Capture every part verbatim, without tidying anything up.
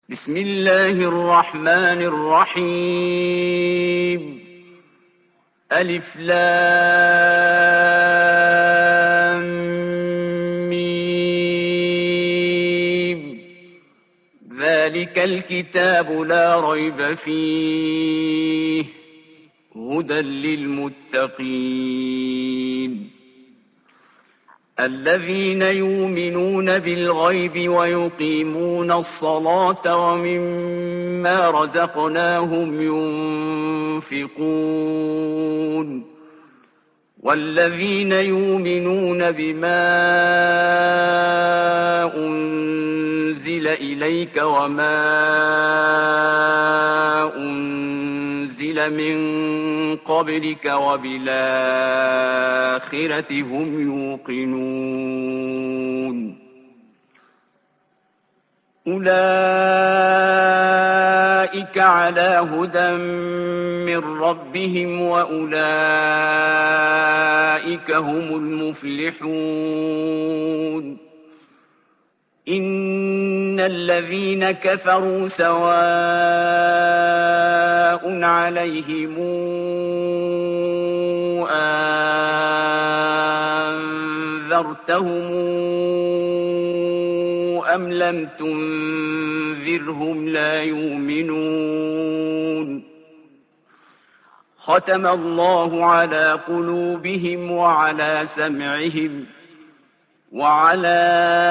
بسم الله الرحمن الرحيم. ألف لام ميم. ذلك الكتاب لا ريب فيه هدى للمتقين الذين يؤمنون بالغيب ويقيمون الصلاة ومما رزقناهم ينفقون والذين يؤمنون بما أنزل إليك وما أنزل من قبلك وبالآخرة هم يوقنون أولئك على هدى من ربهم وأولئك هم المفلحون إن الذين كفروا سواء عليهم أنذرتهم أم لم تنذرهم لا يؤمنون ختم الله على قلوبهم وعلى سمعهم وعلى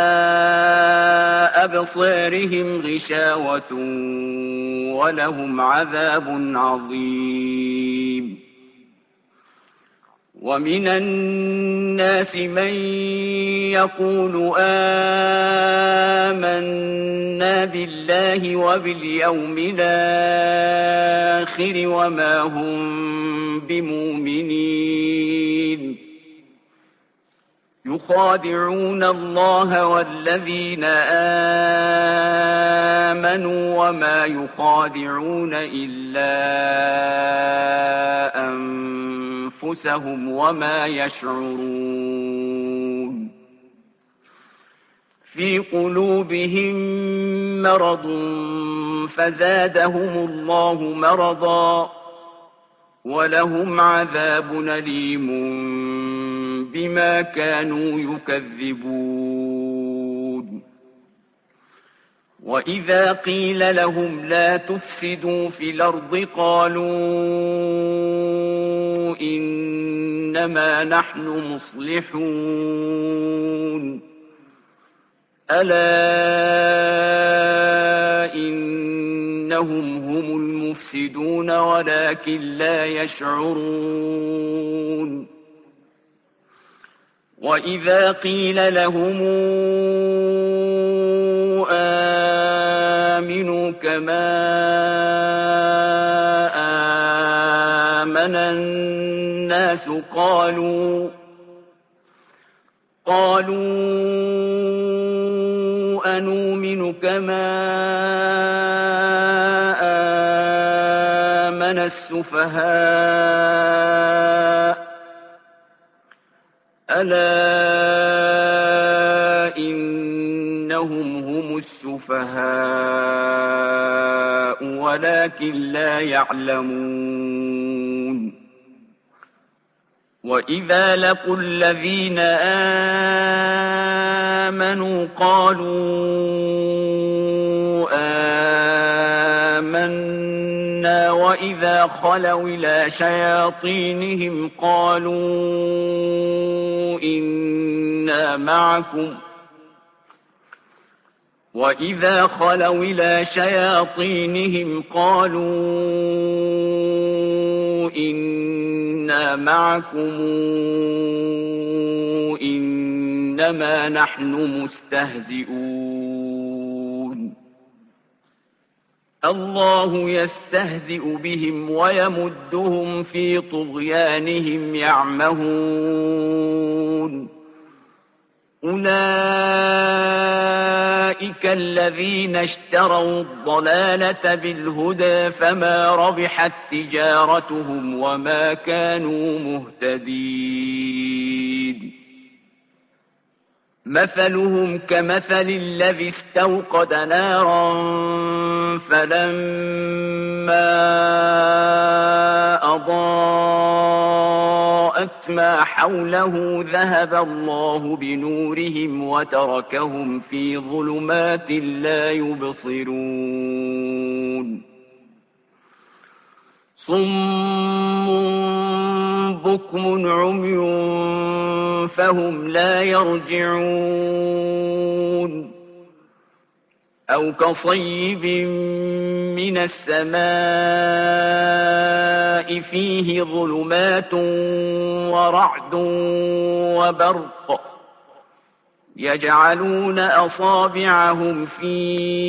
أبصارهم غشاوة ولهم عذاب عظيم ومن الناس من يقول آمنا بالله وباليوم الآخر وما هم بمؤمنين يخادعون الله والذين آمنوا وما يخادعون إلا أنفسهم وما يشعرون في قلوبهم مرض فزادهم الله مرضا ولهم عذاب أليم بما كانوا يكذبون وإذا قيل لهم لا تفسدوا في الأرض قالوا إنما نحن مصلحون ألا إنهم هم المفسدون ولكن لا يشعرون وإذا قيل لهم آمنوا كما آمن الناس قالوا قالوا أنؤمن كما آمن السفهاء ألا إنهم هم السفهاء ولكن لا يعلمون وإذا لقوا الذين آمنوا قالوا آمنا وإذا خلوا إلى شياطينهم قالوا إنا معكم وإذا خلوا إلى شياطينهم قالوا إنا معكم إنما نحن مستهزئون الله يستهزئ بهم ويمدهم في طغيانهم يعمهون أولئك الذين اشتروا الضلالة بالهدى فما ربحت تجارتهم وما كانوا مهتدين مثلهم كمثل الذي استوقد نارا فلما أضاءت ما حوله ذهب الله بنورهم وتركهم في ظلمات لا يبصرون صم بكم عمي فهم لا يرجعون أو كصيب من السماء فيه ظلمات ورعد وبرق يجعلون أصابعهم في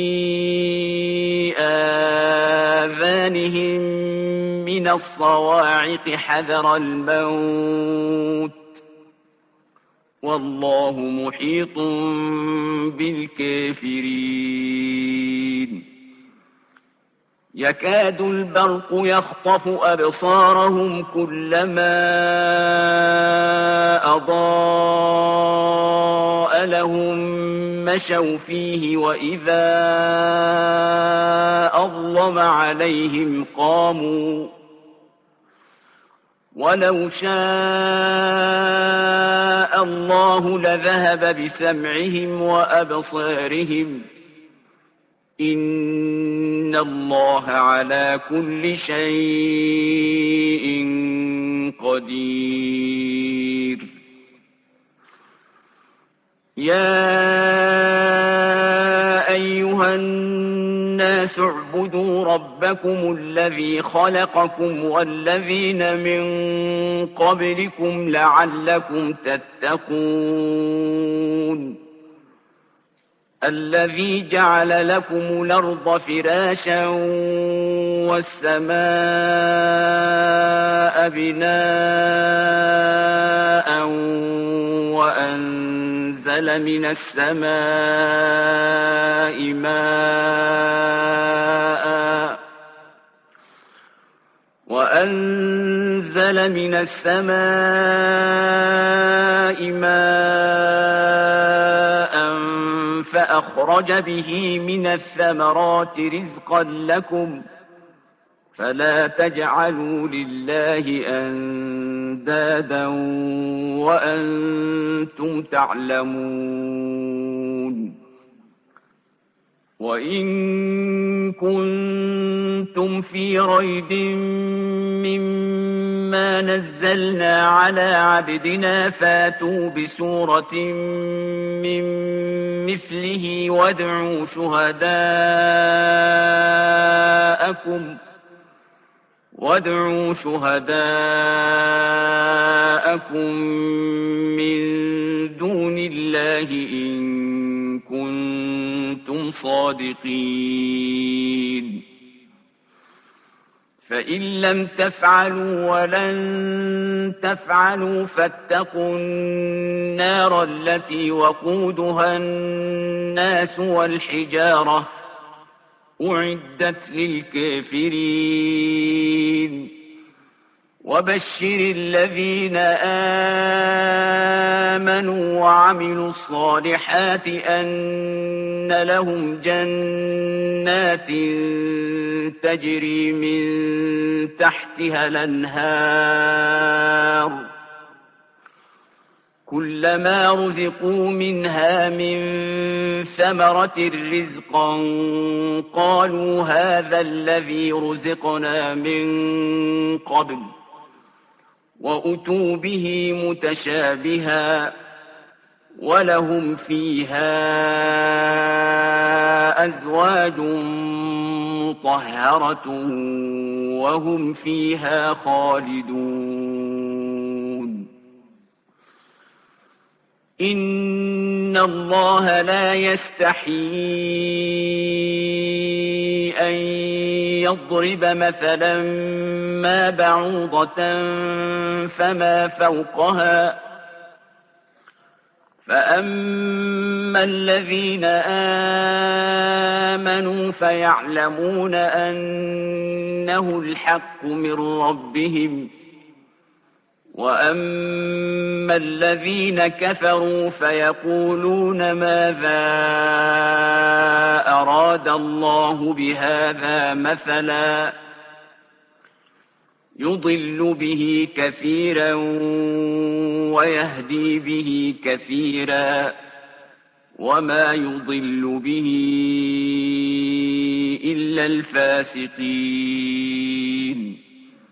آذانهم من الصواعق حذر الموت والله محيط بالكافرين يكاد البرق يخطف أبصارهم كلما أضاء لهم مشوا فيه وإذا أظلم عليهم قاموا ولو شاء الله لذهب بسمعهم وأبصارهم إن الله على كل شيء قدير يا أيها الناس اعبدوا ربكم الذي خلقكم والذين من قبلكم لعلكم تتقون الذي جعل لكم الأرض فراشا والسماء بناء وأنزل من السماء ماء وأنزل من السماء ماء فأخرج به من الثمرات رزقا لكم فلا تجعلوا لله أندادا وأنتم تعلمون وإن كنتم في ريب مما نزلنا على عبدنا فاتوا بسورة من مثله وادعوا شهداءكم وادعوا شهداءكم من دون الله إن كنتم صادقين فإن لم تفعلوا ولن تفعلوا فاتقوا النار التي وقودها الناس والحجارة أعدت للكافرين وبشر الذين آمنوا وعملوا الصالحات أن لهم جنات تجري من تحتها الأنهار كلما رزقوا منها من ثمرة رزقا قالوا هذا الذي رزقنا من قبل وأتوا به متشابها ولهم فيها أزواج مطهرة وهم فيها خالدون إن الله لا يستحيي أن يضرب مثلا ما بعوضة فما فوقها فأما الذين آمنوا فيعلمون أنه الحق من ربهم وأما الذين كفروا فيقولون ماذا أراد الله بهذا مثلا يضل به كثيرا ويهدي به كثيرا وما يضل به إلا الفاسقين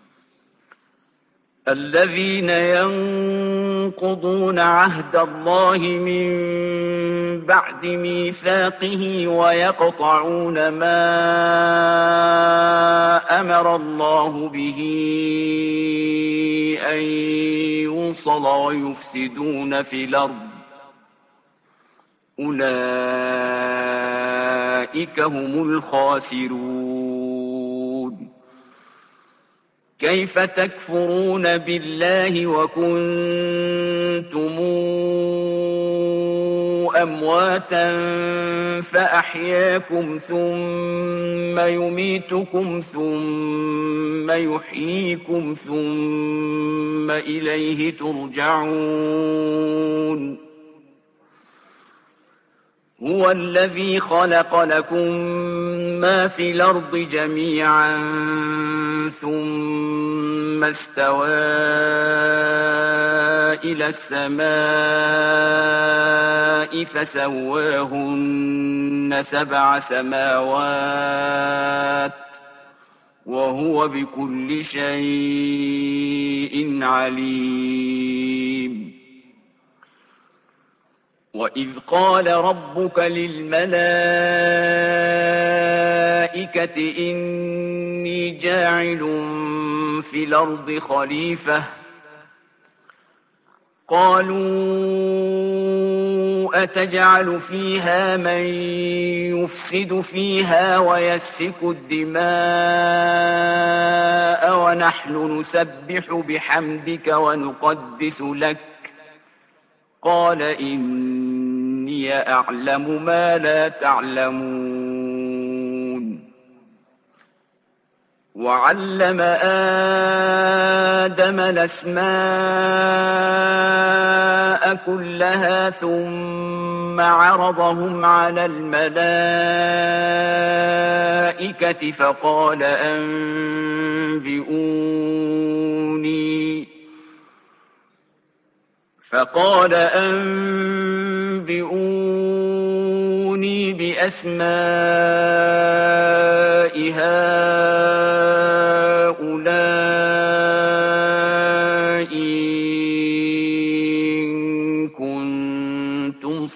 الذين ينقضون عهد الله من بعد ميثاقه ويقطعون ما أمر الله به أن يوصل ويفسدون في الأرض أولئك هم الخاسرون كيف تكفرون بالله وكنتم أمواتا فأحياكم ثم يميتكم ثم يحييكم ثم إليه ترجعون هو الذي خلق لكم ما في الأرض جميعا ثم استوى إلى السماء فسواهن سبع سماوات وهو بكل شيء عليم وإذ قال ربك للملائكة إني جاعل في الأرض خليفة قالوا أتجعل فيها من يفسد فيها ويسفك الدماء ونحن نسبح بحمدك ونقدس لك قال إني أعلم ما لا تعلمون وعلم آدم الأسماء كلها ثم عرضهم على الملائكة فقال أنبئوني فقال أنبئوني بأسماء هؤلاء إن كنتم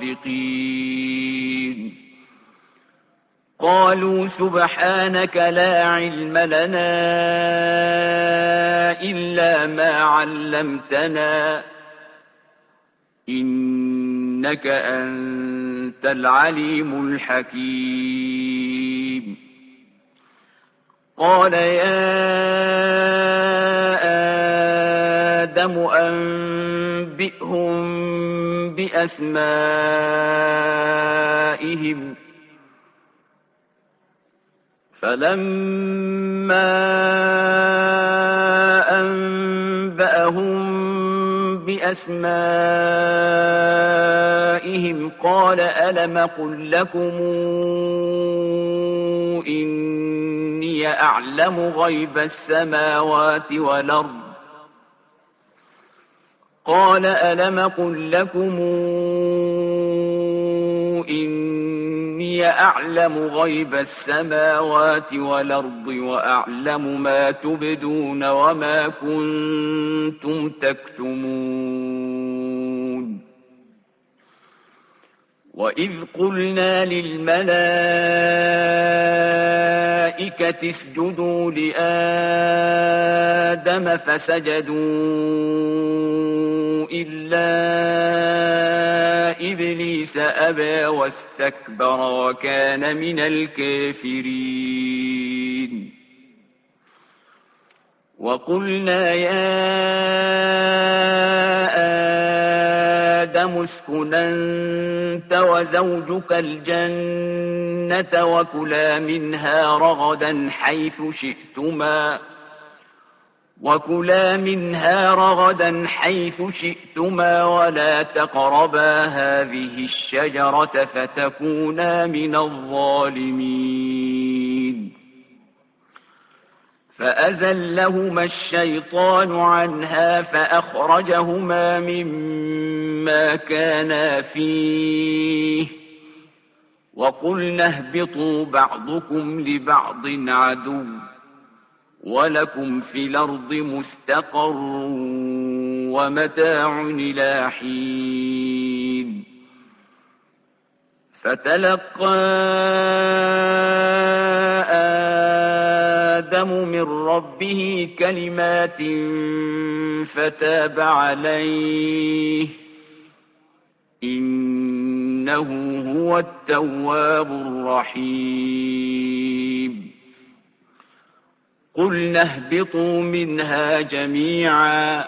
صادقين قالوا سبحانك لا علم لنا إلا ما علمتنا إنك أنت العليم الحكيم قال يا آدم أنبئهم بأسمائهم فلما أنبأهم بأسمائهم قال ألم قل لكم إني أعلم غيب السماوات والأرض قال ألم قل لكم إني أعلم غيب السماوات والأرض وأعلم ما تبدون وما كنتم تكتمون وإذ قلنا للملائكة اسجدوا لآدم فسجدوا إلا إبليس أبى واستكبر وكان من الكافرين وقلنا يا آدم اسكن أنت وزوجك الجنة وكلا منها رغدا حيث شئتما وكلا منها رغدا حيث شئتما ولا تقربا هذه الشجرة فتكونا من الظالمين فأزلهما الشيطان عنها فأخرجهما مما كانا فيه وقلنا اهبطوا بعضكم لبعض عدو ولكم في الأرض مستقر ومتاع إلى حين فتلقى آدم من ربه كلمات فتاب عليه إنه هو التواب الرحيم قلنا اهبطوا منها جميعا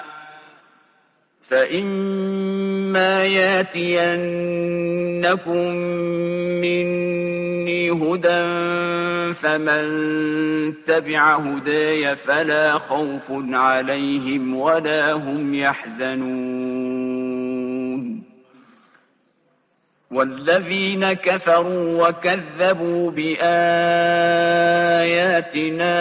فإما ياتينكم مني هدى فمن تبع هداي فلا خوف عليهم ولا هم يحزنون والذين كفروا وكذبوا بآياتنا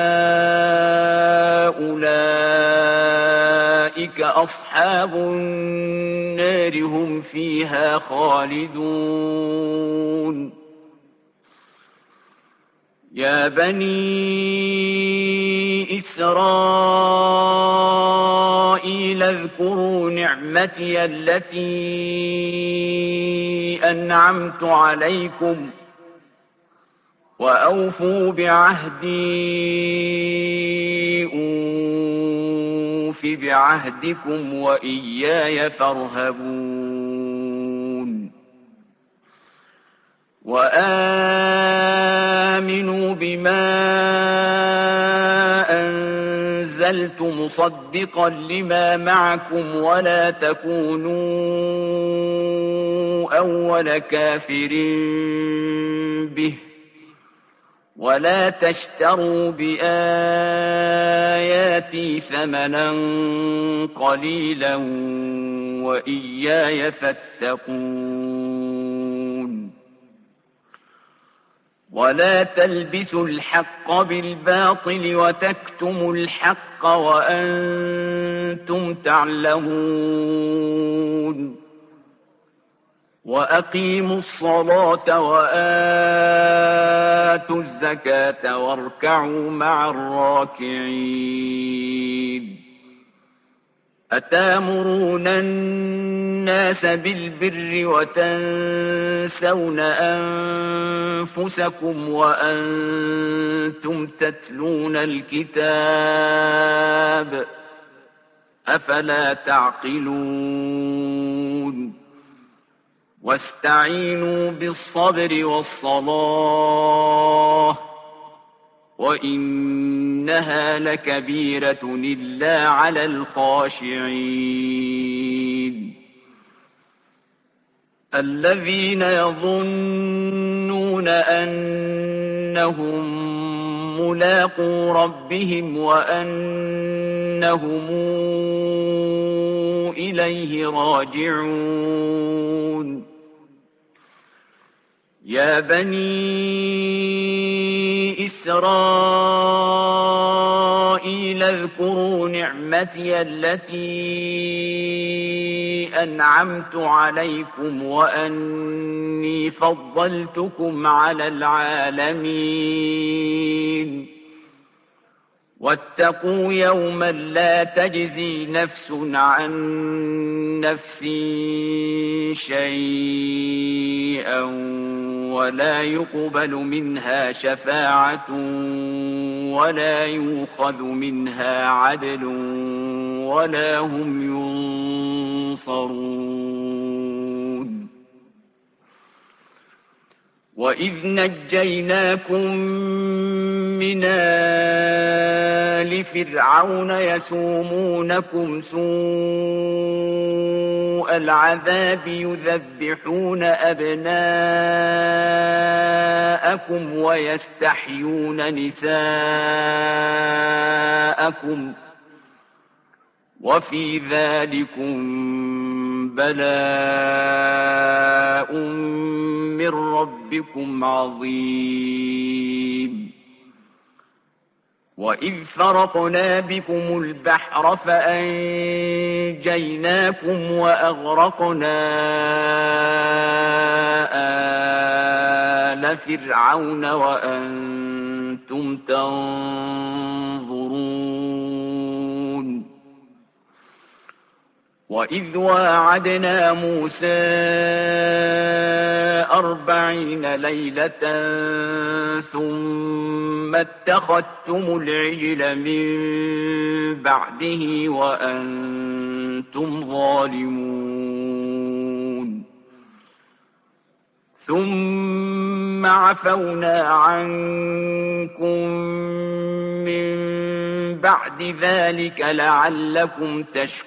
أولئك أصحاب النار هم فيها خالدون يا بني إسرائيل اذكروا نعمتي التي أنعمت عليكم وأوفوا بعهدي أوف بعهدكم وإياي فارهبون وآمنوا بما أنزلت مصدقا لما معكم ولا تكونوا أول كافر به ولا تشتروا بآياتي ثمنا قليلا وإياي فاتقون ولا تلبسوا الحق بالباطل وتكتموا الحق وأنتم تعلمون وأقيموا الصلاة وآتوا الزكاة واركعوا مع الراكعين أتامرون الناس بالبر وتنسون أنفسكم وأنتم تتلون الكتاب أفلا تعقلون واستعينوا بالصبر والصلاة وإنها لكبيرة إلا على الخاشعين الذين يظنون أنهم ملاقو ربهم وأنهم إليه راجعون يا بني إسرائيل اذكروا نعمتي التي أنعمت عليكم وأني فضلتكم على العالمين واتقوا يوما لا تجزي نفس عن نفس شيئا ولا يقبل منها شفاعة ولا يؤخذ منها عدل ولا هم ينصرون وإذ نجيناكم من آل فرعون يسومونكم سوء العذاب يذبحون أبناءكم ويستحيون نساءكم وفي ذلكم بلاء من ربكم عظيم. وإذ فرقنا بكم البحر فأنجيناكم وأغرقنا آل فرعون وأنتم تنظرون. وإذ واعدنا موسى أربعين ليلة ثم اتخذتم العجل من بعده وأنتم ظالمون. ثم عفونا عنكم من بعد ذلك لعلكم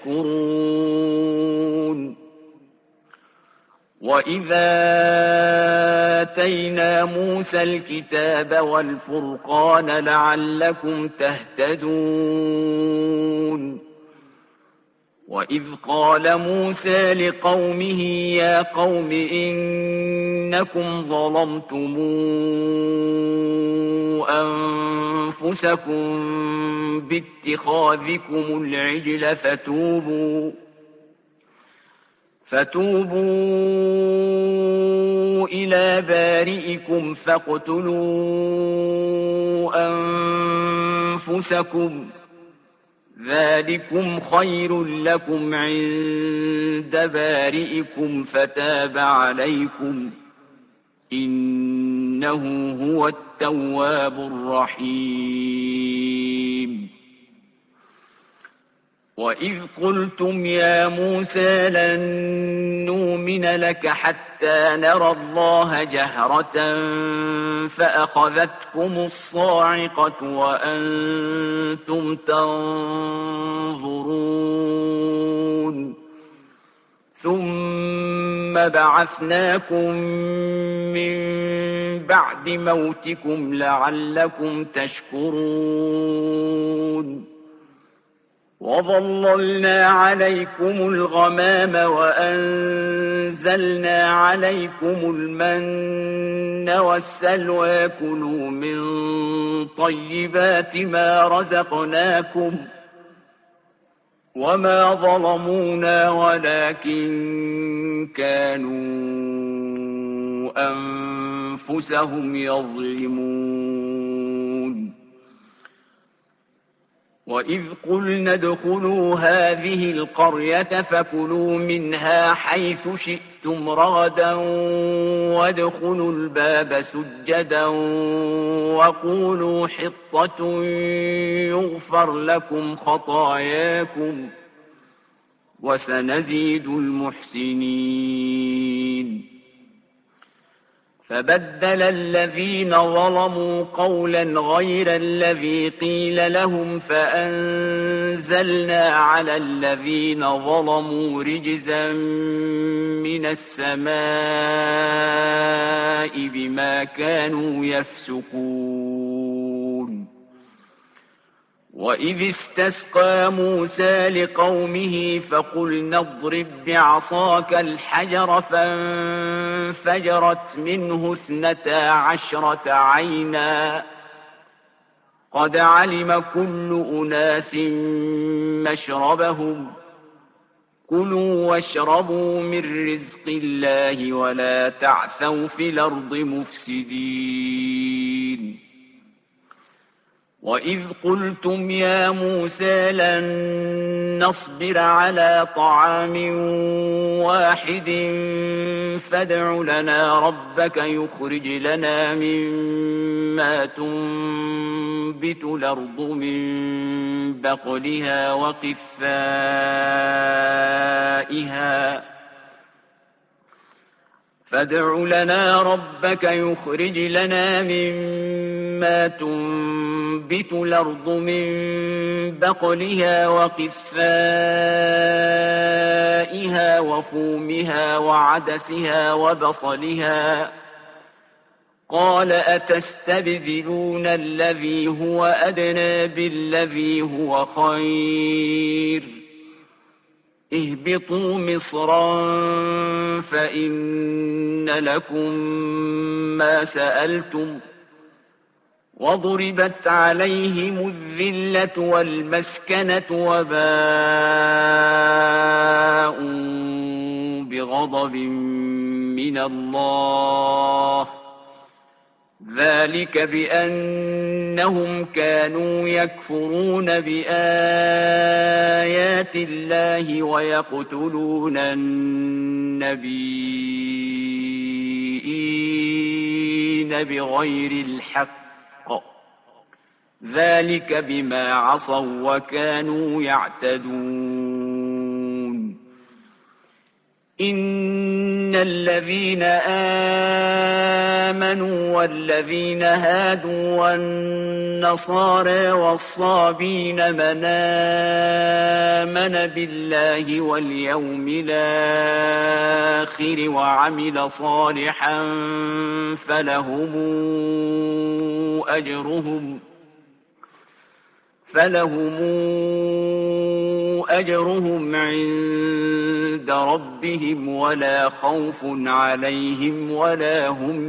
تشكرون. وإذا آتينا موسى الكتاب والفرقان لعلكم تهتدون. وإذ قال موسى لقومه يا قوم إنكم ظلمتم أنفسكم باتخاذكم العجل فتوبوا فتوبوا إلى بارئكم فاقتلوا أنفسكم ذلكم خير لكم عند بارئكم فتاب عليكم إنه هو التواب الرحيم. وإذ قلتم يا موسى لن نؤمن لك حتى نرى الله جهرة فأخذتكم الصاعقة وأنتم تنظرون. ثم بعثناكم من بعد موتكم لعلكم تشكرون. وظللنا عليكم الغمام وأنزلنا عليكم المن والسلوى كلوا من طيبات ما رزقناكم وما ظلمونا ولكن كانوا أنفسهم يظلمون. وإذ قلنا ادخلوا هذه القرية فكلوا منها حيث شئتم رغدا وادخلوا الباب سجدا وقولوا حطة يغفر لكم خطاياكم وسنزيد المحسنين. فبدل الذين ظلموا قولا غير الذي قيل لهم فأنزلنا على الذين ظلموا رجزا من السماء بما كانوا يفسقون. وإذ استسقى موسى لقومه فقلنا اضرب بعصاك الحجر فانفجرت منه اثنتا عشرة عينا قد علم كل أناس مشربهم كلوا واشربوا من رزق الله ولا تعثوا في الأرض مفسدين. وإذ قلتم يا موسى لن نصبر على طعام واحد فادع لنا ربك يخرج لنا مما تنبت الأرض من بقلها وقثائها فادع لنا ربك يخرج لنا مما تنبت الأرض من بقلها وقثائها وفومها وعدسها وبصلها قال أتستبدلون الذي هو أدنى بالذي هو خير اهبطوا مصرا فإن لكم ما سألتم وضربت عليهم الذلة والمسكنة وباءوا بغضب من الله ذلك بأنهم كانوا يكفرون بآيات الله ويقتلون النبيين بغير الحق ذلك بما عصوا وكانوا يعتدون إن الذين آمنوا والذين هادوا والنصارى والصابين من آمن بالله واليوم الآخر وعمل صالحا فلهم أجرهم فلهم أجرهم عند ربهم ولا خوف عليهم ولا هم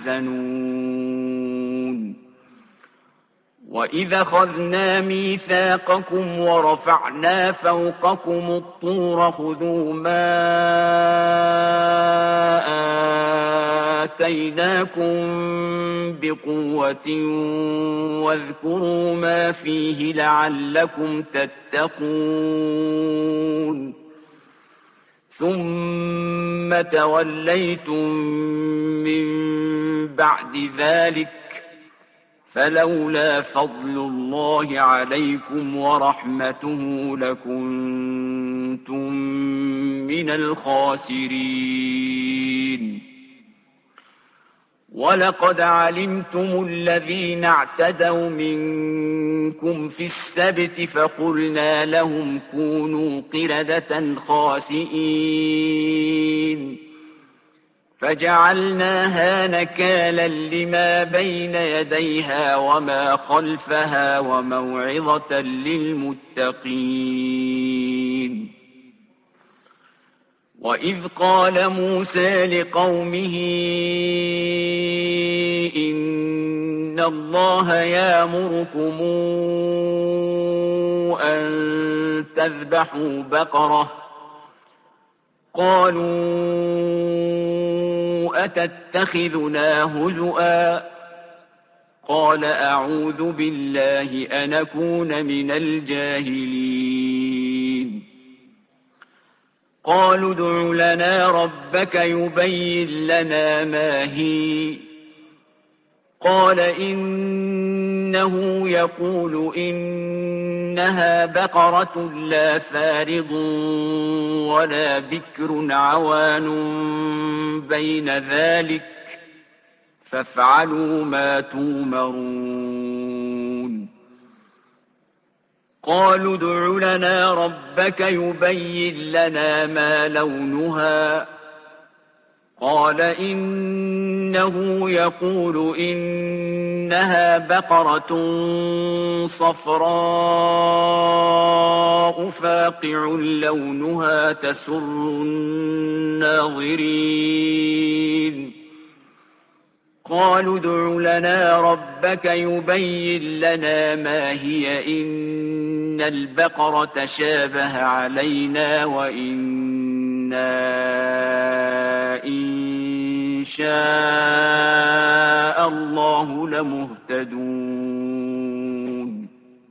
يحزنون وإذا أخذنا ميثاقكم ورفعنا فوقكم الطور خذوا ما آتيناكم بقوة واذكروا ما فيه لعلكم تتقون ثم توليتم من بعد ذلك فلولا فضل الله عليكم ورحمته لكنتم من الخاسرين ولقد علمتم الذين اعتدوا منكم في السبت فقلنا لهم كونوا قردة خاسئين فجعلناها نكالا لما بين يديها وما خلفها وموعظة للمتقين وإذ قال موسى لقومه إن الله يأمركم أن تذبحوا بقرة قالوا أتتخذنا هزؤا قال أعوذ بالله أن أكون من الجاهلين قالوا ادع لنا ربك يبين لنا ما هي قال إنه يقول إنها بقرة لا فارض ولا بكر عوان بين ذلك فافعلوا ما تومرون قالوا ادع لنا ربك يبين لنا ما لونها قال إنه يقول إنها بقرة صفراء فاقع لونها تسر الناظرين قالوا ادع لنا ربك يبين لنا ما هي إن البقرة شابه علينا وإنا إن شاء الله لمهتدون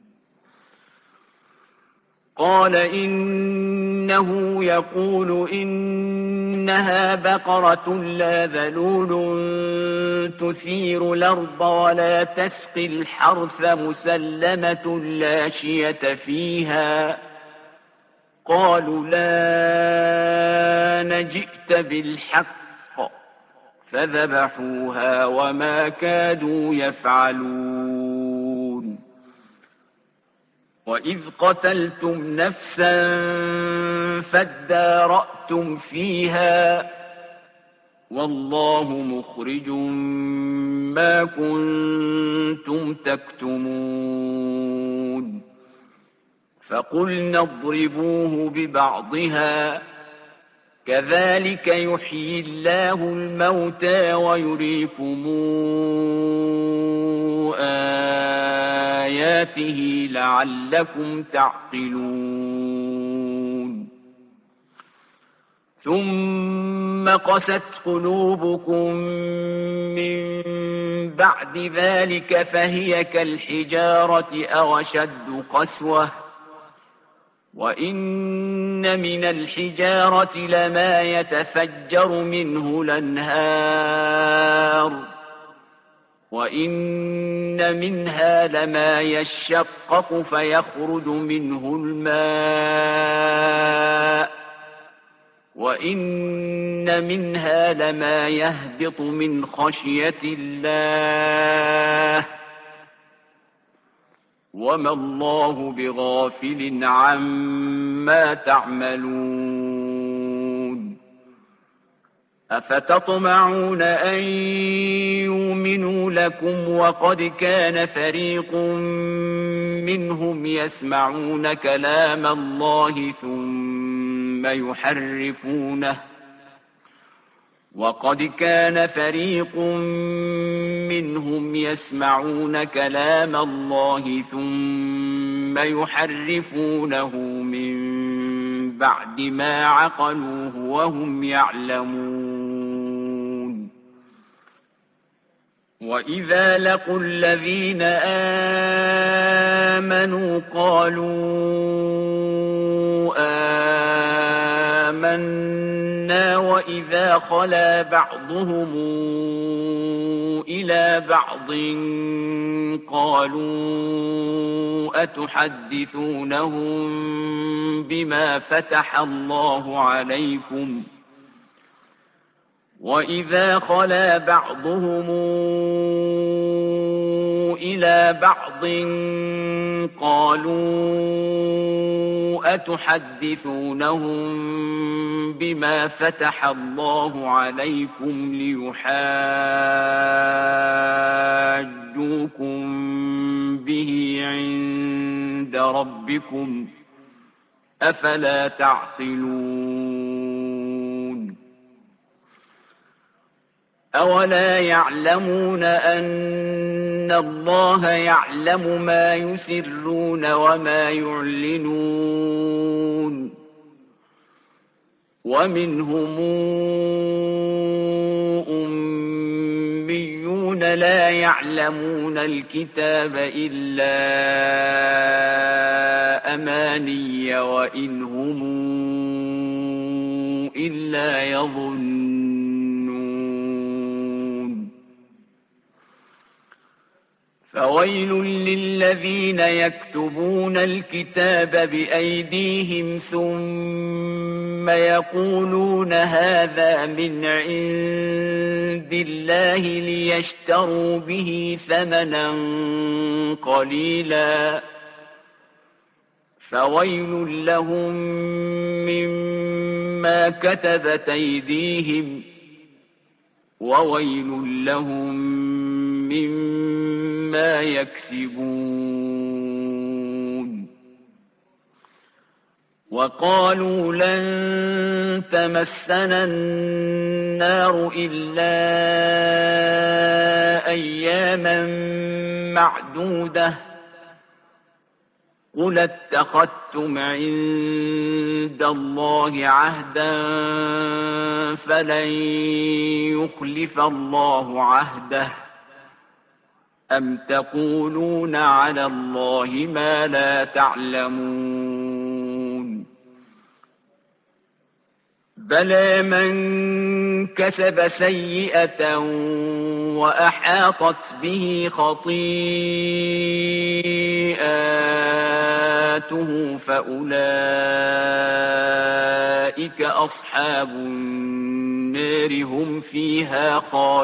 قال إنه يقول إنها بقرة لا ذلول تثير الأرض ولا تسقي الحرث مسلمة لا شية فيها قالوا لا نجئت بالحق فذبحوها وما كادوا يفعلون وإذ قتلتم نفسا فادارأتم فيها والله مخرج ما كنتم تكتمون فقلنا اضربوه ببعضها كذلك يحيي الله الموتى ويريكم آياته لعلكم تعقلون ثم قست قلوبكم من بعد ذلك فهي كالحجارة أو أشد قسوة وإن من الحجارة لما يتفجر منه الأنهار وإن منها لما يشقق فيخرج منه الماء وإن منها لما يهبط من خشية الله وما الله بغافل عما تعملون أفتطمعون أن يؤمنوا لكم وقد كان فريق منهم يسمعون كلام الله ثم يحرفونه وقد كان فريق منهم يسمعون كلام الله ثم يحرفونه من بعد ما عقلوه وهم يعلمون وإذا لقوا الذين آمنوا قالوا آمنا وإذا خلا بعضهم إلى بعض قالوا أتحدثونهم بما فتح الله عليكم وإذا خلا بعضهم إلى بعض قالوا أتحدثونهم بما فتح الله عليكم ليحاجوكم به عند ربكم أفلا تعقلون أولا يعلمون أن الله يعلم ما يسرون وما يعلنون ومنهم أميون لا يعلمون الكتاب إلا أماني وإن هم إلا يظنون فويل للذين يكتبون الكتاب بأيديهم ثم يقولون هذا من عند الله ليشتروا به ثمنا قليلا فويل لهم مما كتبت أيديهم وويل لهم مما يكسبون وقالوا لن تمسنا النار إلا أياما معدودة قل اتخذتم عند الله عهدا فلن يخلف الله عهده أم تقولون على الله ما لا تعلمون بلى من كسب سيئة وأحاطت به خطيئاته فأولئك أصحاب النار هم فيها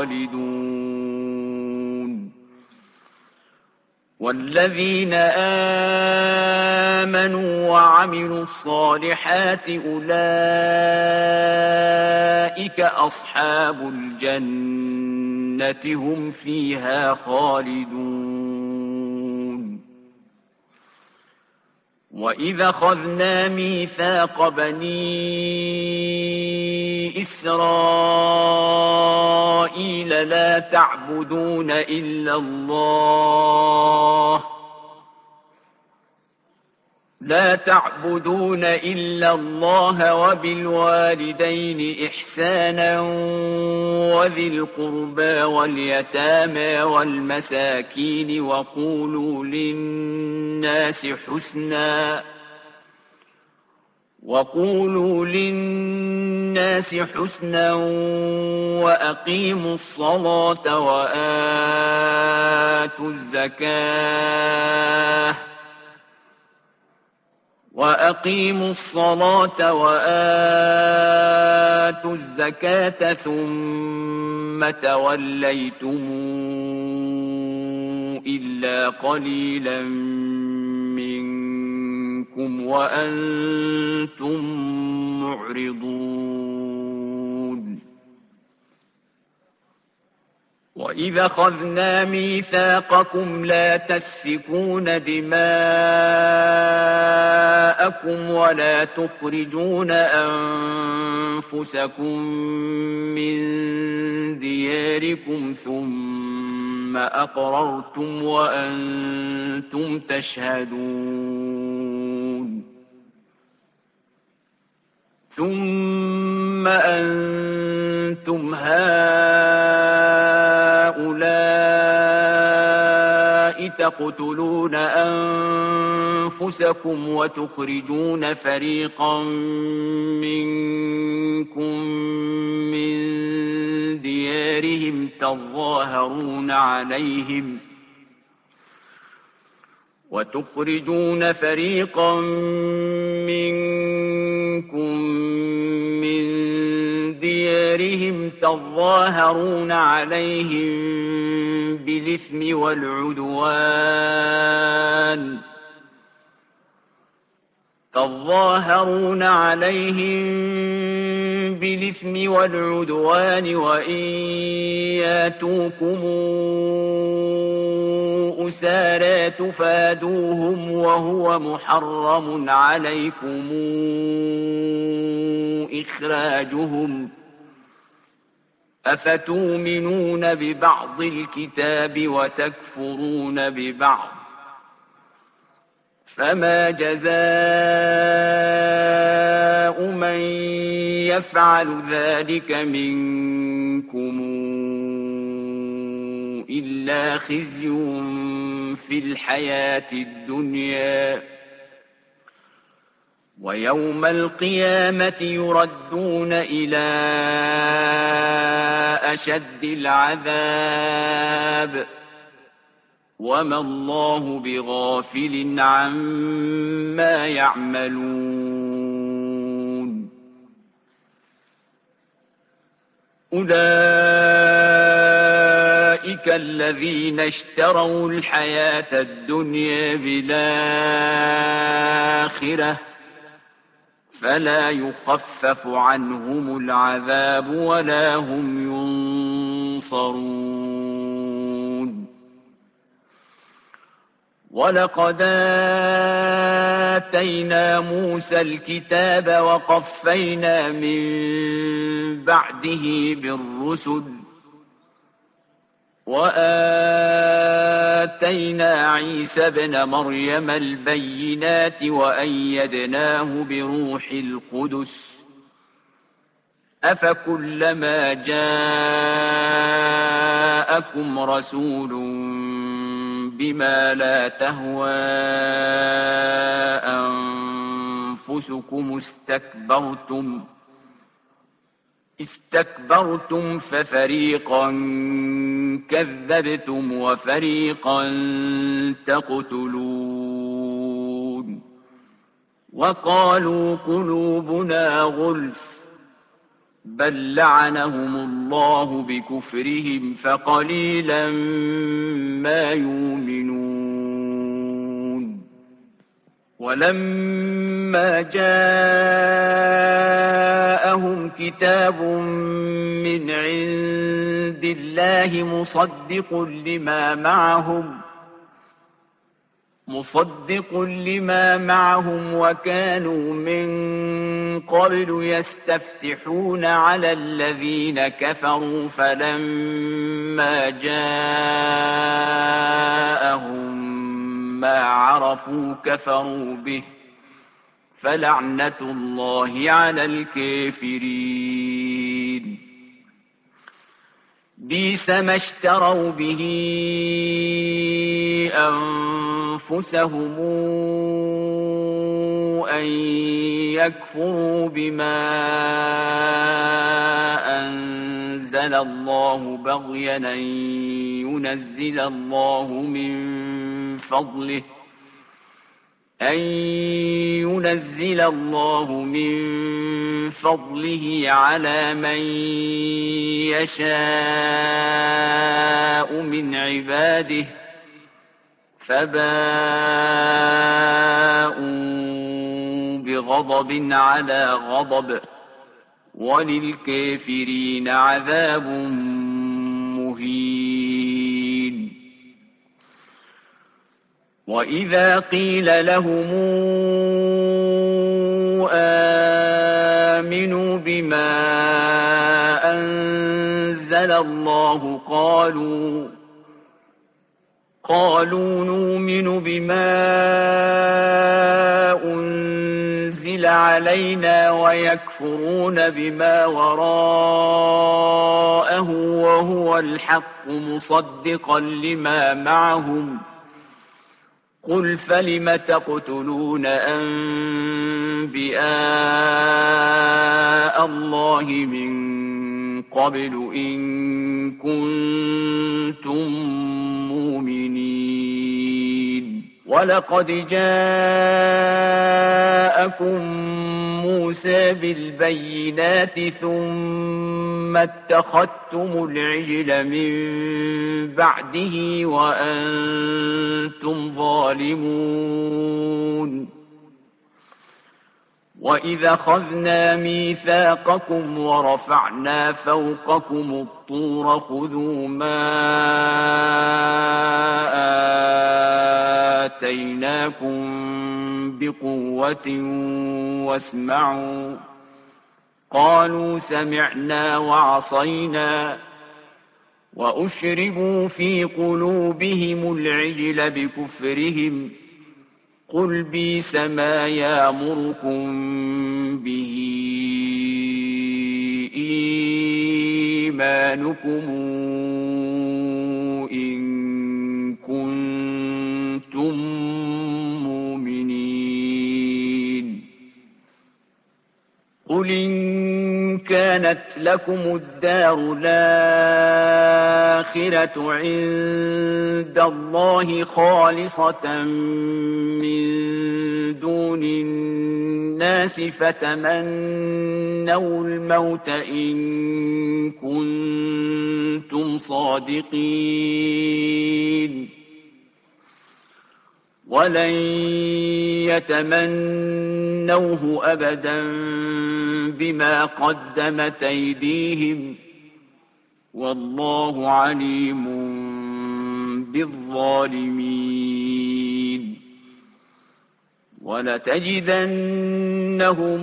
خالدون والذين آمنوا وعملوا الصالحات أولئك أصحاب الجنة هم فيها خالدون وَإِذْ أَخَذْنَا مِيثَاقَ بَنِي إِسْرَائِيلَ لَا تَعْبُدُونَ إِلَّا اللَّهَ لا تعبدون إلا الله وبالوالدين إحسانا وذي القربى واليتامى والمساكين وقولوا للناس حسنا وقولوا للناس حسنا وأقيموا الصلاة وآتوا الزكاة وأقيموا الصلاة وآتوا الزكاة ثم توليتم إلا قليلا منكم وأنتم معرضون وَإِذْ أَخَذْنَا مِيثَاقَكُمْ لَا تَسْفِكُونَ دِمَاءَكُمْ وَلَا تُخْرِجُونَ أَنفُسَكُم مِّن دِيَارِكُمْ ثُمَّ أَقْرَرْتُمْ وَأَنتُمْ تَشْهَدُونَ ثُمَّ أَنتُمْ هَٰؤُلَاءِ تَقْتُلُونَ أَنفُسَكُمْ وَتُخْرِجُونَ فَرِيقًا مِّنكُم مِّن دِيَارِهِمْ تَظَاهَرُونَ عَلَيْهِمْ وتخرجون فريقا منكم من ديارهم تظاهرون عليهم بالإثم والعدوان تظاهرون عليهم بالإثم والعدوان وإن ياتوكم أسارى تفادوهم وهو محرم عليكم إخراجهم أفتؤمنون ببعض الكتاب وتكفرون ببعض فما جزاء من يفعل ذلك منكم إلا خزي في الحياة الدنيا ويوم القيامة يردون إلى أشد العذاب وما الله بغافل عما يعملون أولئك الذين اشتروا الحياة الدنيا بالآخرة فلا يخفف عنهم العذاب ولا هم ينصرون ولقد آتينا موسى الكتاب وقفينا من بعده بالرسل وآتينا عيسى ابن مريم البينات وأيدناه بروح القدس أفكلما جاءكم رسول بما لا تهوى أنفسكم استكبرتم استكبرتم ففريقا كذبتم وفريقا تقتلون وقالوا قلوبنا غلف بل لعنهم الله بكفرهم فقليلا ما يؤمنون ولما جاءهم كتاب من عند الله مصدق لما معهم مصدق لما معهم وكانوا من قبل يستفتحون على الذين كفروا فلما جاءهم ما عرفوا كفروا به فلعنة الله على الكافرين بئس ما اشتروا به أنفسهم أن يكفروا بما أنزل الله بغيا أن ينزل الله من فضله أن ينزل الله من فضله على من يشاء من عباده فباءوا بغضب على غضب وللكافرين عذاب مهين وإذا قيل لهم آمنوا بما أنزل الله قالوا قالوا نؤمن بما أنزل علينا ويكفرون بما وراءه وهو الحق مصدقا لما معهم قل فلم تقتلون أنبياء الله من قبل إن كنتم مؤمنين ولقد جاءكم موسى بالبينات ثم اتخذتم العجل من بعده وأنتم ظالمون وإذا أخذنا ميثاقكم ورفعنا فوقكم الطور خذوا ما آتيناكم بقوة واسمعوا قالوا سمعنا وعصينا وأشربوا في قلوبهم العجل بكفرهم قل بئس ما يأمركم به إيمانكم إن كنتم مؤمنين قل إن كانت لكم الدار الآخرة عند الله خالصة من دون الناس فتمنوا الموت إن كنتم صادقين ولن يتمنوه أبدا بما قدمت أيديهم والله عليم بالظالمين ولتجدنهم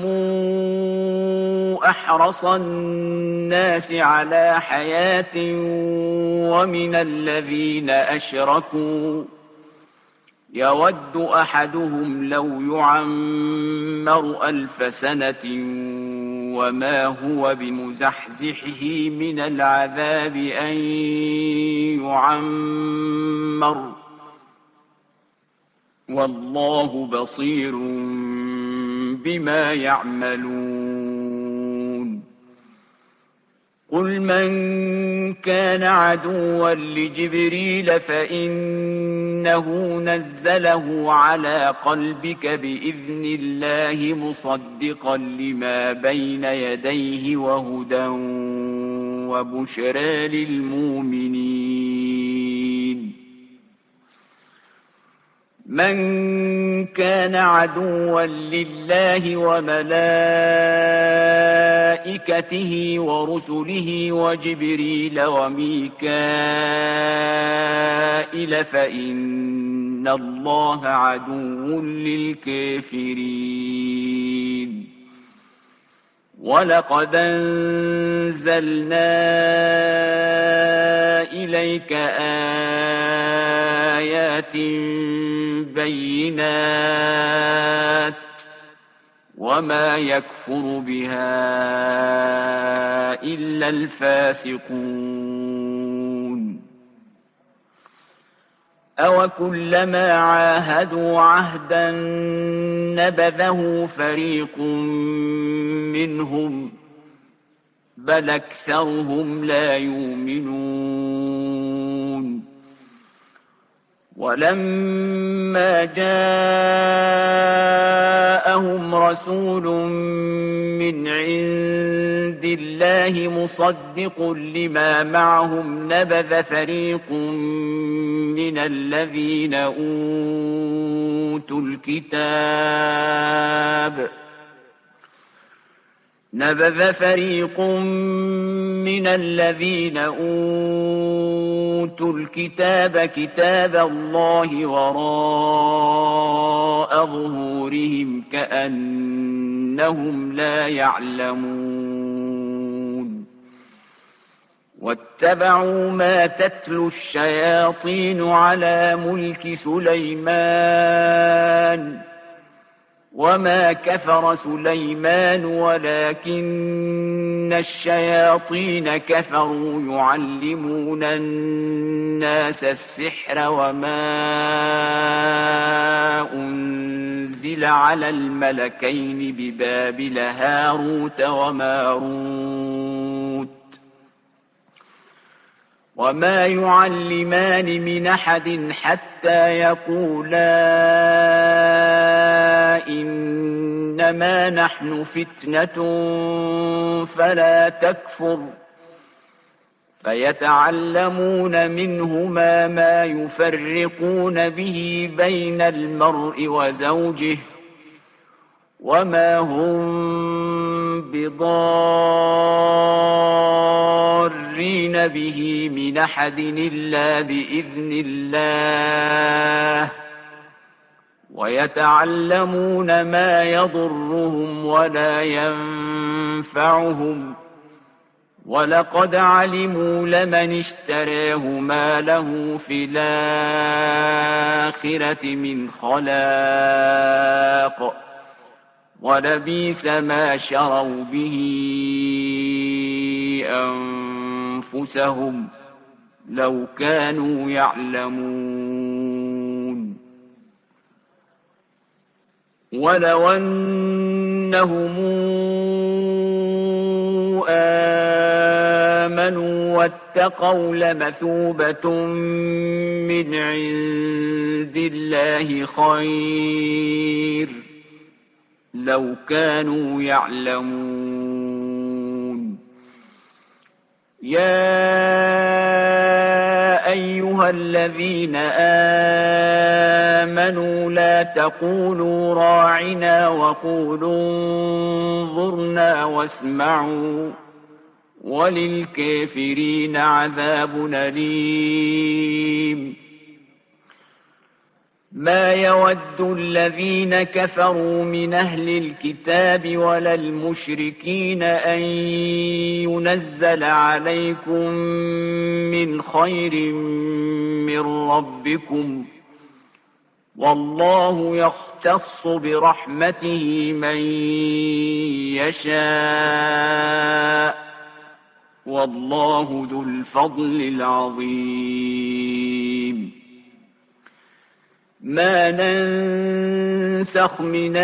أحرص الناس على حياة ومن الذين أشركوا يود أحدهم لو يعمر ألف سنة وما هو بمزحزحه من العذاب أن يعمر والله بصير بما يعملون قل من كان عدوا لجبريل فإنه نزله على قلبك بإذن الله مصدقا لما بين يديه وهدى وبشرى للمؤمنين من كان عدوا لله وملائكته ورسله وجبريل وميكائيل فإن إِنَّ اللَّهَ عَدُوٌّ لِّلْكَافِرِينَ وَلَقَدْ أَنزَلْنَا إِلَيْكَ آيَاتٍ بَيِّنَاتٍ وَمَا يَكْفُرُ بِهَا إِلَّا الْفَاسِقُونَ أَوَكُلَّمَا عَاهَدُوا عَهْدًا نَّبَذَهُ فَرِيقٌ مِّنْهُم بَلْ أَكْثَرُهُمْ لَا يُؤْمِنُونَ وَلَمَّا جَاءَهُمْ رَسُولٌ مِّنْ عِندِ اللَّهِ مُصَدِّقٌ لِّمَا مَعَهُمْ نَبَذَ فَرِيقٌ مِّنَ الَّذِينَ أُوتُوا الْكِتَابَ نَبَذَ فَرِيقٌ مِّنَ الَّذِينَ أُوتُوا الْكِتَابَ كِتَابَ اللَّهِ وَرَاءَ ظُهُورِهِمْ كَأَنَّهُمْ لَا يَعْلَمُونَ وَاتَّبَعُوا مَا تَتْلُو الشَّيَاطِينُ عَلَىٰ مُلْكِ سُلَيْمَانَ وَمَا كَفَرَ سُلَيْمَانُ وَلَٰكِنَّ الشَّيَاطِينَ كَفَرُوا يُعَلِّمُونَ النَّاسَ السِّحْرَ وَمَا أُنزِلَ عَلَى الْمَلَكَيْنِ بِبَابِلَ هَارُوتَ وَمَارُوتَ وَمَا يُعَلِّمَانِ مِنْ أَحَدٍ حَتَّىٰ يَقُولَا إِنَّمَا نَحْنُ فِتْنَةٌ فَلَا تَكْفُرْ فَيَتَعَلَّمُونَ مِنْهُمَا مَا يُفَرِّقُونَ بِهِ بَيْنَ الْمَرْءِ وَزَوْجِهِ وَمَا هُم بِضَارِّينَ بِهِ مِنْ أَحَدٍ إِلَّا بِإِذْنِ اللَّهِ وَيَتَعَلَّمُونَ مَا يَضُرُّهُمْ وَلَا يَنفَعُهُمْ وَلَقَدْ عَلِمُوا لَمَنِ اشْتَرَاهُ مَا لَهُ فِي الْآخِرَةِ مِنْ خَلَاقٍ وَلَبِئْسَ مَا شَرَوْا بِهِ أَنفُسَهُمْ لَوْ كَانُوا يَعْلَمُونَ وَلَوْ أَنَّهُمْ آمَنُوا وَاتَّقَوْا لَمَثُوبَةٌ مِّنْ عِندِ اللَّهِ خَيْرٌ لَوْ كَانُوا يَعْلَمُونَ يَا أَيُّهَا الَّذِينَ آمَنُوا لَا تَقُولُوا رَاعِنَا وَقُولُوا انظُرْنَا وَاسْمَعُوا وَلِلْكَافِرِينَ عَذَابٌ أَلِيمٌ مَا يَوَدُّ الَّذِينَ كَفَرُوا مِنْ أَهْلِ الْكِتَابِ وَلَا الْمُشْرِكِينَ أَن يُنَزَّلَ عَلَيْكُم مِّنْ خَيْرٍ مِّن رَّبِّكُمْ وَاللَّهُ يَخْتَصُّ بِرَحْمَتِهِ مَن يَشَاءُ وَاللَّهُ ذُو الْفَضْلِ الْعَظِيمِ مَا نَنسَخْ مِنْ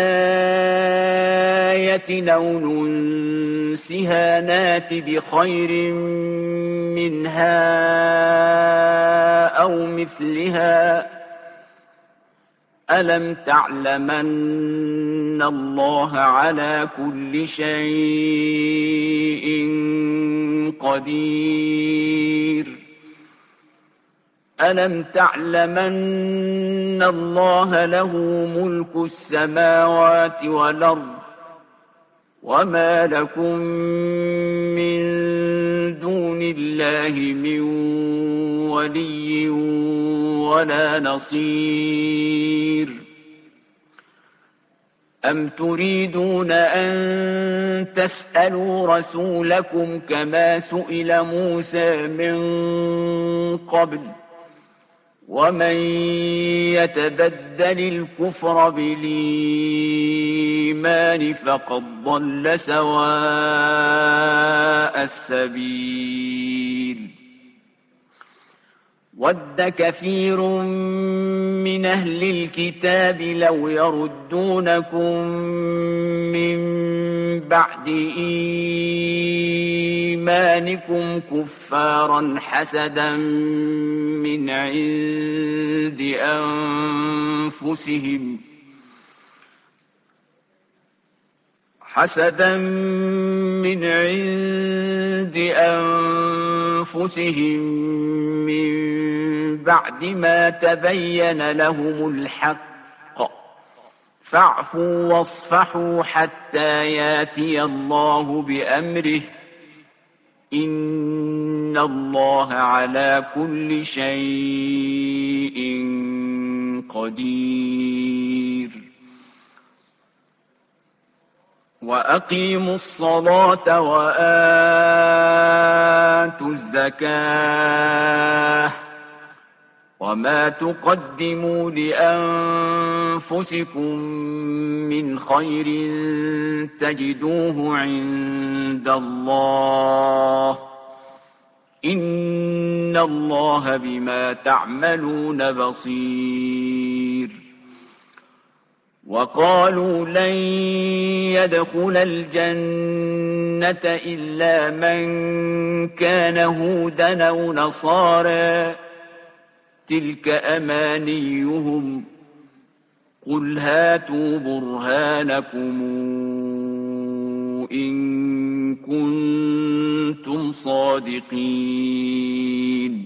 آيَةٍ أَوْ نُنسِهَا نَأْتِ بِخَيْرٍ مِّنْهَا أَوْ مِثْلِهَا أَلَمْ تَعْلَمَنَّ اللَّهَ عَلَى كُلِّ شَيْءٍ قَدِيرٌ أَلَمْ تَعْلَمَنَّ اللَّهَ لَهُ مُلْكُ السَّمَاوَاتِ وَالْأَرْضِ وَمَا لَكُم مِّن دُونِ دون الله من ولي ولا نصير أم تريدون أن تسألوا رسولكم كما سئل موسى من قبل ومن يتبدل الكفر بالإيمان فقد ضل سواء السبيل ود كثير من أهل الكتاب لو يردونكم من بعد إيمانكم كفارا حسدا من عند أنفسهم حسدا من عند أنفسهم من بعد ما تبين لهم الحق فاعفوا واصفحوا حتى ياتي الله بأمره إن الله على كل شيء قدير وأقيموا الصلاة وآتوا الزكاة وما تقدموا لأنفسكم من خير تجدوه عند الله إن الله بما تعملون بصير وقالوا لن يدخل الجنة إلا من كان هودا أو نصارى تلك أمانيهم قل هاتوا برهانكم إن كنتم صادقين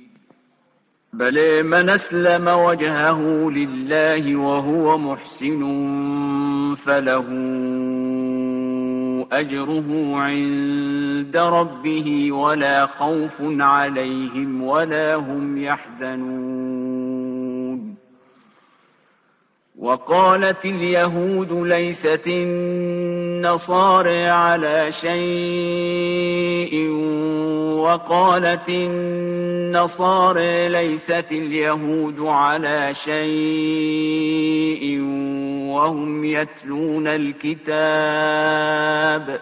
بل من أسلم وجهه لله وهو محسن فله أجره عند ربه ولا خوف عليهم ولا هم يحزنون وقالت اليهود ليست النصارى على شيء وقالت النصارى ليست اليهود على شيء وهم يتلون الكتاب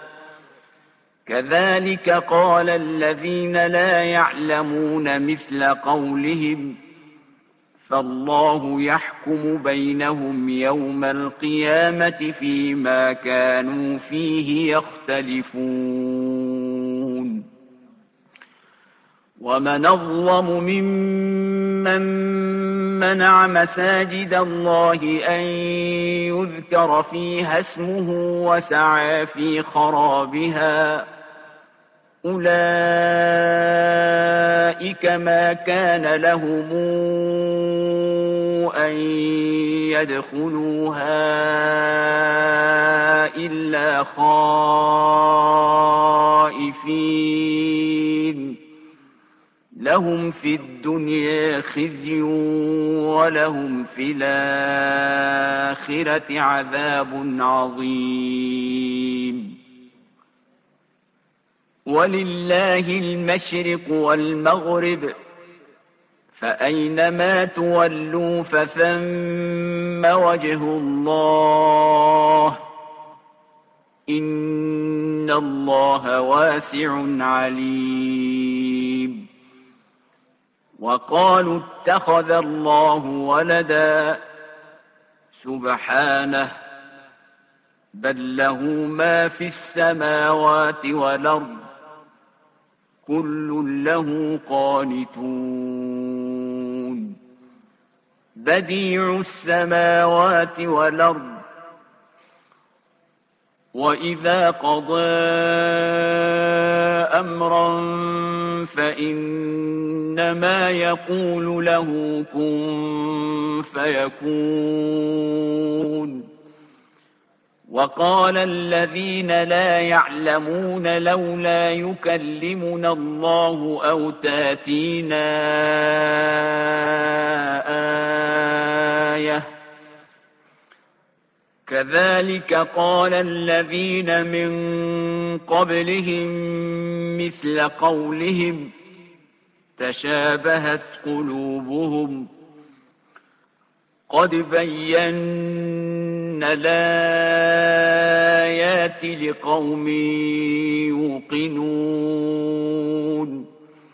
كذلك قال الذين لا يعلمون مثل قولهم فالله يحكم بينهم يوم القيامة فيما كانوا فيه يختلفون ومن أظلم ممن منع مساجد الله أن يذكر فيها اسمه وسعى في خرابها أولئك ما كان لهم أن يدخلوها إلا خائفين لهم في الدنيا خزي ولهم في الآخرة عذاب عظيم ولله المشرق والمغرب فأينما تولوا فثم وجه الله إن الله واسع عليم وقالوا اتخذ الله ولدا سبحانه بل له ما في السماوات والأرض كل له قانتون بديع السماوات والأرض وإذا قضى أمرا فإنما يقول له كن فيكون وقال الذين لا يعلمون لولا يكلمنا الله أو تاتينا آية كذلك قال الذين من قبلهم مثل قولهم تشابهت قلوبهم قد بينا الآيات لقوم يوقنون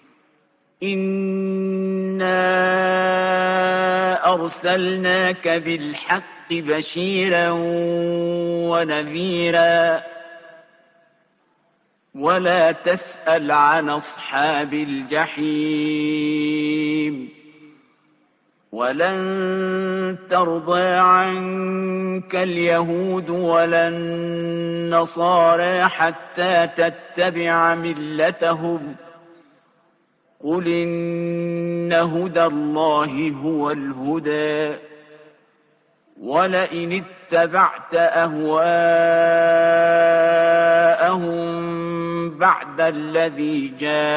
إنا أرسلناك بالحق بشيرا ونذيرا ولا تسأل عن أصحاب الجحيم ولن ترضى عنك اليهود ولا النصارى حتى تتبع ملتهم قل إن هدى الله هو الهدى ولئن اتبعت أهواءهم بعد الذي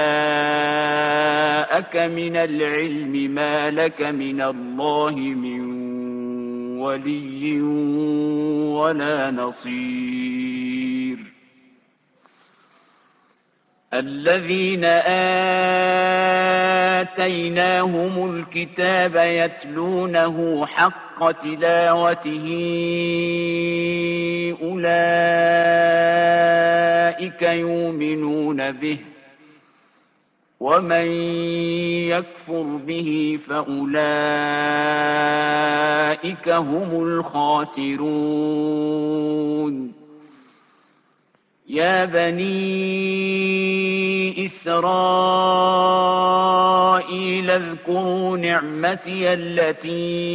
جاءك من العلم ما لك من الله من ولي ولا نصير الذين آتيناهم الكتاب يتلونه حق تلاوته أولئك يؤمنون به ومن يكفر به فأولئك هم الخاسرون يا بني إسرائيل اذكروا نعمتي التي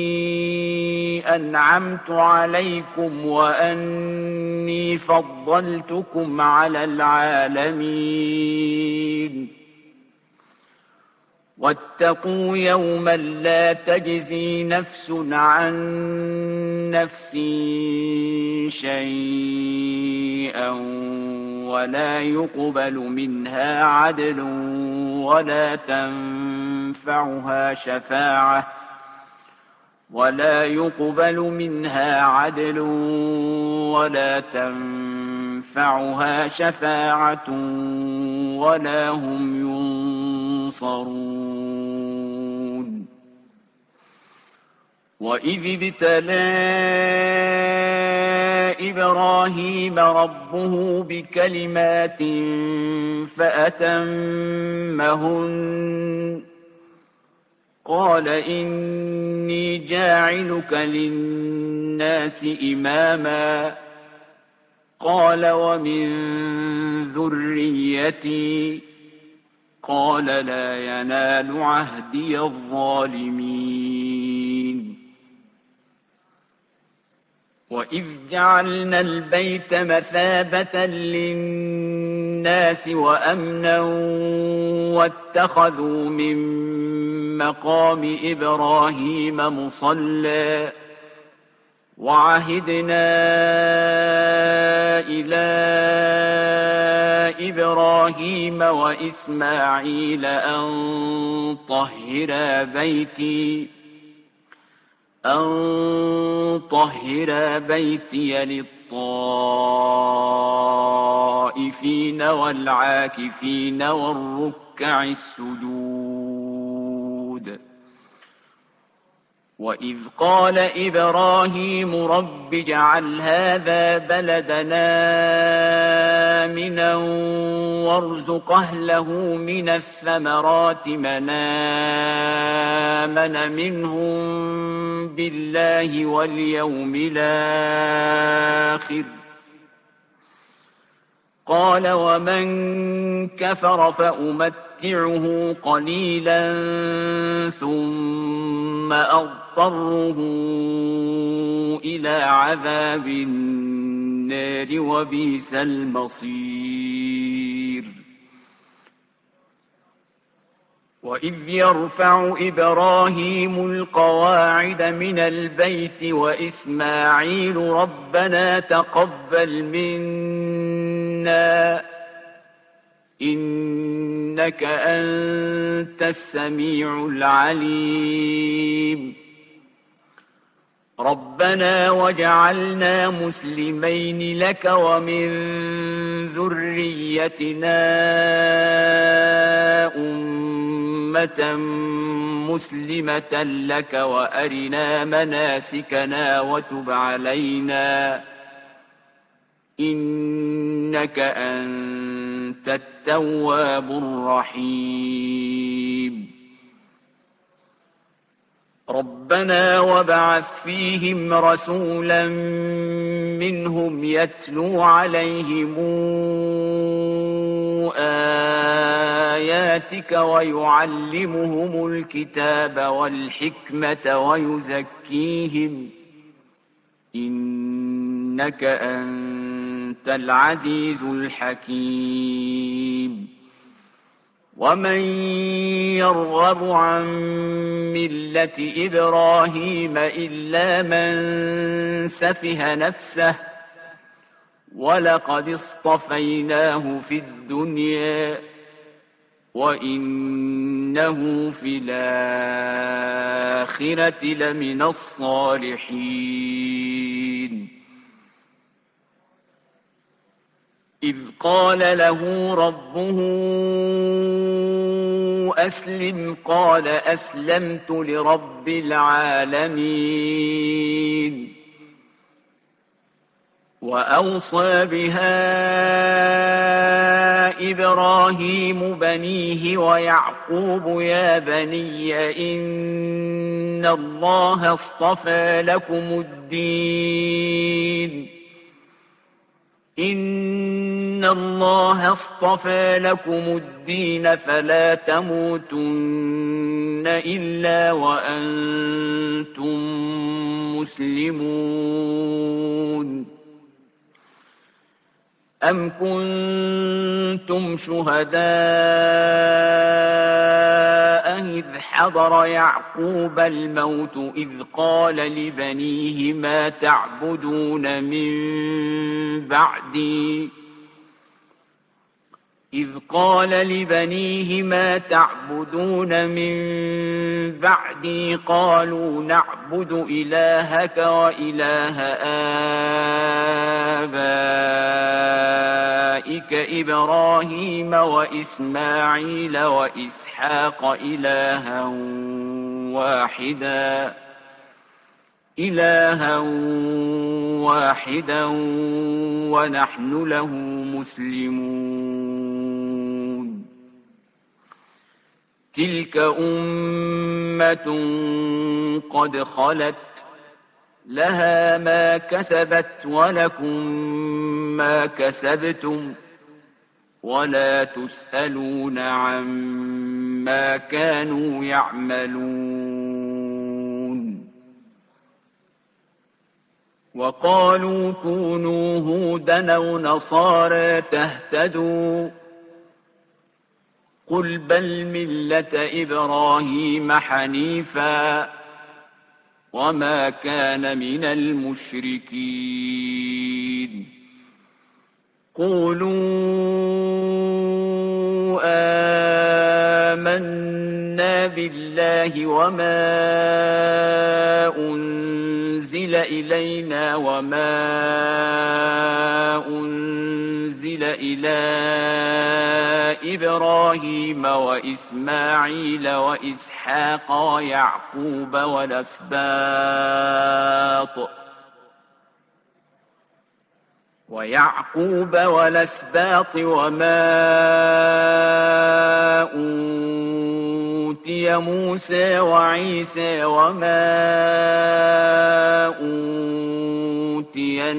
أنعمت عليكم وأني فضلتكم على العالمين واتقوا يوما لا تجزي نفس عن نفس شيئا ولا يقبل منها عدل ولا تنفعها شفاعة ولا يقبل منها عدل ولا تنفعها شفاعة ولا هم ينصرون وإذ ابتلى إبراهيم ربه بكلمات فأتمهن قال إني جاعلك للناس إماما قال ومن ذريتي قال لا ينال عهدي الظالمين وإذ جعلنا البيت مثابة للناس وأمنا واتخذوا من مقام إبراهيم مصلى وعهدنا إلى إبراهيم وإسماعيل أن طهرا بيتي أن طهرا بيتي للطائفين والعاكفين والركع السجود وإذ قال إبراهيم رب اجعل هذا بلدنا آمنا وارزق أهله من الثمرات من آمن منهم بالله واليوم الآخر قال ومن كفر فأمتعه قليلا ثم أضطره إلى عذاب النار وبئس المصير وإذ يرفع إبراهيم القواعد من البيت وإسماعيل ربنا تقبل منا إنك أنت السميع العليم ربنا وجعلنا مسلمين لك ومن ذريتنا أمة مسلمة لك وأرنا مناسكنا وتب علينا إنك أنت التواب الرحيم ربنا وابعث فيهم رسولا منهم يتلو عليهم آياتك ويعلمهم الكتاب والحكمة ويزكيهم إنك أنت العزيز الحكيم ومن يرغب عن ملة إبراهيم إلا من سفه نفسه ولقد اصطفيناه في الدنيا وإنه في الآخرة لمن الصالحين إذ قال له ربه أسلم قال أسلمت لرب العالمين وأوصى بها إبراهيم بنيه ويعقوب يا بني إن الله اصطفى لكم الدين إن الله اصطفى لكم الدين فلا تموتن إلا وأنتم مسلمون أم كنتم شهداء إذ حضر يعقوب الموت إذ قال لبنيه ما تعبدون من بعدي إذ قال لبنيه ما تعبدون من بعدي قالوا نعبد إلهك وإله آبائك إبراهيم وإسماعيل وإسحاق إلها واحدا إلها واحدا ونحن له مسلمون تلك أمة قد خلت لها ما كسبت ولكم ما كسبتم ولا تسألون عما كانوا يعملون وقالوا كونوا هودا أو نصارى تهتدوا قل بل ملة إبراهيم حنيفا وما كان من المشركين قولوا آمنا بالله وما أنزل إلينا وما أنزل إلى إبراهيم وإسماعيل وإسحاق ويعقوب والأسباط ويعقوب والأسباط وما أوتي موسى وعيسى وما أوتي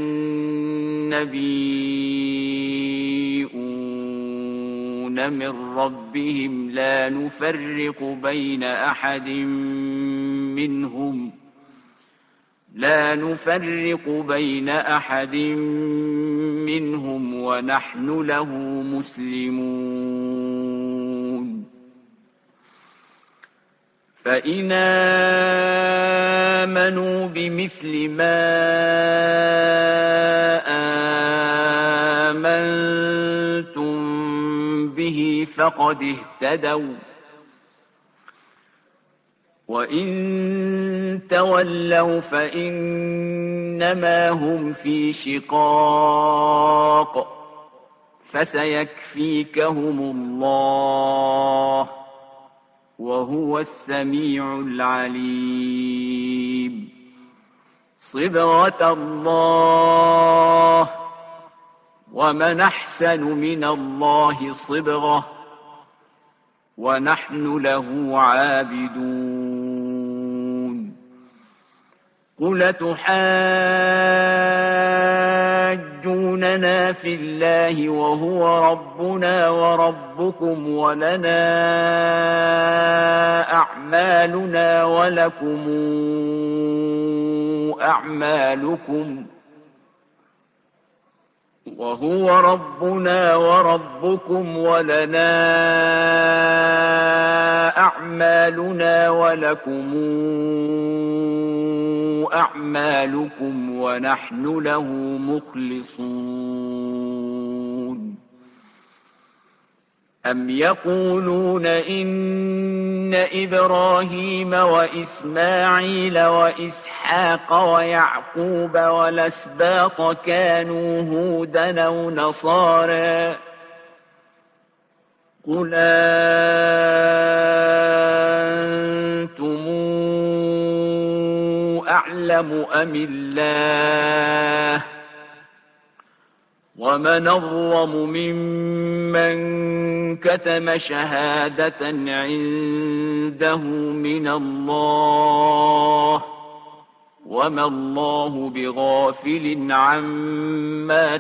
النبيون من ربهم لا نفرق بين أحد منهم لا نفرق بين أحد منهم ونحن له مسلمون فإن آمنوا بمثل ما آمنتم به فقد اهتدوا، وإن تولوا فإنما هم في شقاق، فسيكفيكهم الله وهو السميع العليم. صبغة الله، ومن أحسن من الله صبغة، ونحن له عابدون. قل تحاجوننا في الله وهو ربنا وربكم ولنا أعمالنا ولكم أعمالكم وهو ربنا وربكم ولنا أعمالنا ولكم أعمالكم ونحن له مخلصون. أم يقولون إن إبراهيم وإسماعيل وإسحاق ويعقوب والأسباط كانوا هودا أو نصارى؟ قل أنتم أعلم أم الله؟ ومن أظلم ممن كتم شهادة عنده من الله، وما الله بغافل عما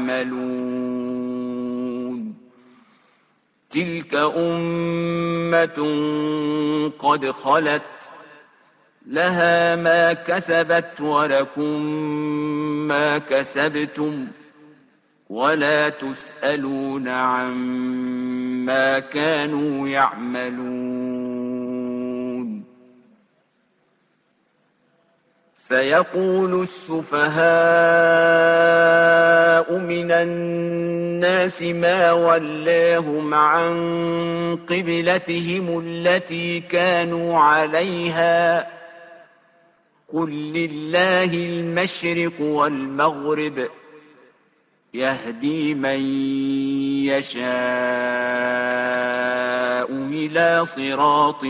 تعملون. تلك أمة قد خلت، لها ما كسبت ولكم ما كسبتم، ولا تسألون عما كانوا يعملون. سيقول السفهاء من الناس ما ولاهم عن قبلتهم التي كانوا عليها، قل لله المشرق والمغرب، يهدي من يشاء إلى صراط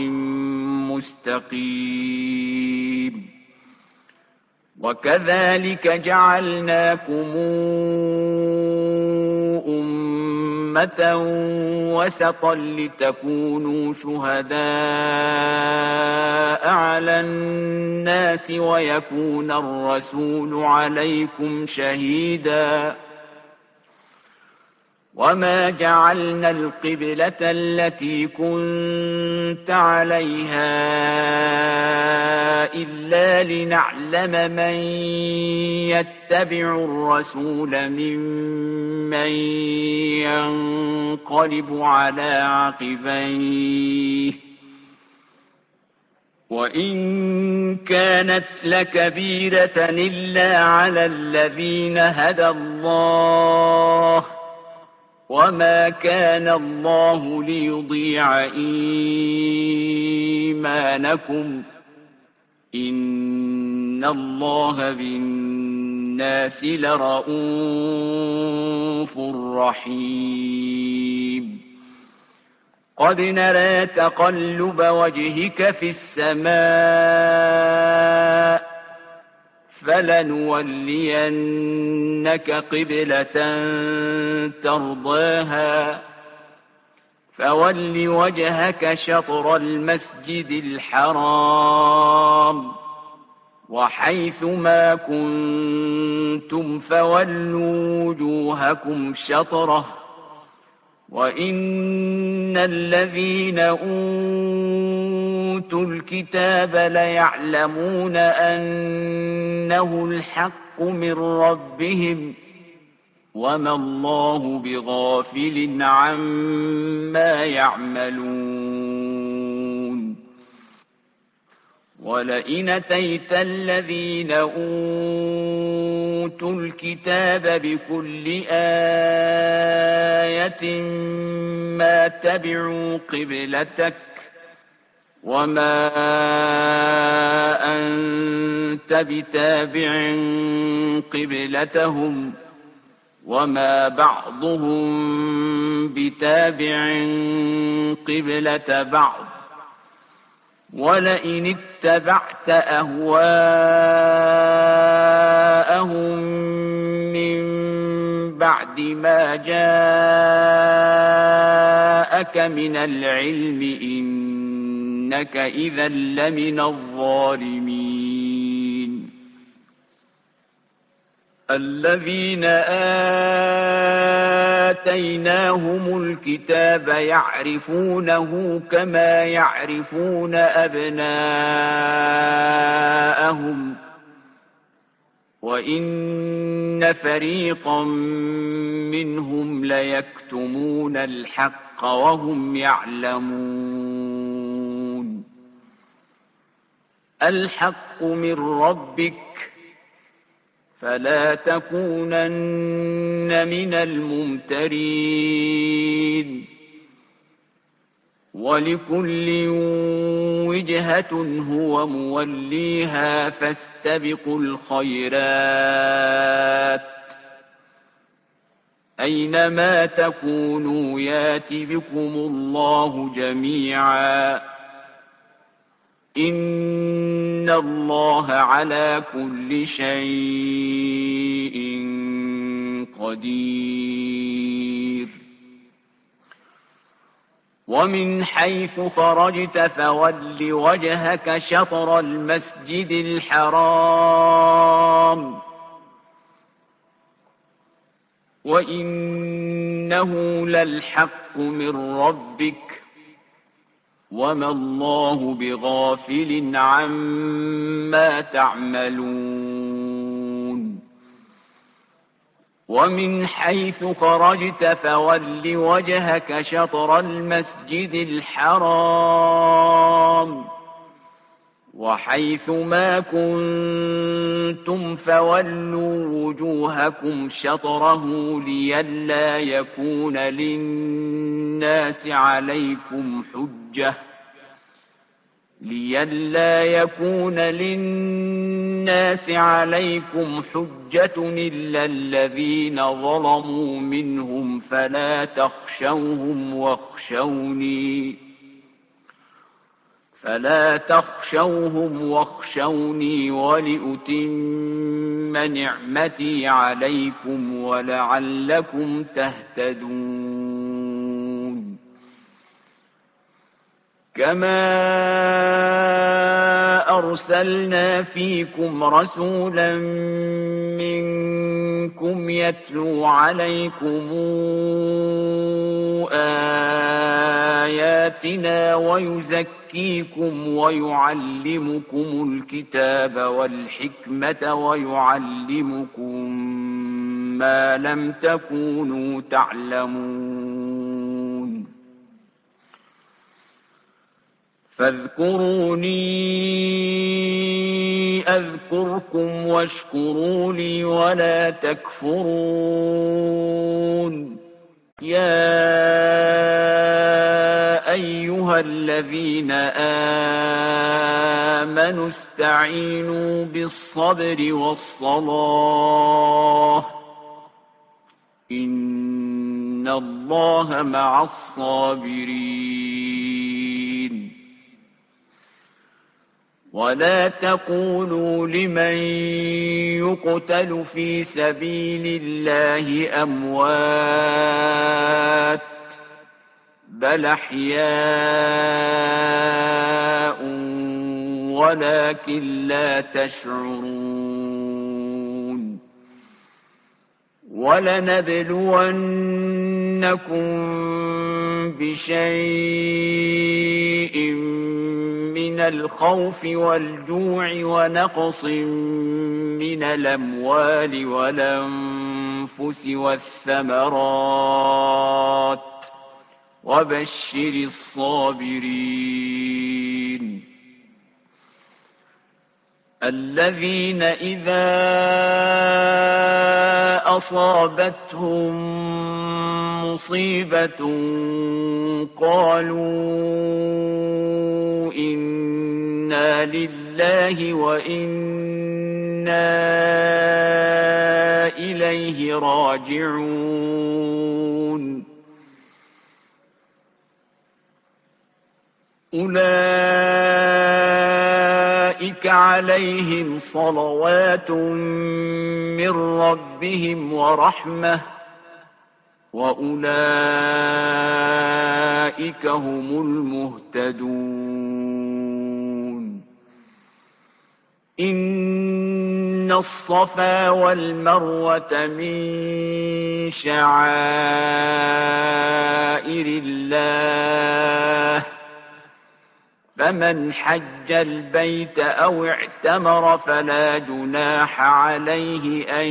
مستقيم. وكذلك جعلناكم أمة وسطا لتكونوا شهداء على الناس ويكون الرسول عليكم شهيدا. وما جعلنا القبلة التي كنت عليها إلا لنعلم من يتبع الرسول ممن ينقلب على عقبيه، وإن كانت لكبيرة إلا على الذين هدى الله، وما كان الله ليضيع إيمانكم، إن الله بالناس لرءوف رحيم. قد نرى تقلب وجهك في السماء، فلنولينك قبلة ترضاها، فول وجهك شطر المسجد الحرام، وحيث ما كنتم فولوا وجوهكم شطره، وإن الذين أوتوا الكتاب ليعلمون أنه الحق من ربهم، وما الله بغافل عما يعملون. ولئن أتيت الذين أوتوا الكتاب بكل آية ما تبعوا قبلتك وما أنت بتابع قبلتهم وما بعضهم بتابع قبلة بعض ولئن اتبعت أهواءهم من بعد ما جاءك من العلم إنك إذا لمن الظالمين الذين آتيناهم الكتاب يعرفونه كما يعرفون أبناءهم وإن فريقا منهم ليكتمون الحق وهم يعلمون الحق من ربك فلا تكونن من الممترين ولكل وجهة هو موليها فاستبقوا الخيرات أينما تكونوا يات بكم الله جميعا إن الله على كل شيء قدير ومن حيث خرجت فول وجهك شطر المسجد الحرام وإنه للحق من ربك وما الله بغافل عما تعملون ومن حيث خرجت فول وجهك شطر المسجد الحرام وحيث ما كنتم فولوا وجوهكم شطره لئلا يكون للناس عليكم حجة لئلا يكون للناس عليكم حجة إلا الذين ظلموا منهم فلا تخشوهم واخشوني فلا تخشوهم واخشوني ولأتم نعمتي عليكم ولعلكم تهتدون كما أرسلنا فيكم رسولا منكم يتلو عليكم آياتنا ويزكيكم ويعلمكم الكتاب والحكمة ويعلمكم ما لم تكونوا تعلمون فاذكروني أذكركم واشكروا لي ولا تكفرون يا أيها الذين آمنوا استعينوا بالصبر والصلاة إن الله مع الصابرين ولا تقولوا لمن يقتل في سبيل الله أموات بل أحياء ولكن لا تشعرون ولنبلونكم بشيء من الخوف والجوع ونقص من الأموال والأنفس والثمرات وبشر الصابرين الذين إذا أصابتهم مصيبة قالوا إنا لله وإنا إليه راجعون أولئك عليهم صلوات من ربهم ورحمة وأولئك هم المهتدون إن الصفا والمروة من شعائر الله فمن حج البيت أو اعتمر فلا جناح عليه أن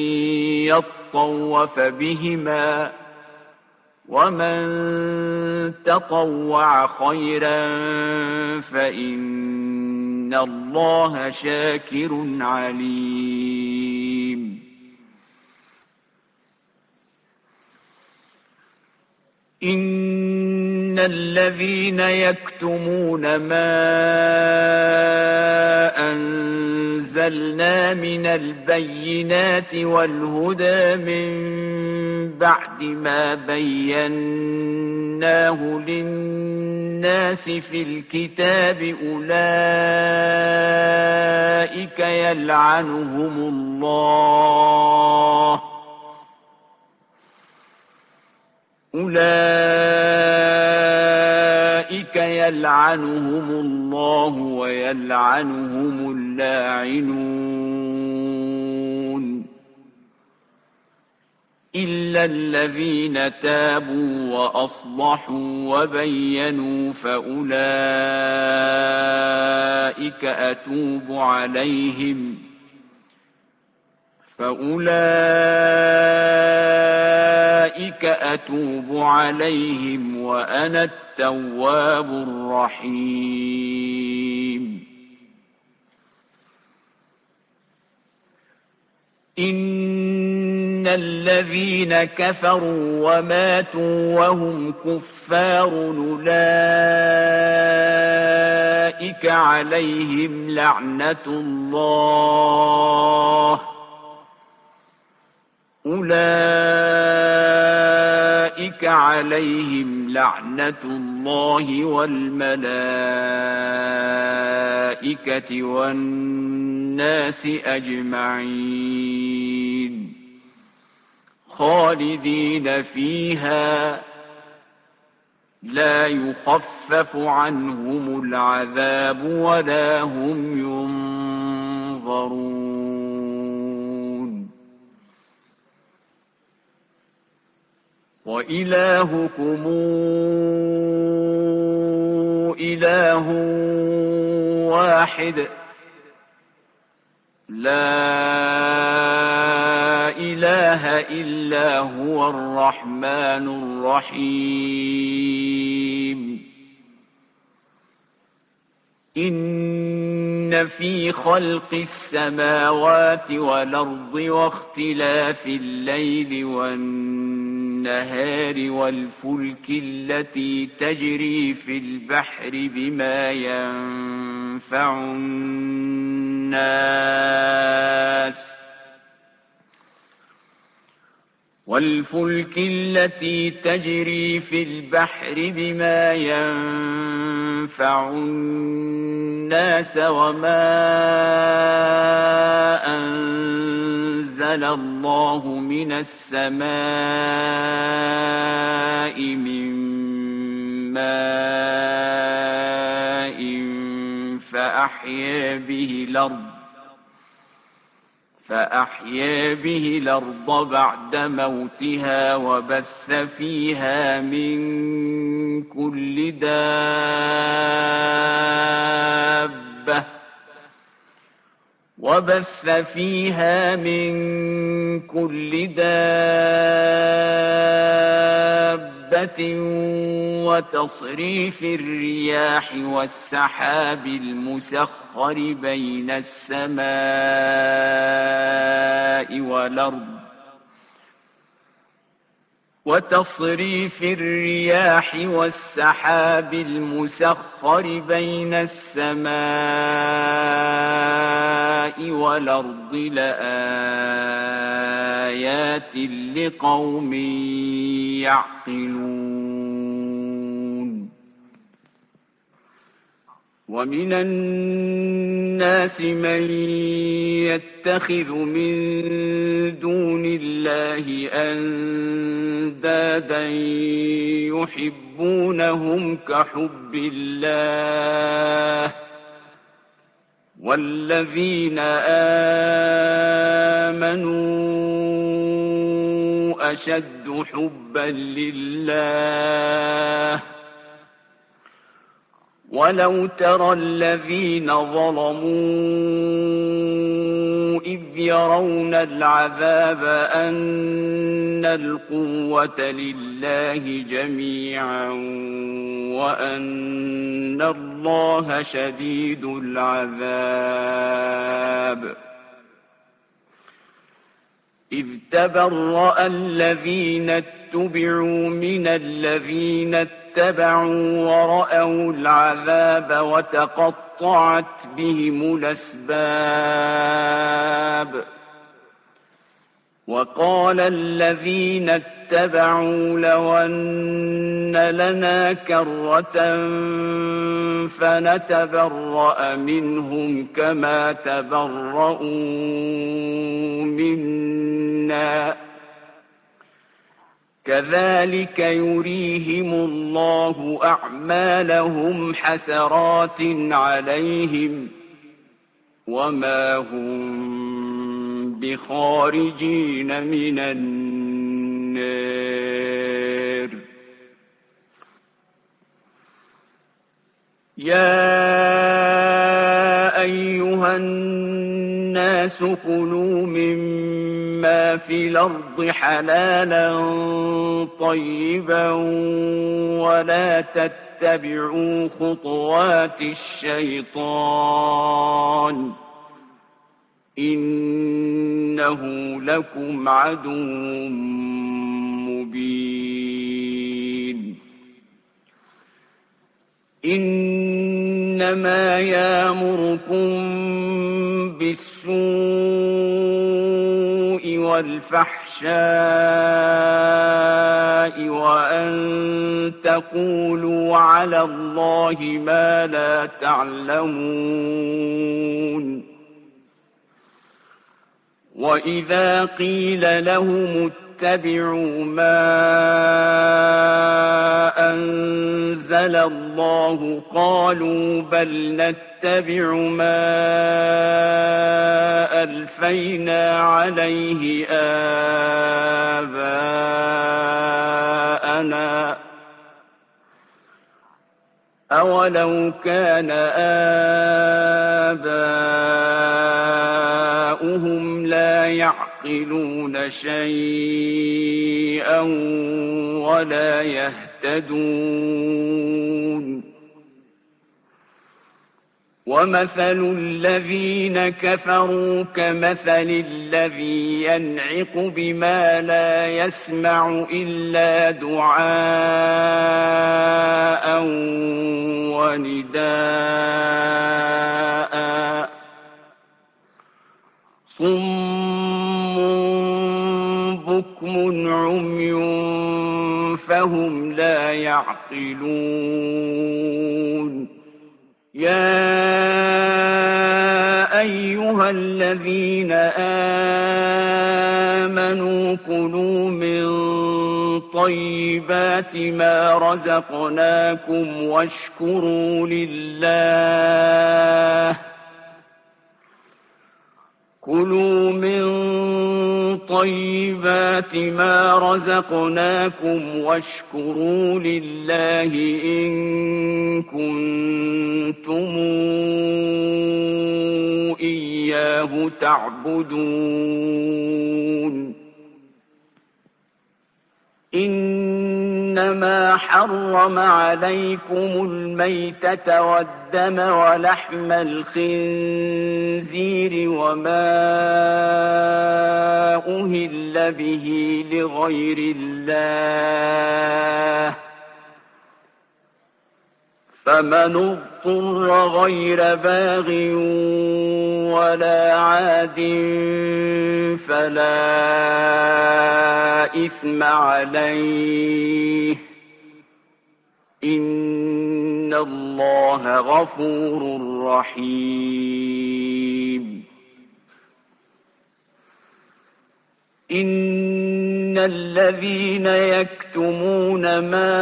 يطوف بهما ومن تطوع خيرا فإن الله شاكر عليم إن الذين يكتمون ما أنزلنا من البينات والهدى من بعد ما بيناه للناس في الكتاب أولئك يلعنهم الله أولئك يلعنهم الله ويلعنهم اللاعنون إلا الذين تابوا وأصلحوا وبينوا فأولئك أتوب عليهم فأولئك أتوب عليهم وأنا التواب الرحيم إن الذين كفروا وماتوا وهم كفار أولئك عليهم لعنة الله أولئك عليهم لعنة الله والملائكة والناس أجمعين خالدين فيها لا يخفف عنهم العذاب ولا هم ينظرون وإلهكم إله واحد لا إله إلا هو الرحمن الرحيم إن في خلق السماوات والأرض واختلاف الليل والنهار والفلك التي تجري في البحر بما ينفع الناس والفلك التي تجري في البحر بما ينفع الناس وما أنزل الله من السماء من ماء فأحيا به الأرض فأحيا به الأرض بعد موتها وبث فيها من كل دابة وبث فيها من كل دابة وتصريف الرياح والسحاب المسخر بين السماء والأرض وتصريف الرياح والسحاب المسخر بين السماء والأرض لآيات لقوم يعقلون. ومن الناس من يتخذ من دون الله أندادا يحبونهم كحب الله والذين آمنوا أشد حبا لله. ولو ترى الذين ظلموا إذ يرون العذاب أن القوة لله جميعا وأن الله شديد العذاب. إذ تبرأ الذين اتبعوا من الذين اتبعوا ورأوا العذاب وتقطعت بهم الأسباب. وقال الذين اتبعوا لو أن لنا كرة فنتبرأ منهم كما تبرؤوا منا كذلك يريهم الله أعمالهم حسرات عليهم وما هم بخارجين من النار. يا أيها الناس كلوا مما في الأرض حلالا طيبا ولا تتبعوا خطوات الشيطان إنه لكم عدو مبين. إنما يأمركم بالسوء والفحشاء وأن تقولوا على الله ما لا تعلمون. وإذا قيل لهم اتبعوا ما أنزل الله قالوا بل نتبع ما ألفينا عليه آباءنا أولو كان آباؤهم لا يعقلون شيئا ولا يهتدون. ومثل الذين كفروا كمثل الذي ينعق بما لا يسمع إلا دعاء ونداء صم بكم عمي فهم لا يعقلون. يا أيها الذين آمنوا كلوا من طيبات ما رزقناكم واشكروا لله كلوا من طيبات ما رزقناكم واشكروا لله إن كنتم إياه تعبدون. إن إنما حرم عليكم الميتة والدم ولحم الخنزير وما أهل به لغير الله فمن اضطر غير باغ ولا عاد فلا إثم عليه إن الله غفور رحيم إن الذين يكتمون ما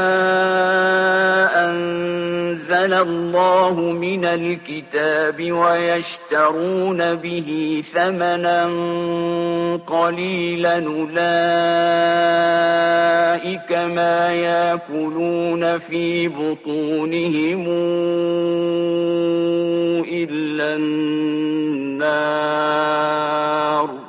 أنزل الله من الكتاب ويشترون به ثمنا قليلا أولئك ما يأكلون في بطونهم إلا النار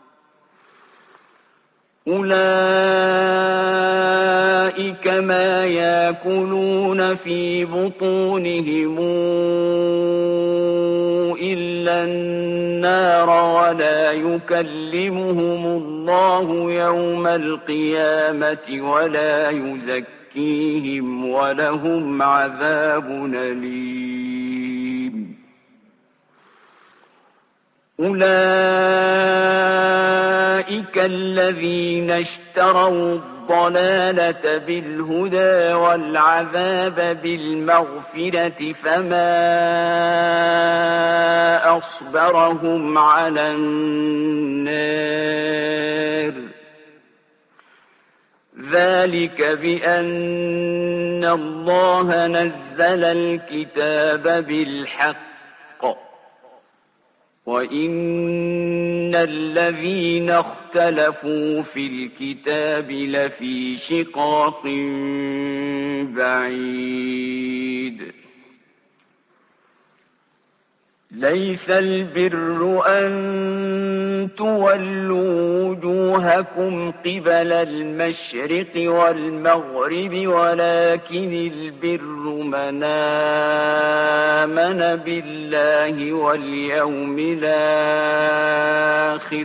أولئك ما يأكلون في بطونهم إلا النار ولا يكلمهم الله يوم القيامة ولا يزكيهم ولهم عذاب أليم أولئك الذين اشتروا الضلالة بالهدى والعذاب بالمغفرة فما أصبرهم على النار ذلك بأن الله نزل الكتاب بالحق وإن الذين اختلفوا في الكتاب لفي شقاق بعيد ليس البر أن تولوا وجوهكم قبل المشرق والمغرب ولكن البر من آمن بالله واليوم الآخر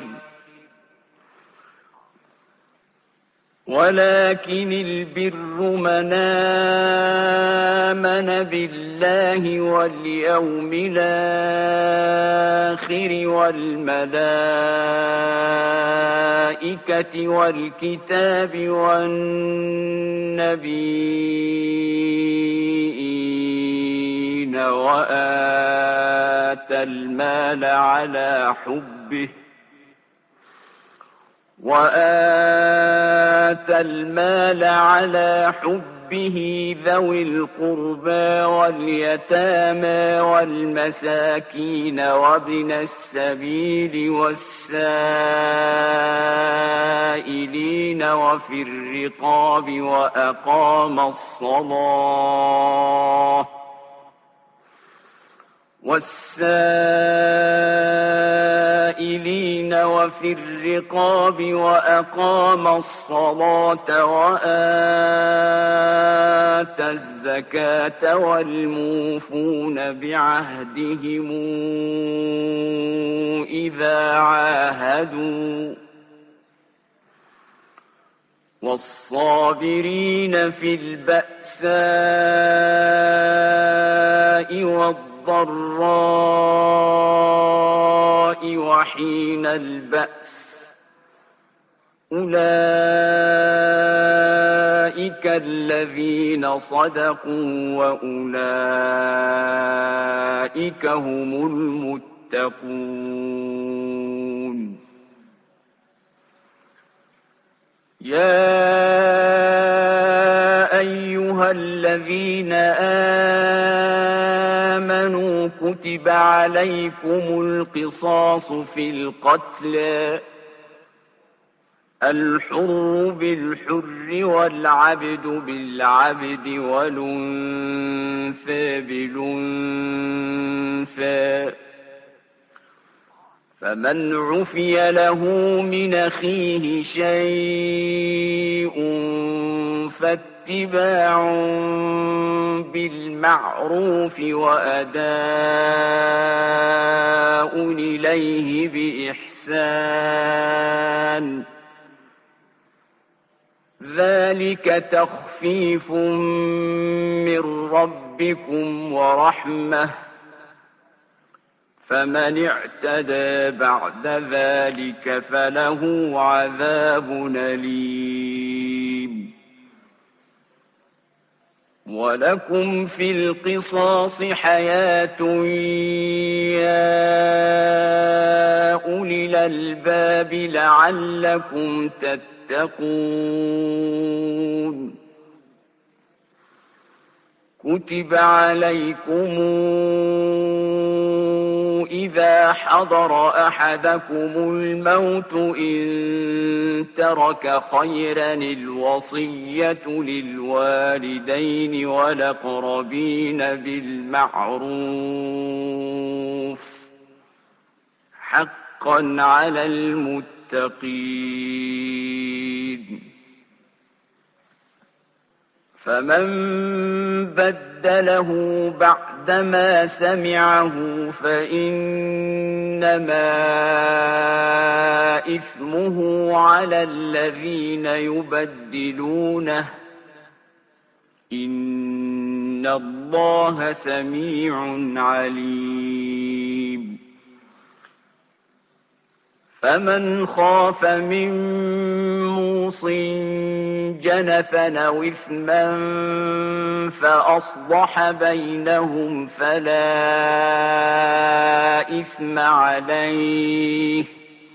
ولكن البر من آمن بالله واليوم الآخر والملائكة والكتاب والنبيين وآتى المال على حبه وآتى المال على حبه ذوي القربى واليتامى والمساكين وابن السبيل والسائلين وفي الرقاب وأقام الصلاة والسائلين وفي الرقاب وأقام الصلاة وآتى الزكاة والموفون بعهدهم إذا عاهدوا والصابرين في البأساء والضراء الضراء وحين البأس أولئك الذين صدقوا وأولئك هم المتقون يا أيها الذين آمنوا كتب عليكم القصاص في القتلى الحر بالحر والعبد بالعبد والأنثى بالأنثى فمن عفي له من أخيه شيء فاتباع بالمعروف وأداء إليه بإحسان ذلك تخفيف من ربكم ورحمة فمن اعتدى بعد ذلك فله عذاب أليم ولكم في القصاص حياة يا أولي الألباب لعلكم تتقون كتب عليكم إذا حضر أحدكم الموت إن ترك خيرا الوصية للوالدين والأقربين بالمعروف حقا على المتقين فمن بدله بعدما سمعه فإنما إثمه على الذين يبدلونه إن الله سميع عليم فمن خاف من موص جنفا أو إثما فأصلح بينهم فلا إثم عليه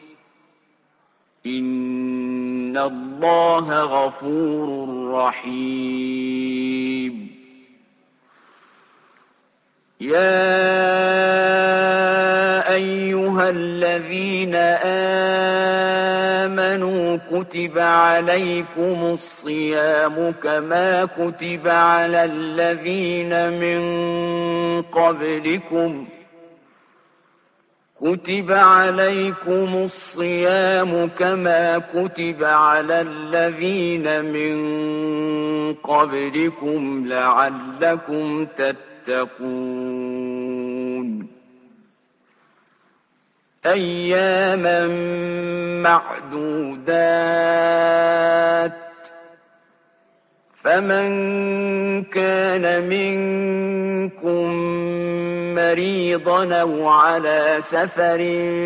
إن الله غفور رحيم يا أيها الذين آمنوا كتب عليكم الصيام كما كتب على الذين من قبلكم كتب عليكم الصيام كما كتب على الذين من قبلكم لعلكم تتقون أياما معدودات فمن كان منكم مريضا أو على سفر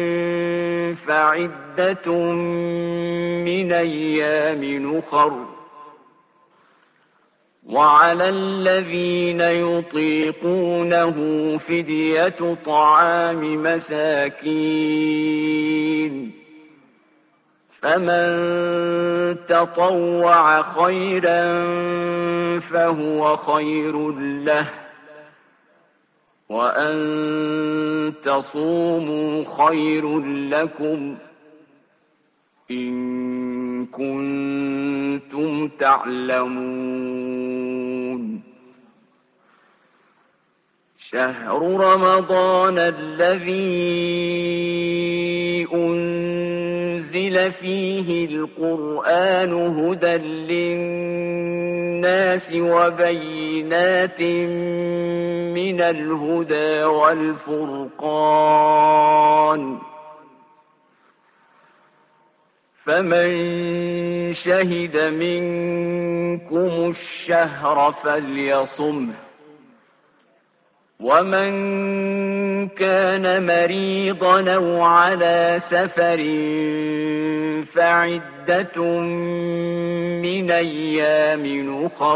فعدة من أيام أخر وعلى الذين يطيقونه فدية طعام مساكين فمن تطوع خيرا فهو خير له وأن تصوموا خير لكم إن كنتم تعلمون شهر رمضان الذي أنزل فيه القرآن هدى للناس وبينات من الهدى والفرقان فمن شهد منكم الشهر فليصمه ومن كان مريضا أو على سفر فعدة من أيام أخر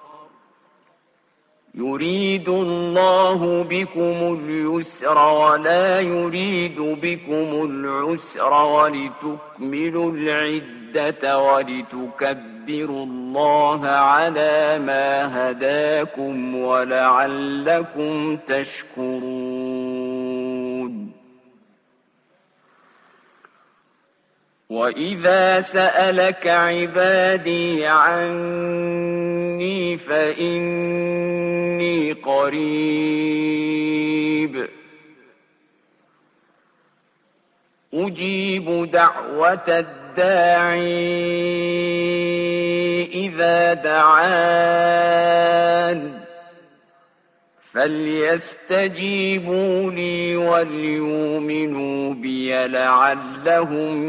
يريد الله بكم اليسر ولا يريد بكم العسر ولتكملوا العدة ولتكبروا الله على ما هداكم ولعلكم تشكرون وإذا سألك عبادي عني فإني قريب أجيب دعوة الداعي إذا دعان فليستجيبوا لي وليؤمنوا بي لعلهم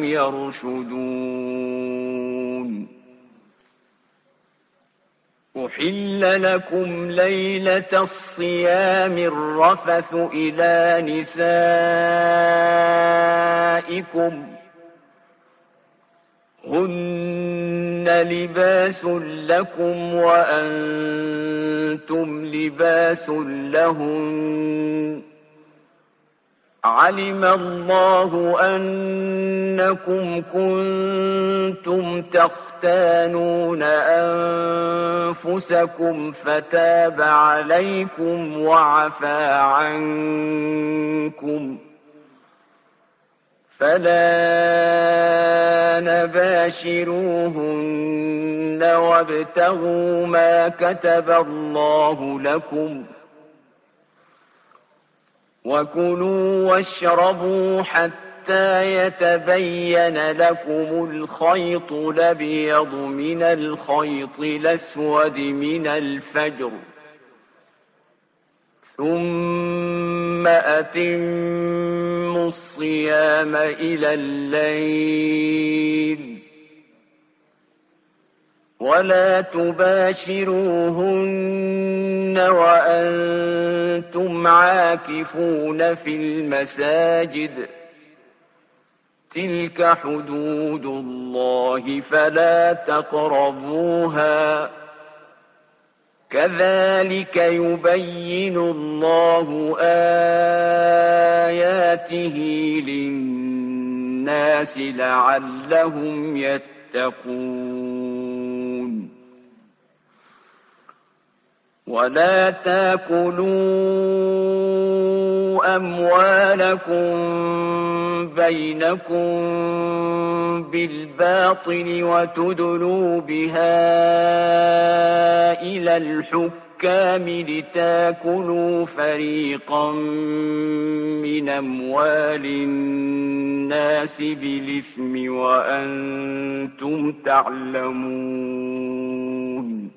يرشدون. أحل لكم ليلة الصيام الرفث إلى نسائكم هن لباس لكم وأنتم لباس لهن علم الله أنكم كنتم تختانون أنفسكم فتاب عليكم وعفى عنكم فلا نباشروهن وابتغوا ما كتب الله لكم وكلوا واشربوا حتى يتبين لكم الخيط الأبيض من الخيط الأسود من الفجر ثم أتموا الصيام إلى الليل ولا تباشروهن وأنتم عاكفون في المساجد تلك حدود الله فلا تقربوها كذلك يبين الله آياته للناس لعلهم يتقون. ولا تاكلوا أموالكم بينكم بالباطل وتدلوا بها إلى الحكام لتاكلوا فريقا من أموال الناس بالإثم وأنتم تعلمون.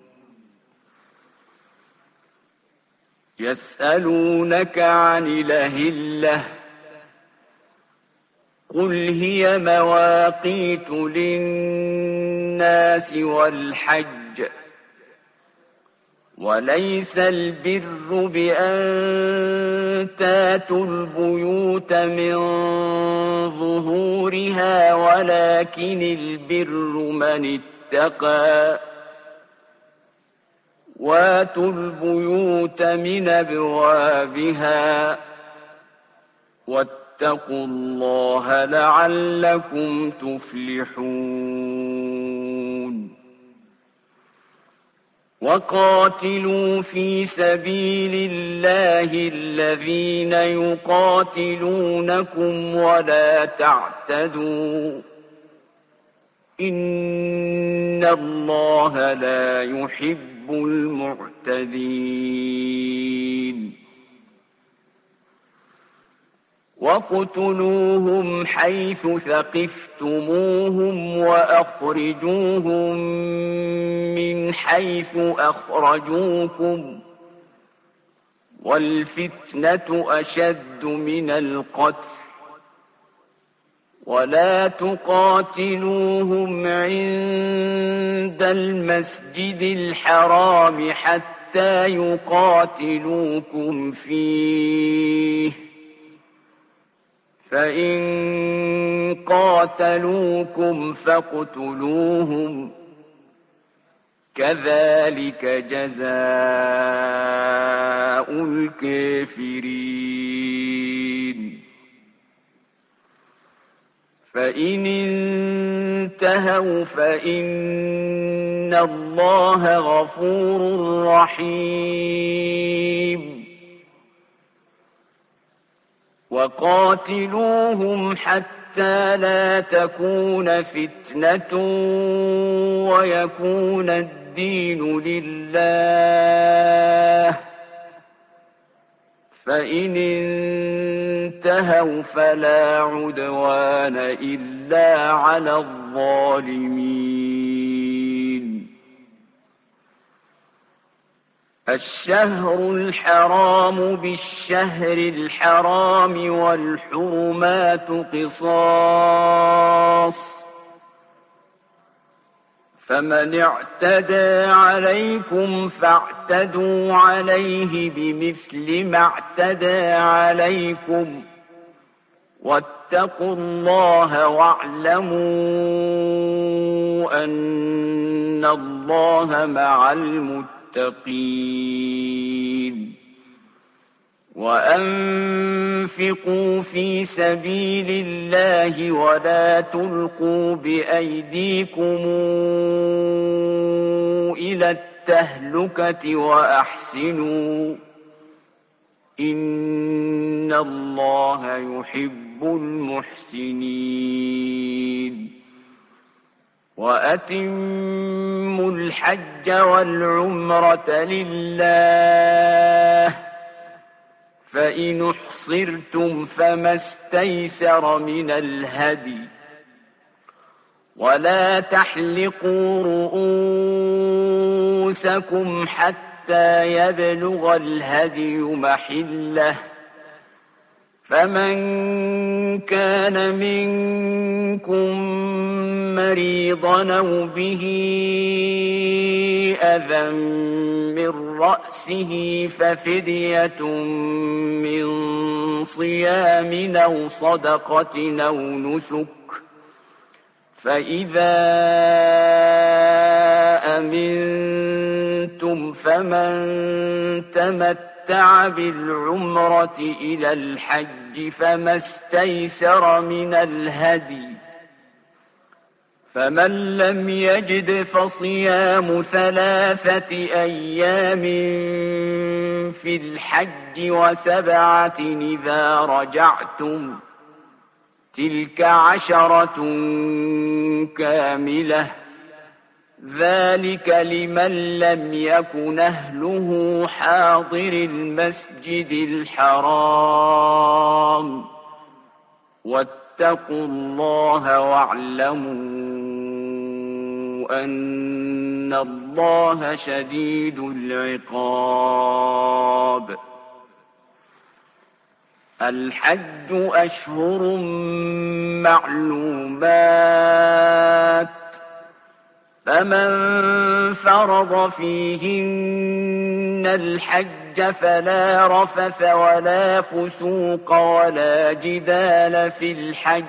يسألونك عن الأهلة قل هي مواقيت للناس والحج وليس البر بأن تاتوا البيوت من ظهورها ولكن البر من اتقى واتوا البيوت من أبوابها واتقوا الله لعلكم تفلحون. وقاتلوا في سبيل الله الذين يقاتلونكم ولا تعتدوا إن الله لا يحب المعتدين. وَاقْتُلُوهُمْ حَيْثُ ثَقِفْتُمُوهُمْ وَأَخْرِجُوهُمْ مِنْ حَيْثُ أَخْرَجُوكُمْ وَالْفِتْنَةُ أَشَدُّ مِنَ الْقَتْلِ وَلَا تُقَاتِلُوهُمْ عِندَ الْمَسْجِدِ الْحَرَامِ حَتَّى يُقَاتِلُوكُمْ فِيهِ فَإِن قَاتَلُوكُمْ فَاقْتُلُوهُمْ كَذَلِكَ جَزَاءُ الْكَافِرِينَ. فَإِنِ انتهوا فَإِنَّ اللَّهَ غَفُورٌ رَّحِيمٌ. وَقَاتِلُوهُمْ حَتَّى لَا تَكُونَ فِتْنَةٌ وَيَكُونَ الدِّينُ لِلَّهِ فإن انتهوا فلا عدوان إلا على الظالمين. الشهر الحرام بالشهر الحرام والحرمات قصاص، فمن اعتدى عليكم فاعتدوا عليه بمثل ما اعتدى عليكم، واتقوا الله واعلموا أن الله مع المتقين. وأنفقوا في سبيل الله ولا تلقوا بأيديكم إلى التهلكة وأحسنوا إن الله يحب المحسنين. وأتموا الحج والعمرة لله، فإن احصرتم فما استيسر من الهدي، ولا تحلقوا رؤوسكم حتى يبلغ الهدي محله، فمن كان منكم مريضا أو به أذى من رأسه ففدية من صيام أو صدقة أو نسك، فإذا أمنتم فمن تمتع بالعمرة إلى الحج فما استيسر من الهدي، فمن لم يجد فصيام ثلاثة أيام في الحج وسبعة إذا رجعتم، تلك عشرة كاملة، ذلك لمن لم يكن أهله حاضر المسجد الحرام. واتقوا الله واعلموا أن الله شديد العقاب. الحج أشهر معلومات، فمن فرض فيهن الحج فلا رفث ولا فسوق ولا جدال في الحج،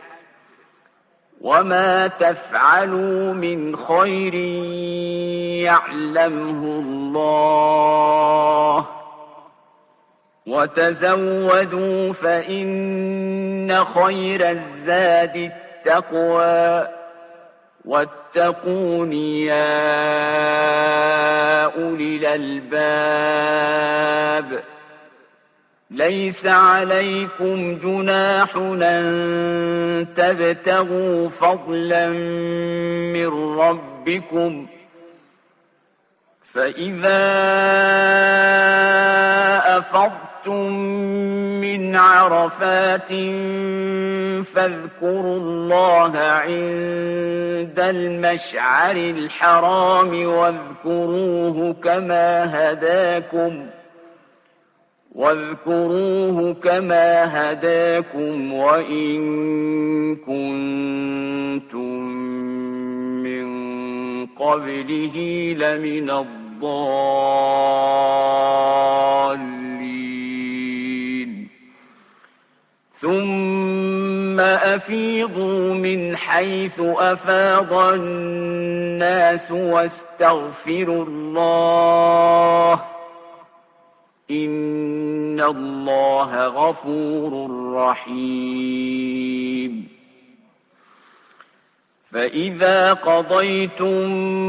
وما تفعلوا من خير يعلمه الله، وتزودوا فإن خير الزاد التقوى، واتقون يا أولي الألباب. ليس عليكم جناح أن تبتغوا فضلا من ربكم، فإذا أفضتم من عرفات فاذكروا الله عند المشعر الحرام واذكروه كما هداكم واذكروه كما هداكم وإن كنتم من قبله لمن الضالين. ثم أفيضوا من حيث أفاض الناس واستغفروا الله إن الله غفور رحيم. فإذا قضيتم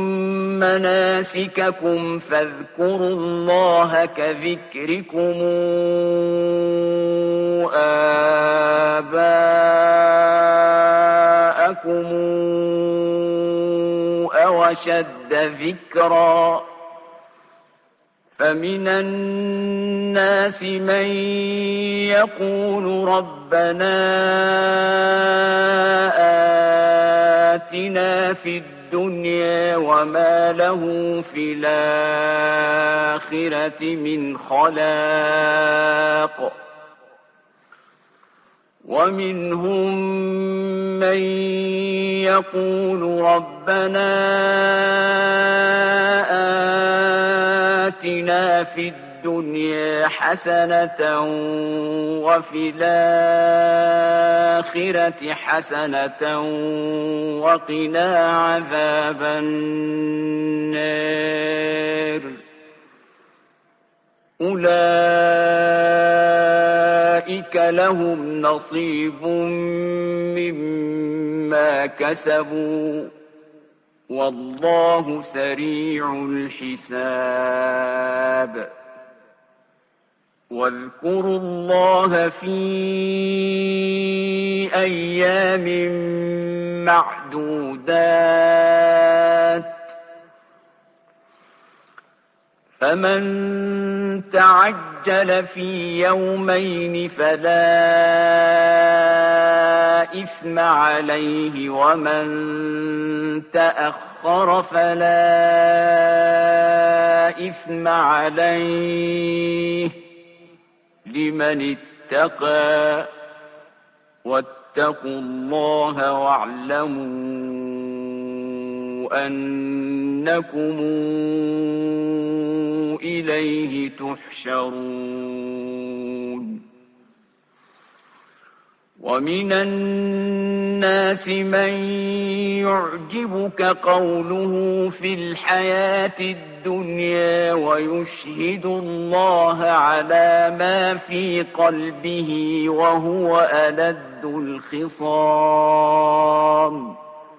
مناسككم فاذكروا الله كذكركم آباءكم أو أشد ذكرا، فمن الناس من يقول ربنا آتنا في الدنيا وما له في الآخرة من خلاق ومنهم من يقول ربنا آتنا في الدنيا حسنة وفي الآخرة حسنة وقنا عذاب النار أولئك لهم نصيب مما كسبوا والله سريع الحساب واذكروا الله في أيام معدودات فمن تعجل في يومين فلا إثم عليه ومن تأخر فلا إثم عليه لمن اتقى واتقوا الله واعلموا أنكم إليه تحشرون ومن الناس من يعجبك قوله في الحياة الدنيا ويشهد الله على ما في قلبه وهو ألد الخصام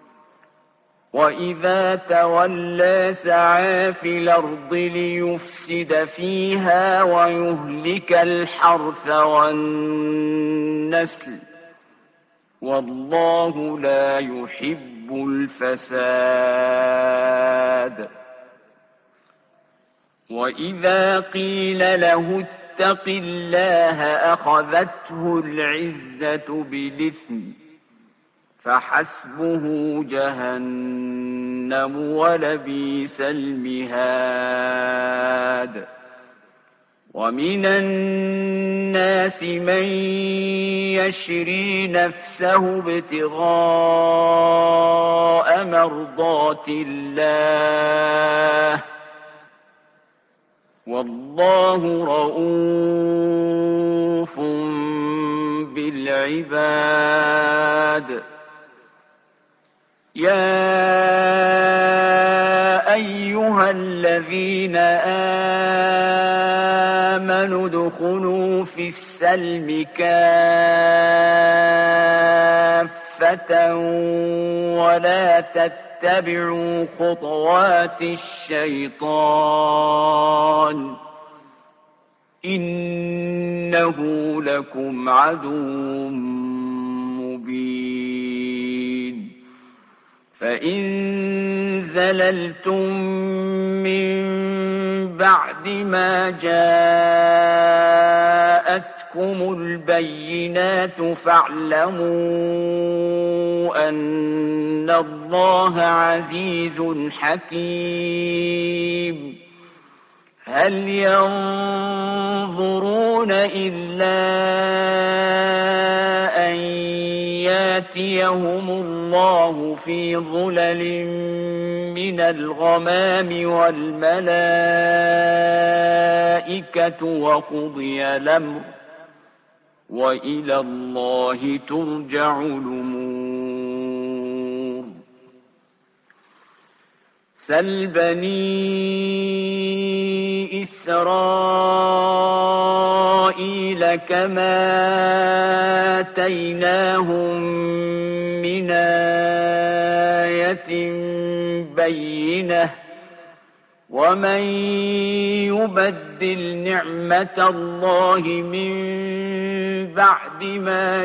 وإذا تولى سعى في الأرض ليفسد فيها ويهلك الحرث والنسل والله لا يحب الفساد وإذا قيل له اتق الله أخذته العزة بالإثم فحسبه جهنم ولبئس المهاد ومن الناس من يشري نفسه ابتغاء مرضات الله والله رءوف بالعباد يا أيها الذين آمنوا ادخلوا في السلم كافة ولا تتبعوا خطوات الشيطان إنه لكم عدو مبين فإن زللتم من بعد ما جاءتكم البينات فاعلموا أن الله عزيز حكيم هل ينظرون إلا أن ياتيهم الله في ظلل من الغمام والملائكة وقضي الأمر وإلى الله ترجع الأمور سل بني إسرائيل كما آتيناهم من آية بينة ومن يبدل نعمة الله من بعد ما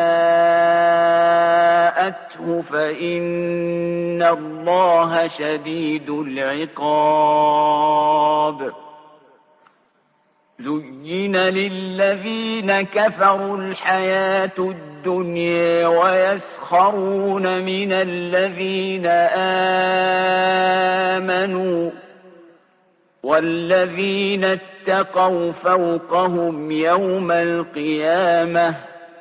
جاءته فإن الله شديد العقاب زين للذين كفروا الحياة الدنيا ويسخرون من الذين آمنوا والذين اتقوا فوقهم يوم القيامة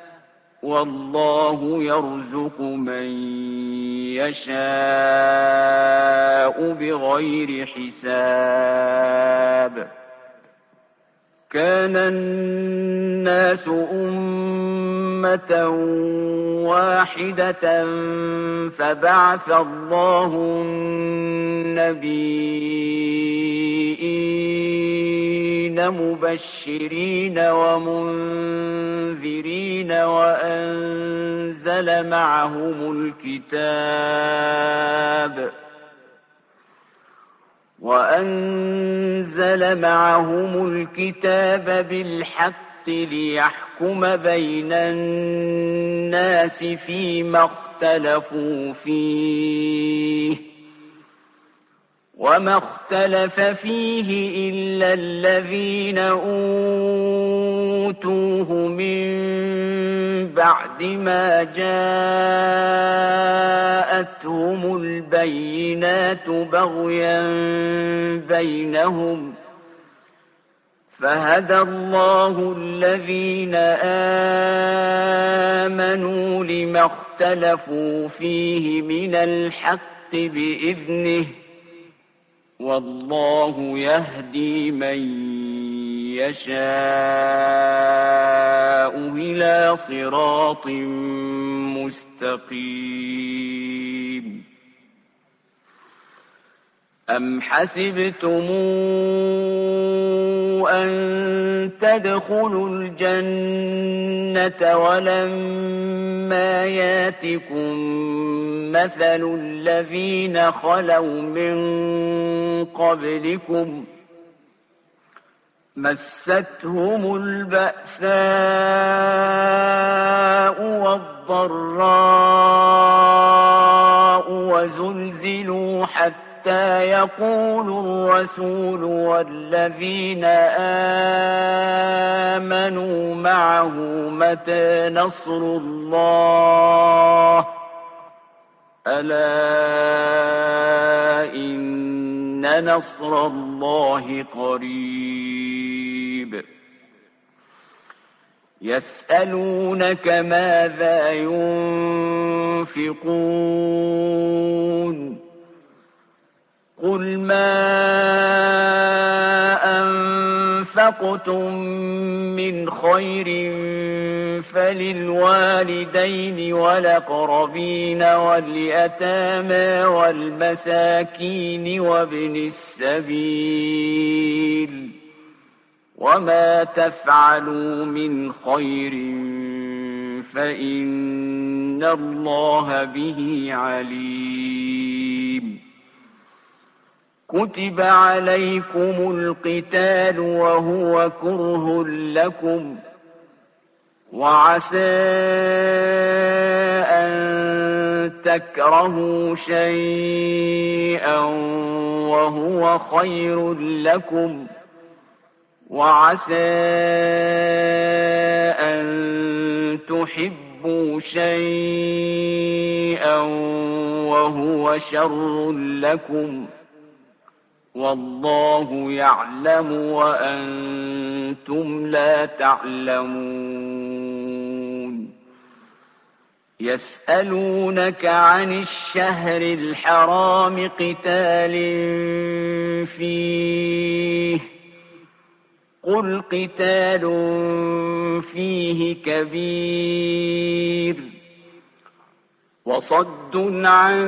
والله يرزق من يشاء بغير حساب. كان الناس أمة واحدة فبعث الله النبيين مبشرين ومنذرين وأنزل معهم الكتاب وأنزل معهم الكتاب بالحق ليحكم بين الناس فيما اختلفوا فيه وما اختلف فيه إلا الذين أوتوه من بعد ما جاءتهم البينات بغيا بينهم فهدى الله الذين آمنوا لما اختلفوا فيه من الحق بإذنه والله يهدي من يشاء إلى صراط مستقيم. أم حسبتم أن تدخلوا الجنة ولما ياتكم مثل الذين خلوا من قبلكم مستهم البأساء والضراء وزلزلوا حتى يقول الرسول والذين آمنوا معه متى نصر الله ألا إن نصر الله قريب. يسألونك ماذا ينفقون قل ما أنفقتم من خير فللوالدين والأقربين واليتامى والمساكين وابن السبيل وما تفعلوا من خير فإن الله به عليم. كتب عليكم القتال وهو كره لكم وعسى أن تكرهوا شيئا وهو خير لكم وعسى أن تحبوا شيئا وهو شر لكم والله يعلم وأنتم لا تعلمون. يسألونك عن الشهر الحرام قتال فيه قل قتال فيه كبير وصد عن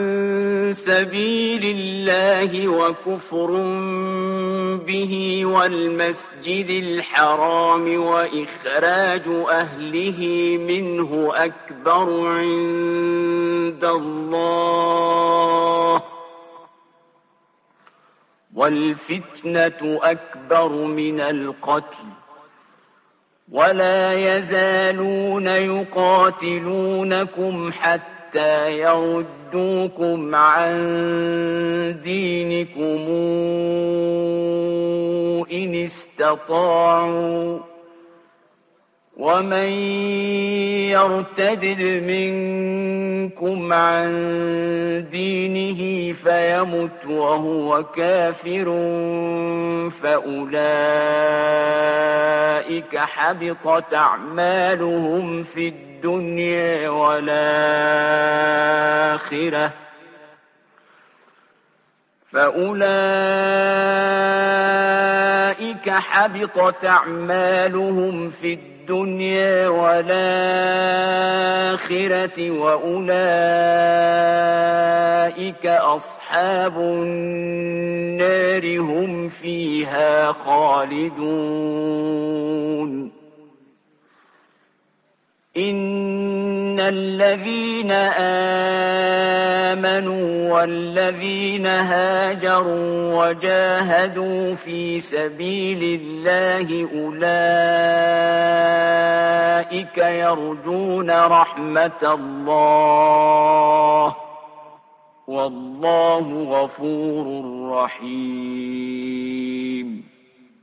سبيل الله وكفر به والمسجد الحرام وإخراج أهله منه أكبر عند الله والفتنة أكبر من القتل ولا يزالون يقاتلونكم حتى حتى يردوكم عن دينكم إن استطاعوا ومن يرتد منكم عن دينه فيمت وهو كافر فأولئك حبطت أعمالهم في الدنيا والآخرة فأولئك حبطت أعمالهم في الدنيا والآخرة وأولئك أصحاب النار هم فيها خالدون. إن الذين آمنوا والذين هاجروا وجاهدوا في سبيل الله أولئك يرجون رحمة الله والله غفور رحيم.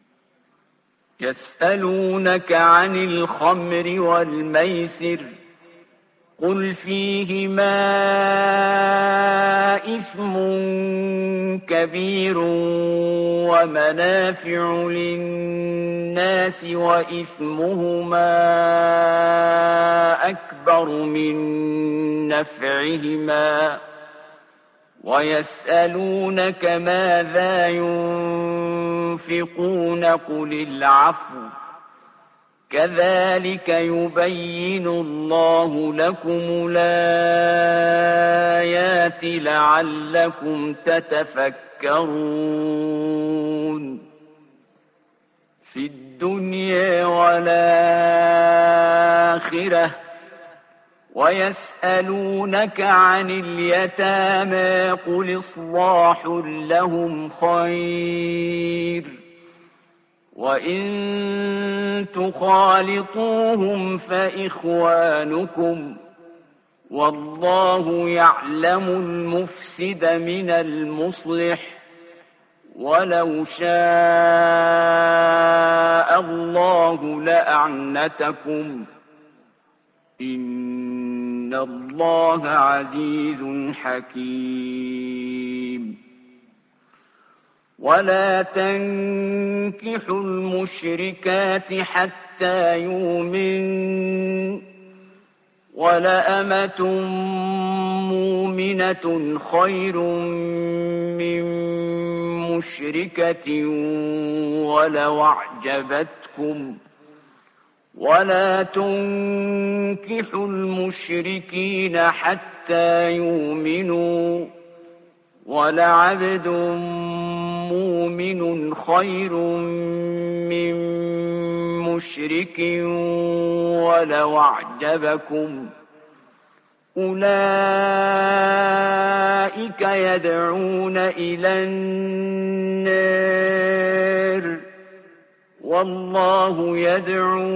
يسألونك عن الخمر والميسر قل فيهما إثم كبير ومنافع للناس وإثمهما أكبر من نفعهما ويسألونك ماذا ينفقون قل العفو كذلك يبين الله لكم الآيات لعلكم تتفكرون. في الدنيا والآخرة ويسألونك عن اليتامى قل إصلاح لهم خير وإن تخالطوهم فإخوانكم والله يعلم المفسد من المصلح ولو شاء الله لأعنتكم إن الله عزيز حكيم. ولا تنكحوا المشركات حتى يؤمنوا ولأمة مؤمنة خير من مشركة ولو أعجبتكم ولا تنكحوا المشركين حتى يؤمنوا ولعبد مؤمن خير من مشرك ولو أعجبكم أولئك يدعون إلى النار والله يدعو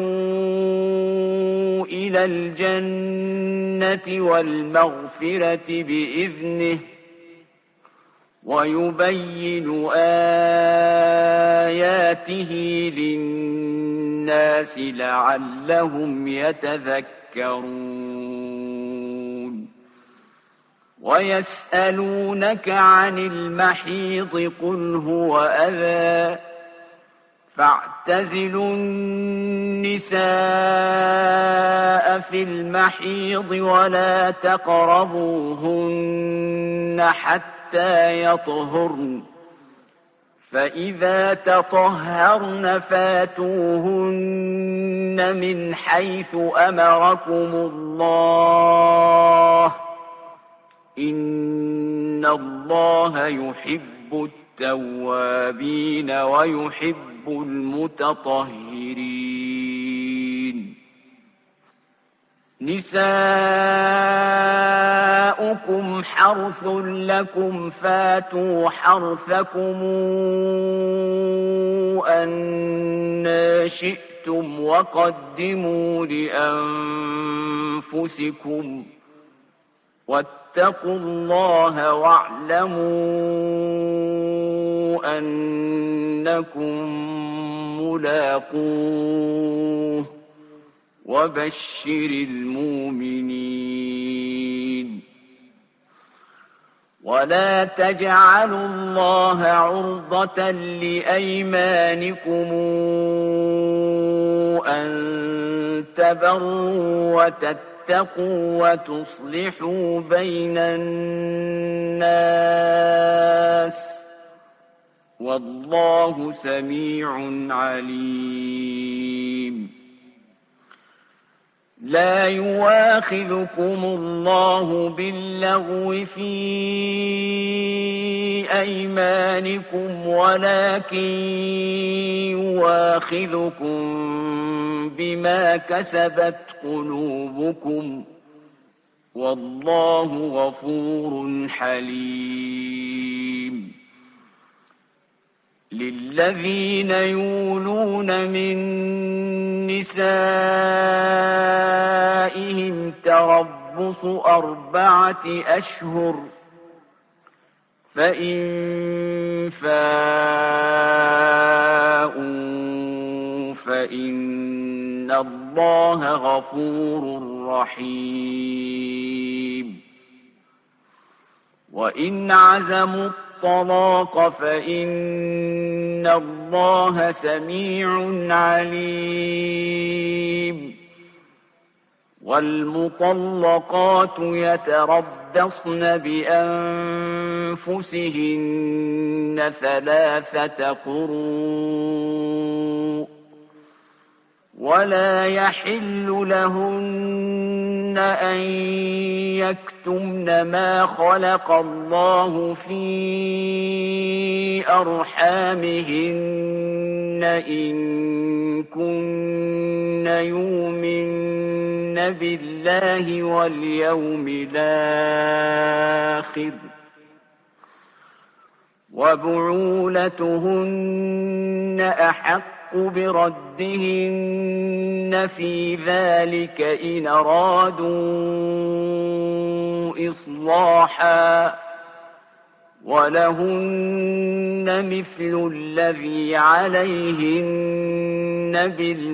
إلى الجنة والمغفرة بإذنه ويبين آياته للناس لعلهم يتذكرون. ويسألونك عن المحيض قل هو أذى فاعتزلوا النساء في المحيض ولا تقربوهن حتى يطهرن فإذا تطهرن فاتوهن من حيث أمركم الله إن الله يحب التوابين ويحب المتطهرين. نساؤكم حرث لكم فاتوا حرثكم أن شئتم وقدموا لأنفسكم واتقوا الله واعلموا أنكم ملاقوه وبشر المؤمنين. ولا تجعلوا الله عرضة لأيمانكم أن تبروا وتتقوا وتصلحوا بين الناس والله سميع عليم. لا يؤاخذكم الله باللغو في أيمانكم ولكن يؤاخذكم بما كسبت قلوبكم والله غفور حليم. للذين يولون من نسائهم تربص أربعة أشهر فإن فاءوا فإن الله غفور رحيم. وإن عزموا الطلاق فإن الله سميع عليم. والمطلقات يتربصن بأنفسهن ثلاثة قروء ولا يحل لهن أن يكتمن ما خلق الله في أرحامهن إن كن يؤمن بالله واليوم الآخر وبعولتهن أحق بردهن في ذلك إن أرادوا إصلاحا ولهن مثل الذي عليهن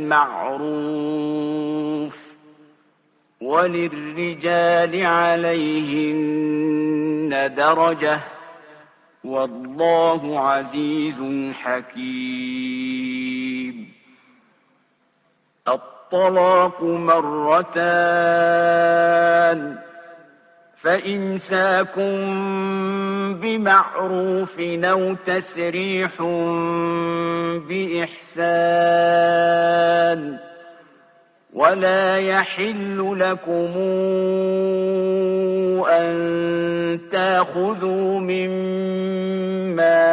بالمعروف وللرجال عليهن درجة والله عزيز حكيم. الطلاق مرتان فإمساك بمعروف أو تسريح بإحسان ولا يحل لكم أن تأخذوا مما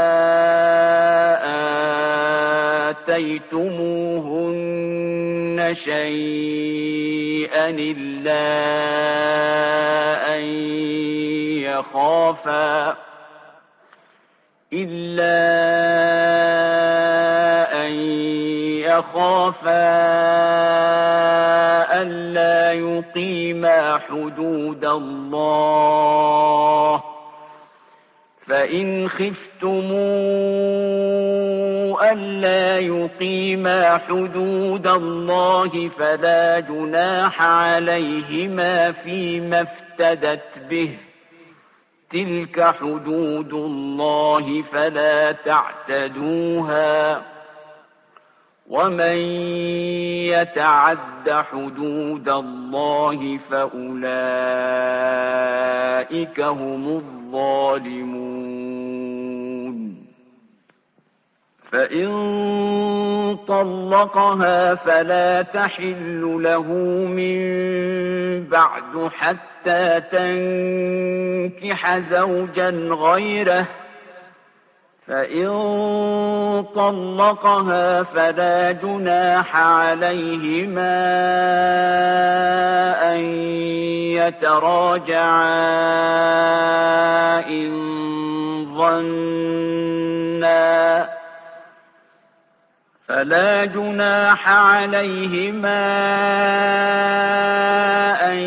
آتيتموهن شيئا إلا أن يخافا إلا أن يخافا ألا يقيما حدود الله فإن خفتموا ألا يقيما حدود الله فلا جناح عليهما فيما افتدت به تلك حدود الله فلا تعتدوها ومن يتعد حدود الله فأولئك هم الظالمون. فإن طلقها فلا تحل له من بعد حتى تنكح زوجا غيره فإن طلقها فلا جناح عليهما أن يتراجعا إن ظنا فلا جناح عليهما أن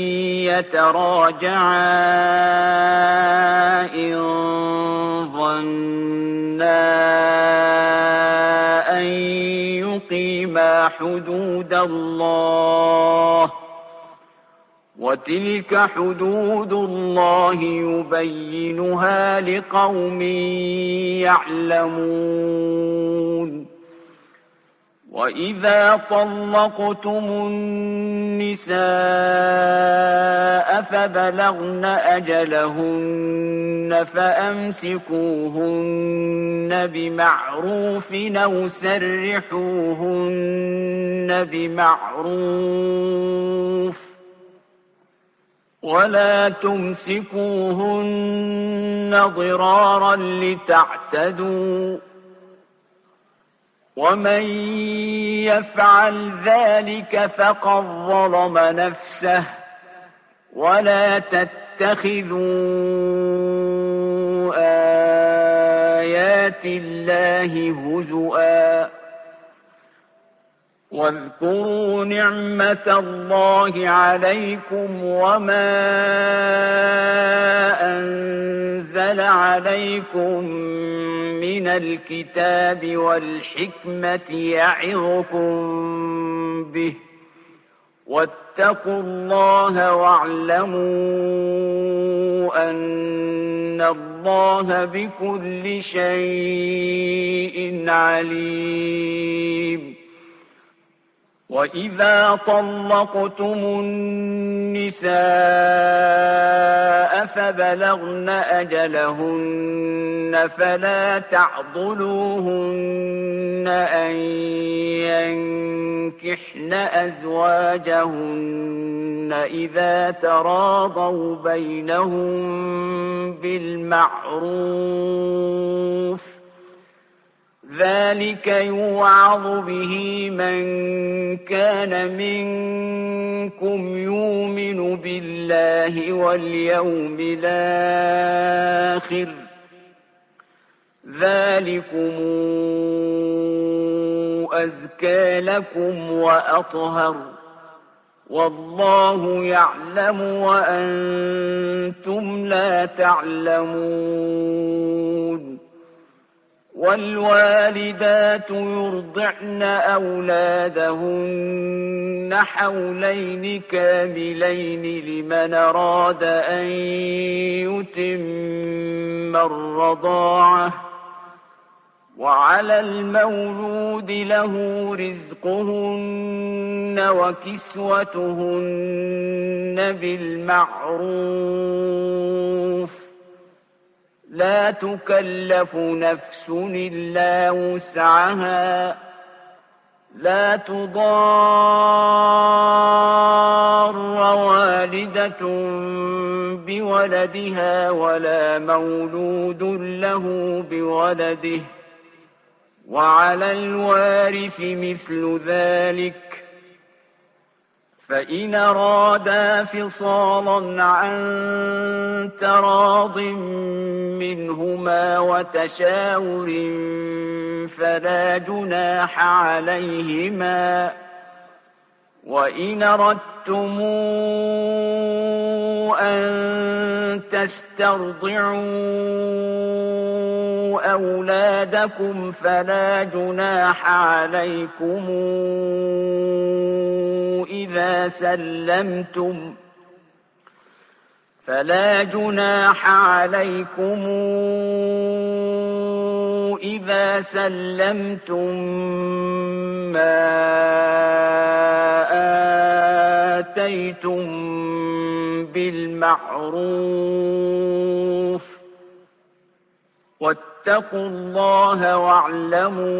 يتراجعا إن ظنا أن يقيما حدود الله وتلك حدود الله يبينها لقوم يعلمون. وإذا طلقتم النساء فبلغن أجلهن فأمسكوهن بمعروف أو سرحوهن بمعروف ولا تمسكوهن ضرارا لتعتدوا ومن يفعل ذلك فقد ظلم نفسه ولا تتخذوا آيات الله هزؤا واذكروا نعمة الله عليكم وما أنزل عليكم من الكتاب والحكمة يعظكم به واتقوا الله واعلموا أن الله بكل شيء عليم. وإذا طلقتم النساء فبلغن أجلهن فلا تعضلوهن أن ينكحن أزواجهن إذا تراضوا بينهم بالمعروف ذلك يوعظ به من كان منكم يؤمن بالله واليوم الآخر ذلكم أزكى لكم وأطهر والله يعلم وأنتم لا تعلمون. والوالدات يرضعن أولادهن حولين كاملين لمن أراد أن يتم الرضاعة وعلى المولود له رزقهن وكسوتهن بالمعروف لا تكلف نفس إلا وسعها لا تضار والدة بولدها ولا مولود له بولده وعلى الوارث مثل ذلك فإن أرادا فصالا عن تراض منهما وتشاور فلا جناح عليهما وإن أردتم أن تسترضعوا أولادكم فلا جناح عليكم إذا سلمتم فلا جناح عليكم إذا سلمتم ما آتيتم بالمعروف واتقوا الله واعلموا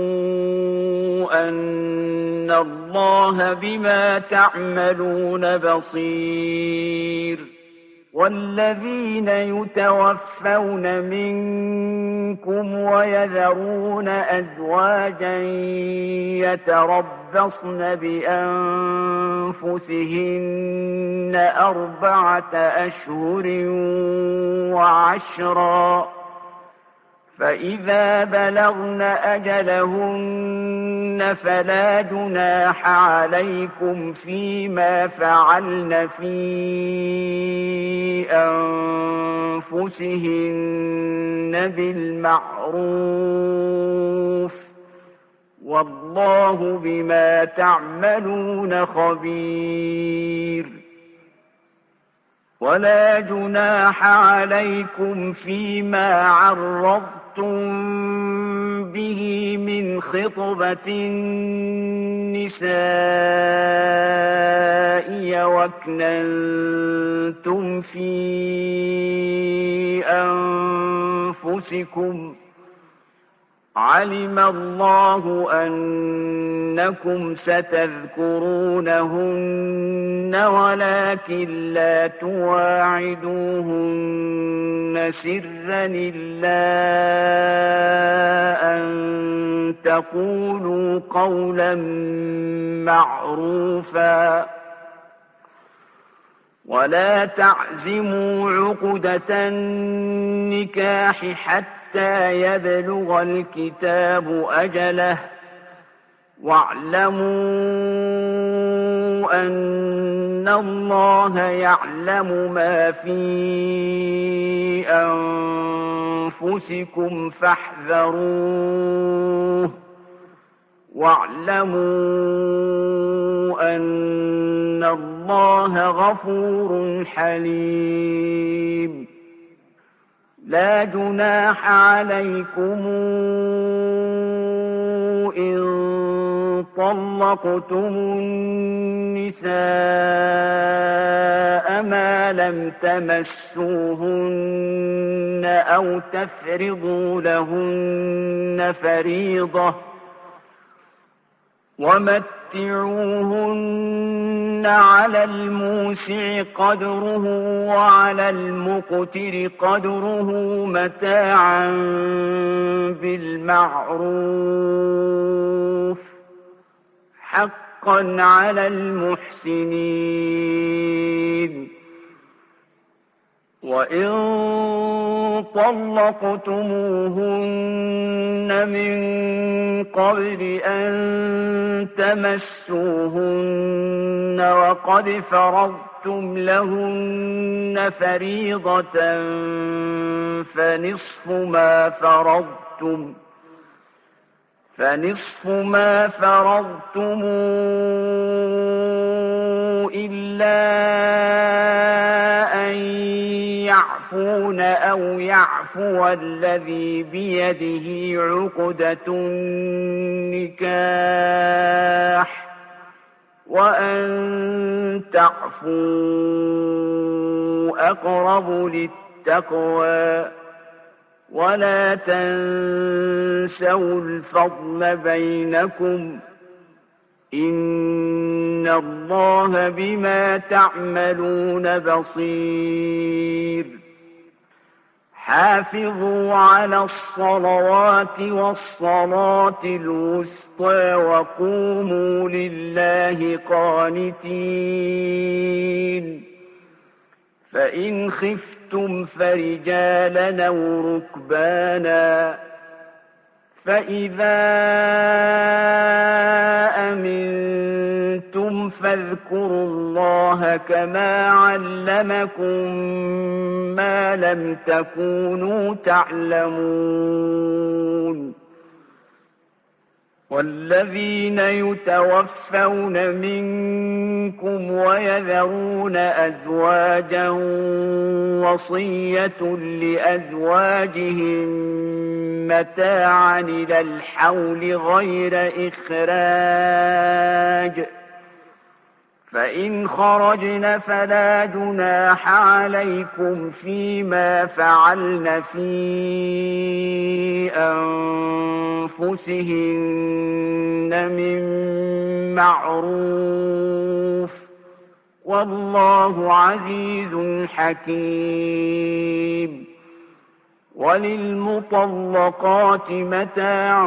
أن الله بما تعملون بصير. والذين يتوفون منكم ويذرون أزواجا يتربصن بأنفسهن أربعة أشهر وعشرا فإذا بلغن أجلهن فلا جناح عليكم فيما فعلن في أنفسهن بالمعروف والله بما تعملون خبير ولا جناح عليكم فيما عرضتم به من خطبة النساء وأكننتم في أنفسكم علم الله أنكم ستذكرونهن ولكن لا تواعدوهن سرا إلا أن تقولوا قولا معروفا ولا تعزموا عقدة النكاح حتى يبلغ الكتاب أجله واعلموا أن الله يعلم ما في أنفسكم فاحذروه واعلموا أن الله غفور حليم لا جناح عليكم إن طلقتم النساء ما لم تمسوهن أو تفرضوا لهن فريضة ومتعوهن على الموسع قدره وعلى المقتر قدره متاعا بالمعروف حقا على المحسنين وإن طلقتموهن من قبل أن تمسوهن وقد فرضتم لهن فريضة فنصف ما فرضتم فنصف ما فرضتم إلا أن يعفون أو يعفو الذي بيده عقدة النكاح وأن تعفوا أقرب للتقوى ولا تنسوا الفضل بينكم إن الله بما تعملون بصير حافظوا على الصلوات والصلاة الوسطى وقوموا لله قانتين فإن خفتم فرجالا أو ركبانا فإذا أمنتم فاذكروا الله كما علمكم ما لم تكونوا تعلمون والذين يتوفون منكم ويذرون أزواجا وصية لأزواجهم متاعا إلى الحول غير إخراج فإن خرجن فلا جناح عليكم فيما فعلن في أنفسهن من معروف والله عزيز حكيم وللمطلقات متاع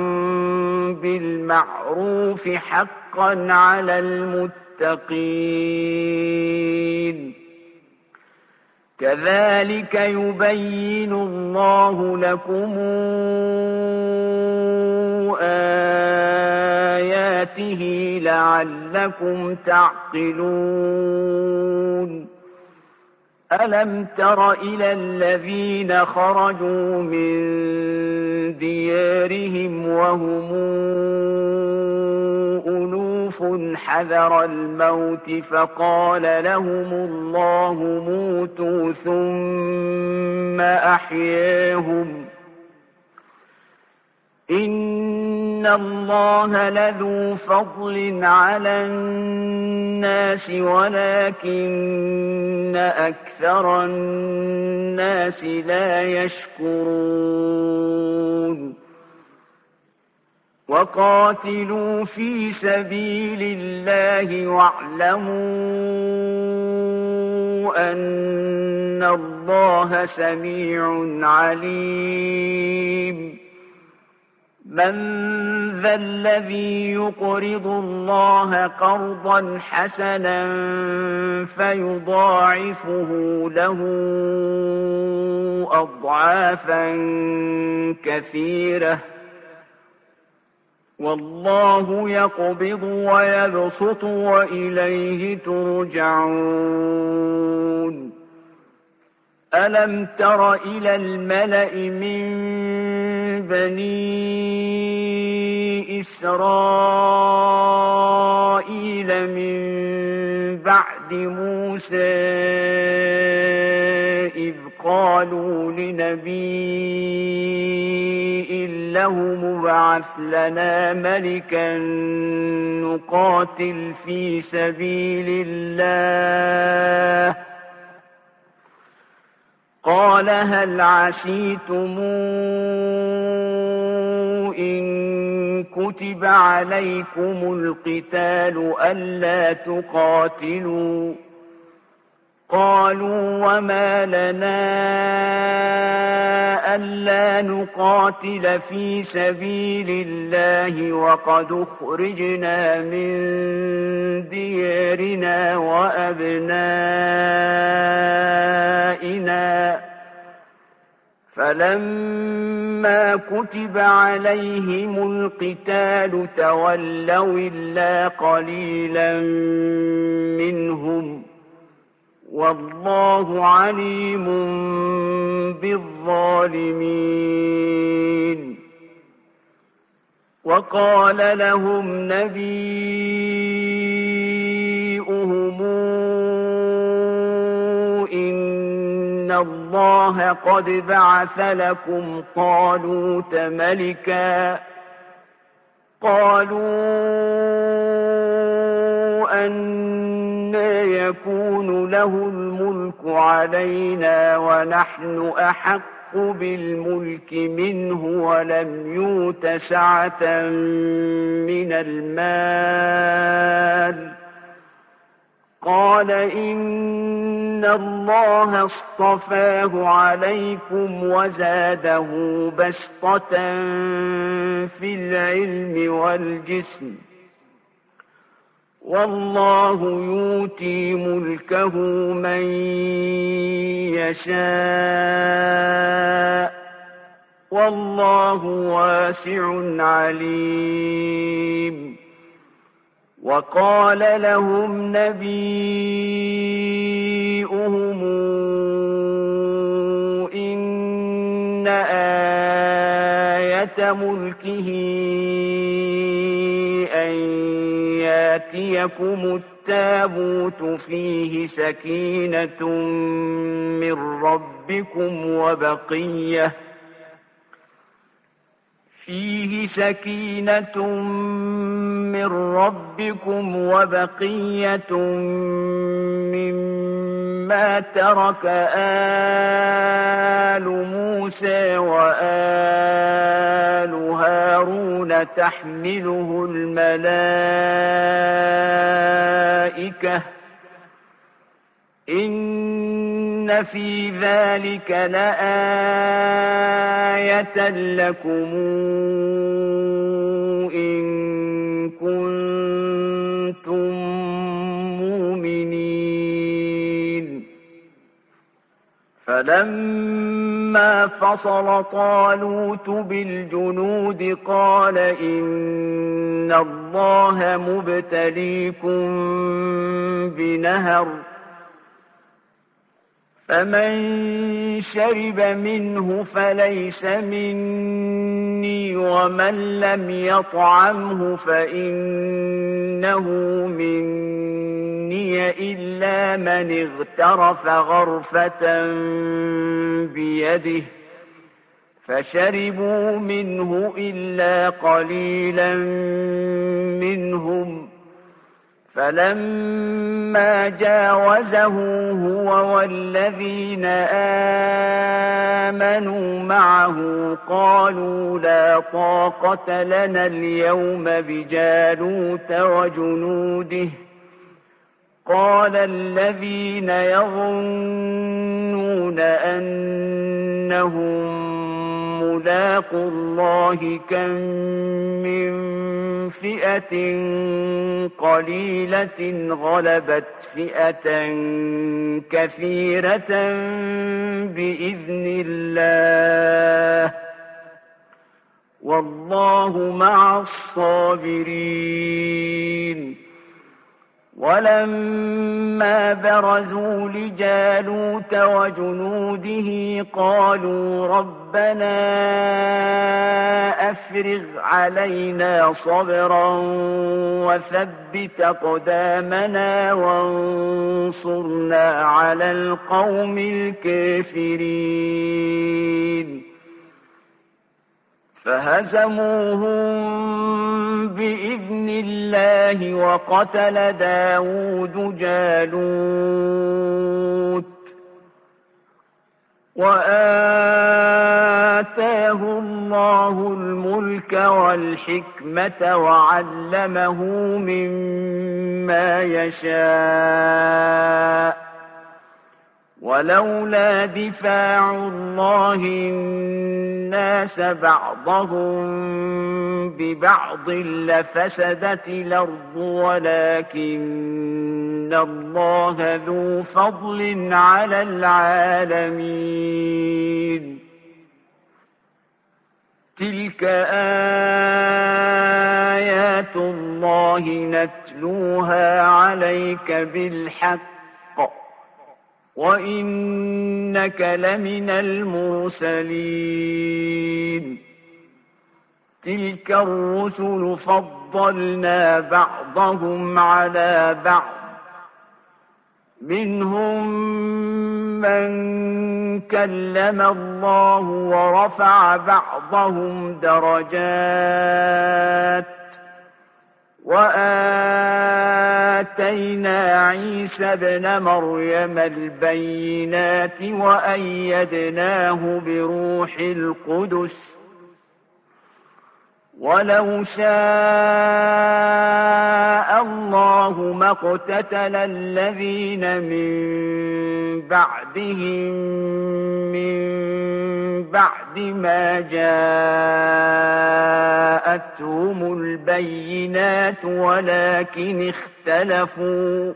بالمعروف حقا على المتقين كذلك يبين الله لكم آياته لعلكم تعقلون ألم تر إلى الذين خرجوا من ديارهم وهم ألوف حذر الموت فقال لهم الله موتوا ثم أحياهم إن الله لذو فضل على الناس ولكن أكثر الناس لا يشكرون وقاتلوا في سبيل الله واعلموا أن الله سميع عليم من ذا الذي يقرض الله قرضا حسنا فيضاعفه له أضعافا كثيرة والله يقبض ويبسط وإليه ترجعون ألم تر إلى الملأ من بني إسرائيل من بعد موسى إذ قالوا لنبي له مبعث لنا ملكا نقاتل في سبيل الله قال هل عسيتم إن كتب عليكم القتال ألا تقاتلوا قالوا وما لنا ألا نقاتل في سبيل الله وقد أخرجنا من ديارنا وأبنائنا فلما كتب عليهم القتال تولوا إلا قليلا منهم والله عليم بالظالمين وقال لهم نبيؤهم إن الله قد بعث لكم طالوت ملكا قالوا أنى يكون له الملك علينا ونحن أحق بالملك منه ولم يؤت سعة من المال قال إن الله اصطفاه عليكم وزاده بسطة في العلم والجسم والله يؤتي ملكه من يشاء والله واسع عليم وقال لهم نبيؤهم إن آية ملكه أن يأتيكم التابوت فيه سكينة من ربكم وبقية فيه سكينة من ربكم وبقية مما ترك آل موسى وآل هارون تحمله الملائكة إن في ذلك لآية لكم إن كنتم مؤمنين فلما فصل طالوت بالجنود قال إن الله مبتليكم بنهر فمن شرب منه فليس مني ومن لم يطعمه فإنه مني إلا من اغترف غرفة بيده فشربوا منه إلا قليلا منهم فلما جاوزه هو والذين آمنوا معه قالوا لا طاقة لنا اليوم بجالوت وجنوده قال الذين يظنون أنهم ملاقو الله كم من فئة قليلة غلبت فئة كثيرة بإذن الله والله مع الصابرين. ولما برزوا لجالوت وجنوده قالوا ربنا أفرغ علينا صبرا وثبت أقدامنا وانصرنا على القوم الكافرين فهزموهم بإذن الله وقتل داود جالوت وآتاه الله الملك والحكمة وعلمه مما يشاء ولولا دفاع الله الناس بعضهم ببعض لفسدت الأرض ولكن الله ذو فضل على العالمين. تلك آيات الله نتلوها عليك بالحق وإنك لمن المرسلين. تلك الرسل فضلنا بعضهم على بعض منهم من كلم الله ورفع بعضهم درجات وآتينا عيسى ابن مريم البينات وأيدناه بروح القدس ولو شاء الله ما اقتتل الذين من بعدهم من بعد ما جاءتهم البينات ولكن اختلفوا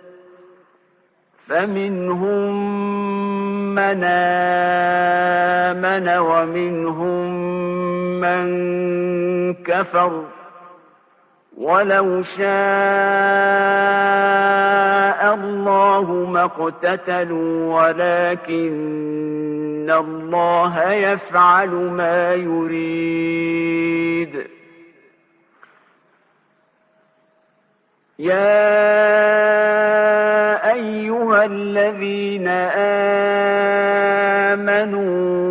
فمنهم من آمن ومنهم من كفر ولو شاء الله ما اقتتلوا ولكن الله يفعل ما يريد. يا أيها الذين آمنوا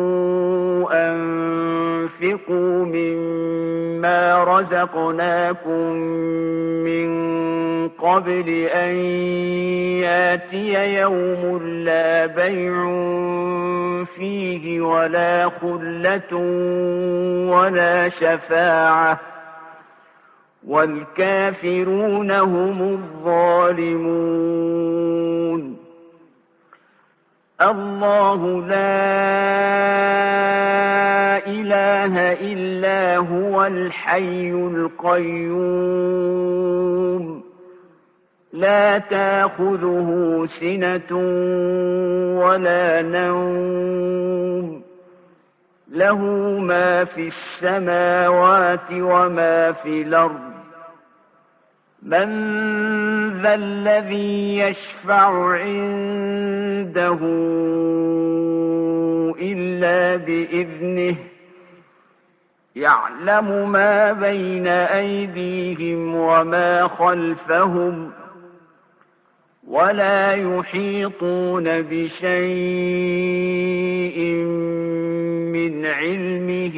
أنفقوا مما رزقناكم من قبل أن ياتي يوم لا بيع فيه ولا خلة ولا شفاعة والكافرون هم الظالمون. الله لا إله إلا هو الحي القيوم لا تأخذه سنة ولا نوم له ما في السماوات وما في الأرض من ذا الذي يشفع عنده إلا بإذنه يعلم ما بين أيديهم وما خلفهم ولا يحيطون بشيء من علمه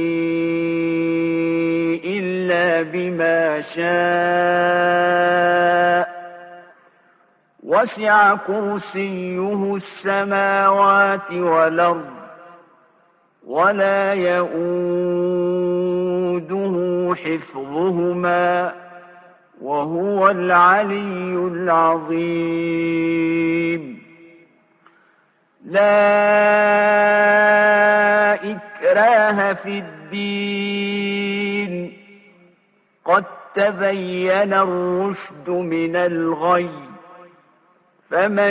إلا بما شاء وسع كرسيه السماوات والأرض ولا يئوده حفظهما وهو العلي العظيم لا إكراه في الدين قد تبين الرشد من الغي فمن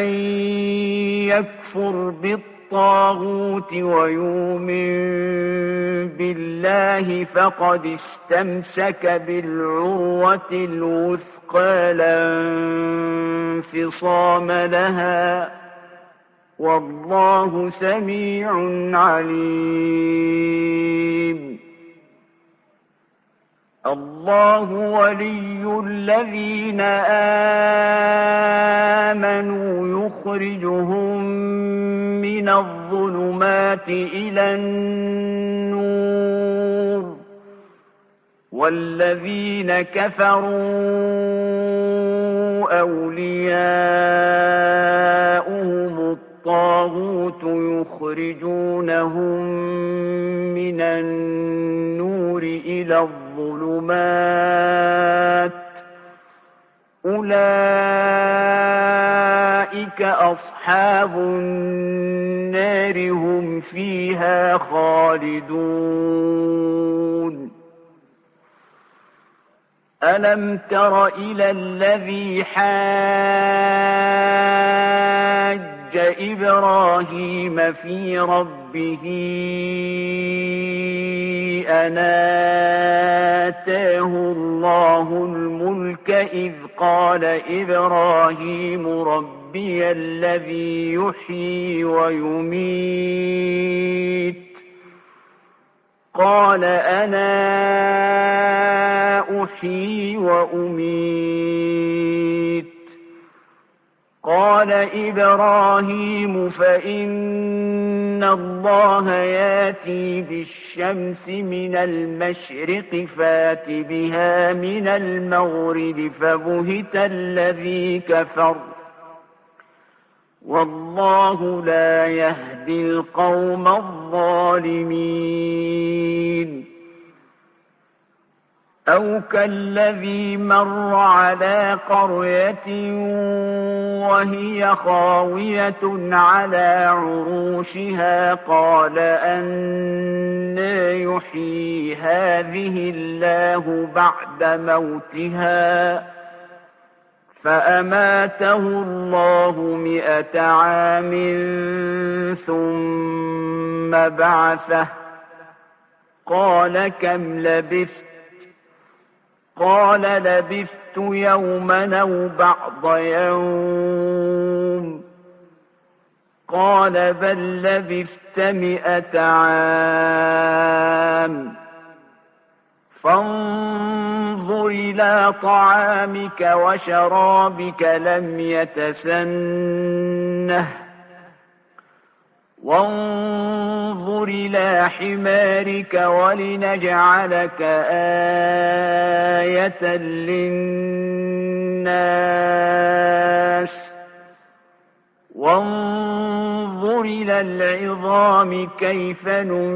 يكفر بالطاغوت ويؤمن بالله فقد استمسك بالعروة الوثقى لا انفصام لها والله سميع عليم الله ولي الذين آمنوا يخرجهم من الظلمات إلى النور والذين كفروا أولياؤهم الطاغوت يخرجونهم من النور إلى الظلمات أولئك أصحاب النار هم فيها خالدون ألم تر إلى الذي حاج إبراهيم في ربه أن آتاه الله الملك إذ قال إبراهيم ربي الذي يحيي ويميت قال أنا أحيي وأميت قال إبراهيم فإن الله ياتي بالشمس من المشرق فات بها من المغرب فبهت الذي كفر والله لا يهدي القوم الظالمين أو كالذي مر على قرية وهي خاوية على عروشها قال أنى يحيي هذه الله بعد موتها فأماته الله مئة عام ثم بعثه قال كم لبثت قال لبثت يوما أو بعض يوم قال بل لبثت مئة عام فانظر إلى طعامك وشرابك لم يتسنه وانظر إلى حمارك ولنجعلك آية للناس وانظر إلى العظام كيف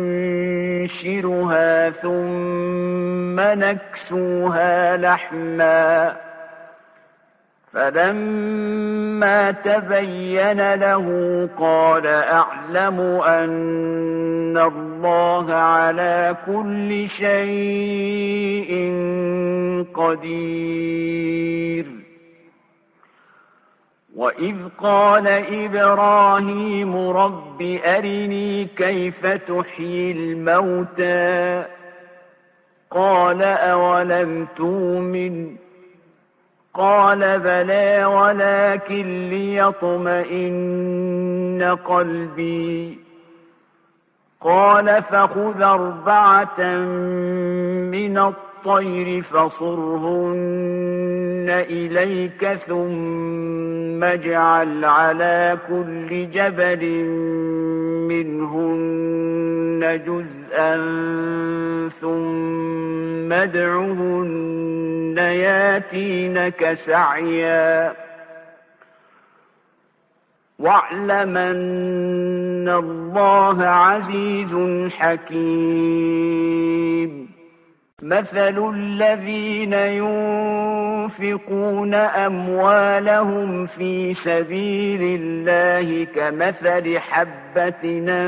ننشرها ثم نكسوها لحما فلما تبين له قال أعلم أن الله على كل شيء قدير وإذ قال إبراهيم رب أرني كيف تحيي الموتى قال أولم تؤمن قال بلى ولكن ليطمئن قلبي قال فخذ أربعة من الطير فصرهن إليك ثم اجعل على كل جبل منهن جزءا ثم ادعهن ياتينك سعيا واعلم أن الله عزيز حكيم مثل الذين ينفقون أموالهم في سبيل الله كمثل حبة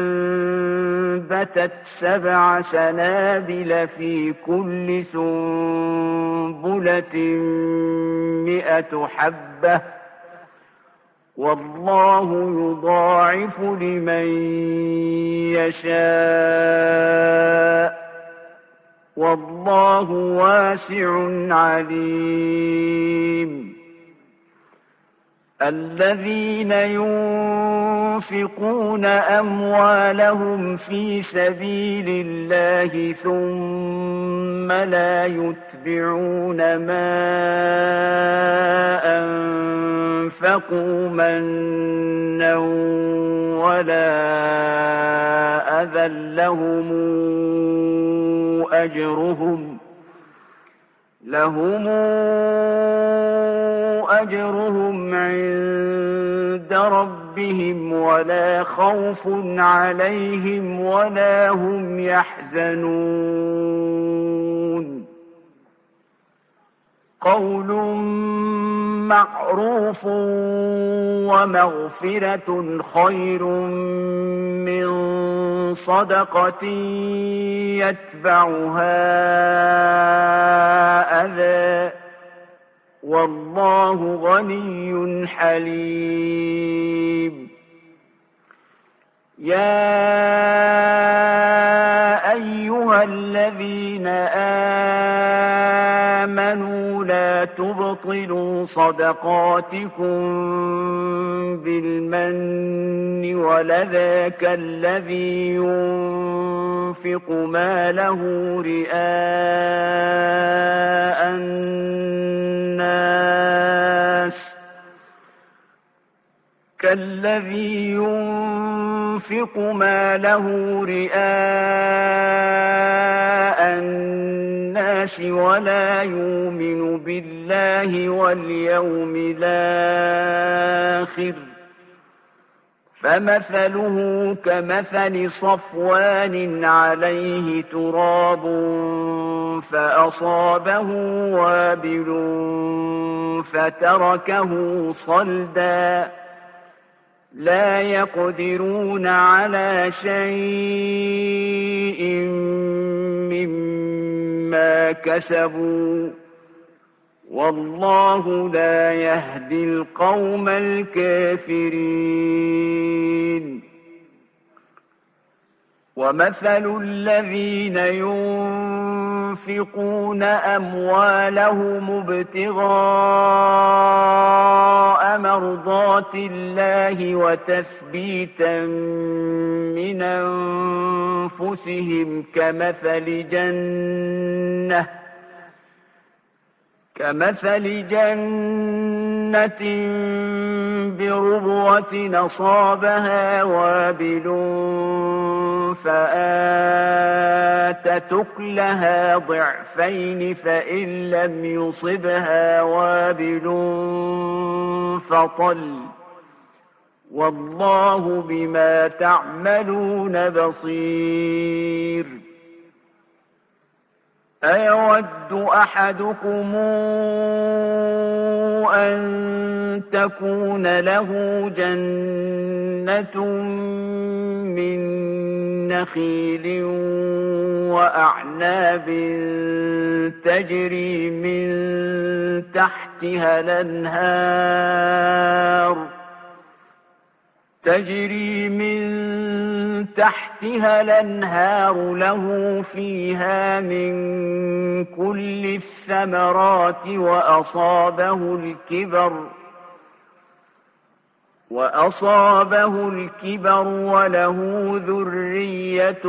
أنبتت سبع سنابل في كل سنبلة مئة حبة والله يضاعف لمن يشاء والله واسع عليم الذين ينفقون أموالهم في سبيل الله ثم لا يتبعون ما أنفقوا منا ولا أذى لهم أجرهم لهم أجرهم عند ربهم ولا خوف عليهم ولا هم يحزنون قول معروف ومغفرة خير من صدقة يتبعها أذى والله غني حليم يا أيها الذين آمنوا لا تبطلوا صدقاتكم بالمن ولذا كالذي ينفق ماله رئاء الناس كالذي ينفق ماله رئاء الناس ولا يؤمن بالله واليوم الآخر فمثله كمثل صفوان عليه تراب فأصابه وابل فتركه صلدا لا يقدرون على شيء مما كسبوا والله لا يهدي القوم الكافرين ومثل الذين ينفقون أموالهم ابتغاء مرضات الله وتثبيتا من أنفسهم كمثل جنة كمثل جنة بربوة أصابها وابل فآتت أكلها ضعفين فإن لم يصبها وابل فطل والله بما تعملون بصير أيود أحدكم أن تكون له جنة من نخيل وأعناب تجري من تحتها الأنهار تجري من تحتها الأنهار له فيها من كل الثمرات وأصابه الكبر وأصابه الكبر وله ذرية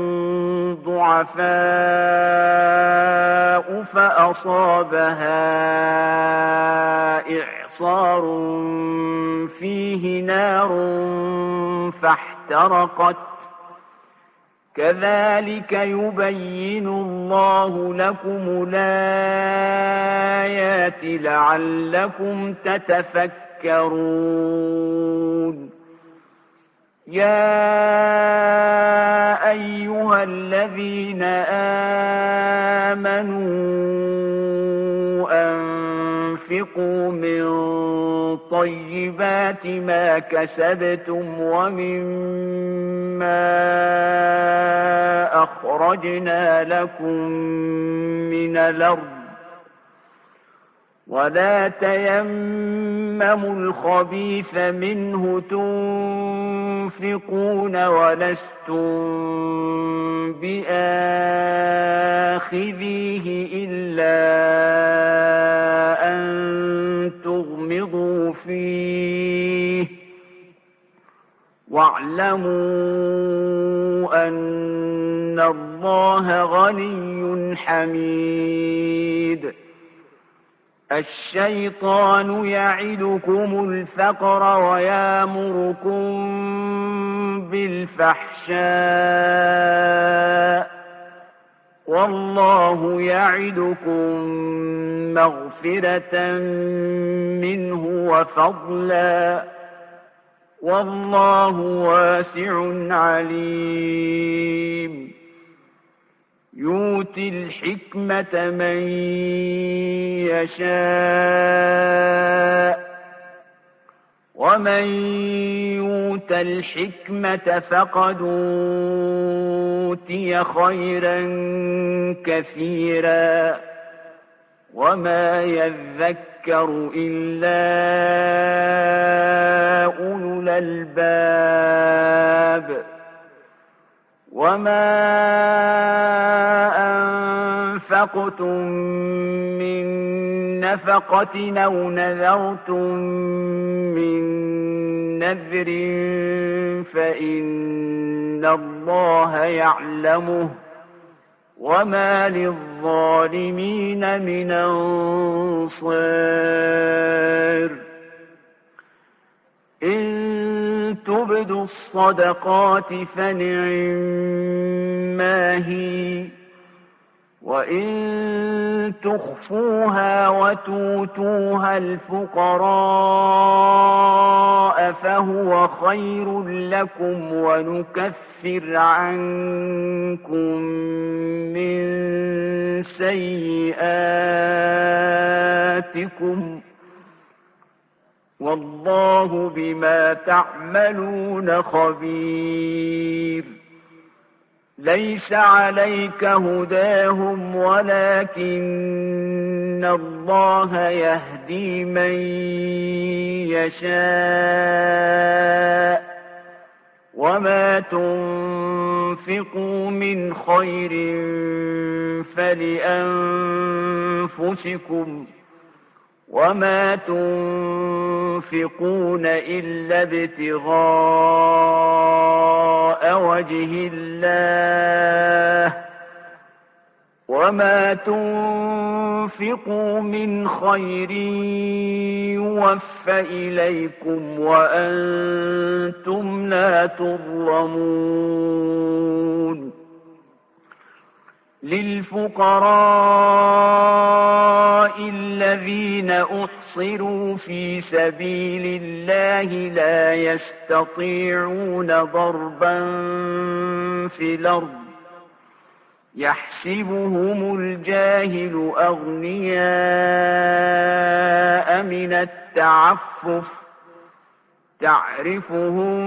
ضعفاء فأصابها إعصار فيه نار فاحترقت كذلك يبين الله لكم الآيات لعلكم تتفكرون. يا أيها الذين آمنوا أنفقوا من طيبات ما كسبتم ومما أخرجنا لكم من الأرض ولا تيمموا الخبيث منه تنفقون ولستم بآخذيه إلا أن تغمضوا فيه واعلموا أن الله غني حميد. الشيطان يعدكم الفقر ويأمركم بالفحشاء والله يعدكم مغفرة منه وفضلا والله واسع عليم. يؤتي الحكمة من يشاء ومن يؤت الحكمة فقد أوتي خيرا كثيرا وما يذكر إلا أولو الألباب. وما أنفقتم من نفقة أو نذرتم من نذر فإن الله يعلمه وما للظالمين من أنصار. إن تبدوا الصدقات فنعما هي وإن تخفوها وتؤتوها الفقراء فهو خير لكم ونكفر عنكم من سيئاتكم والله بما تعملون خبير. ليس عليك هداهم ولكن الله يهدي من يشاء وما تنفقوا من خير فلأنفسكم وما تنفقون إلا ابتغاء وجه الله وما تنفقوا من خير يوفى إليكم وأنتم لا تظلمون. للفقراء الذين أحصروا في سبيل الله لا يستطيعون ضربا في الأرض يحسبهم الجاهل أغنياء من التعفف تعرفهم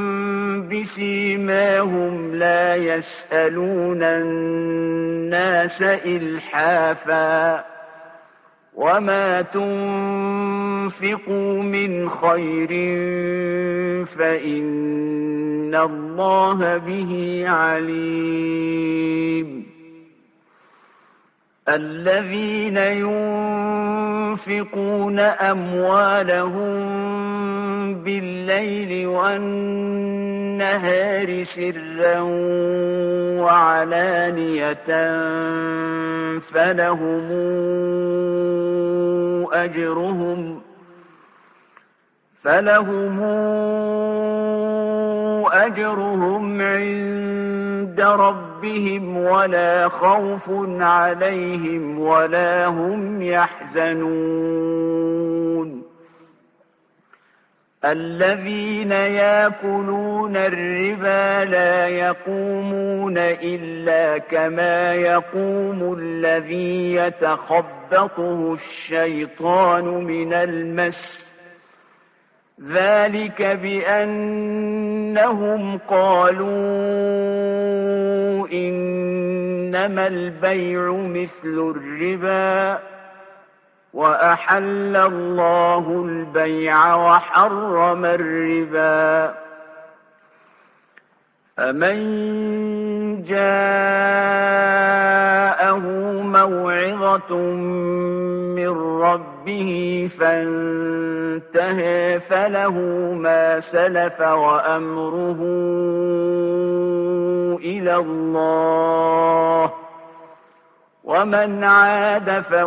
بسيماهم لا يسألون الناس إلحافا وما تنفقوا من خير فإن الله به عليم الذين ينفقون أموالهم بالليل والنهار سرا وعلانية فلهم أجرهم فلهم أجرهم عند ربهم ولا خوف عليهم ولا هم يحزنون الذين يأكلون الربا لا يقومون إلا كما يقوم الذي يتخبطه الشيطان من المس ذلك بأنهم قالوا إنما البيع مثل الربا وأحل الله البيع وحرم الربا فمن جاءه موعظة من ربه فانتهى فله ما سلف وأمره إلى الله ومن عاد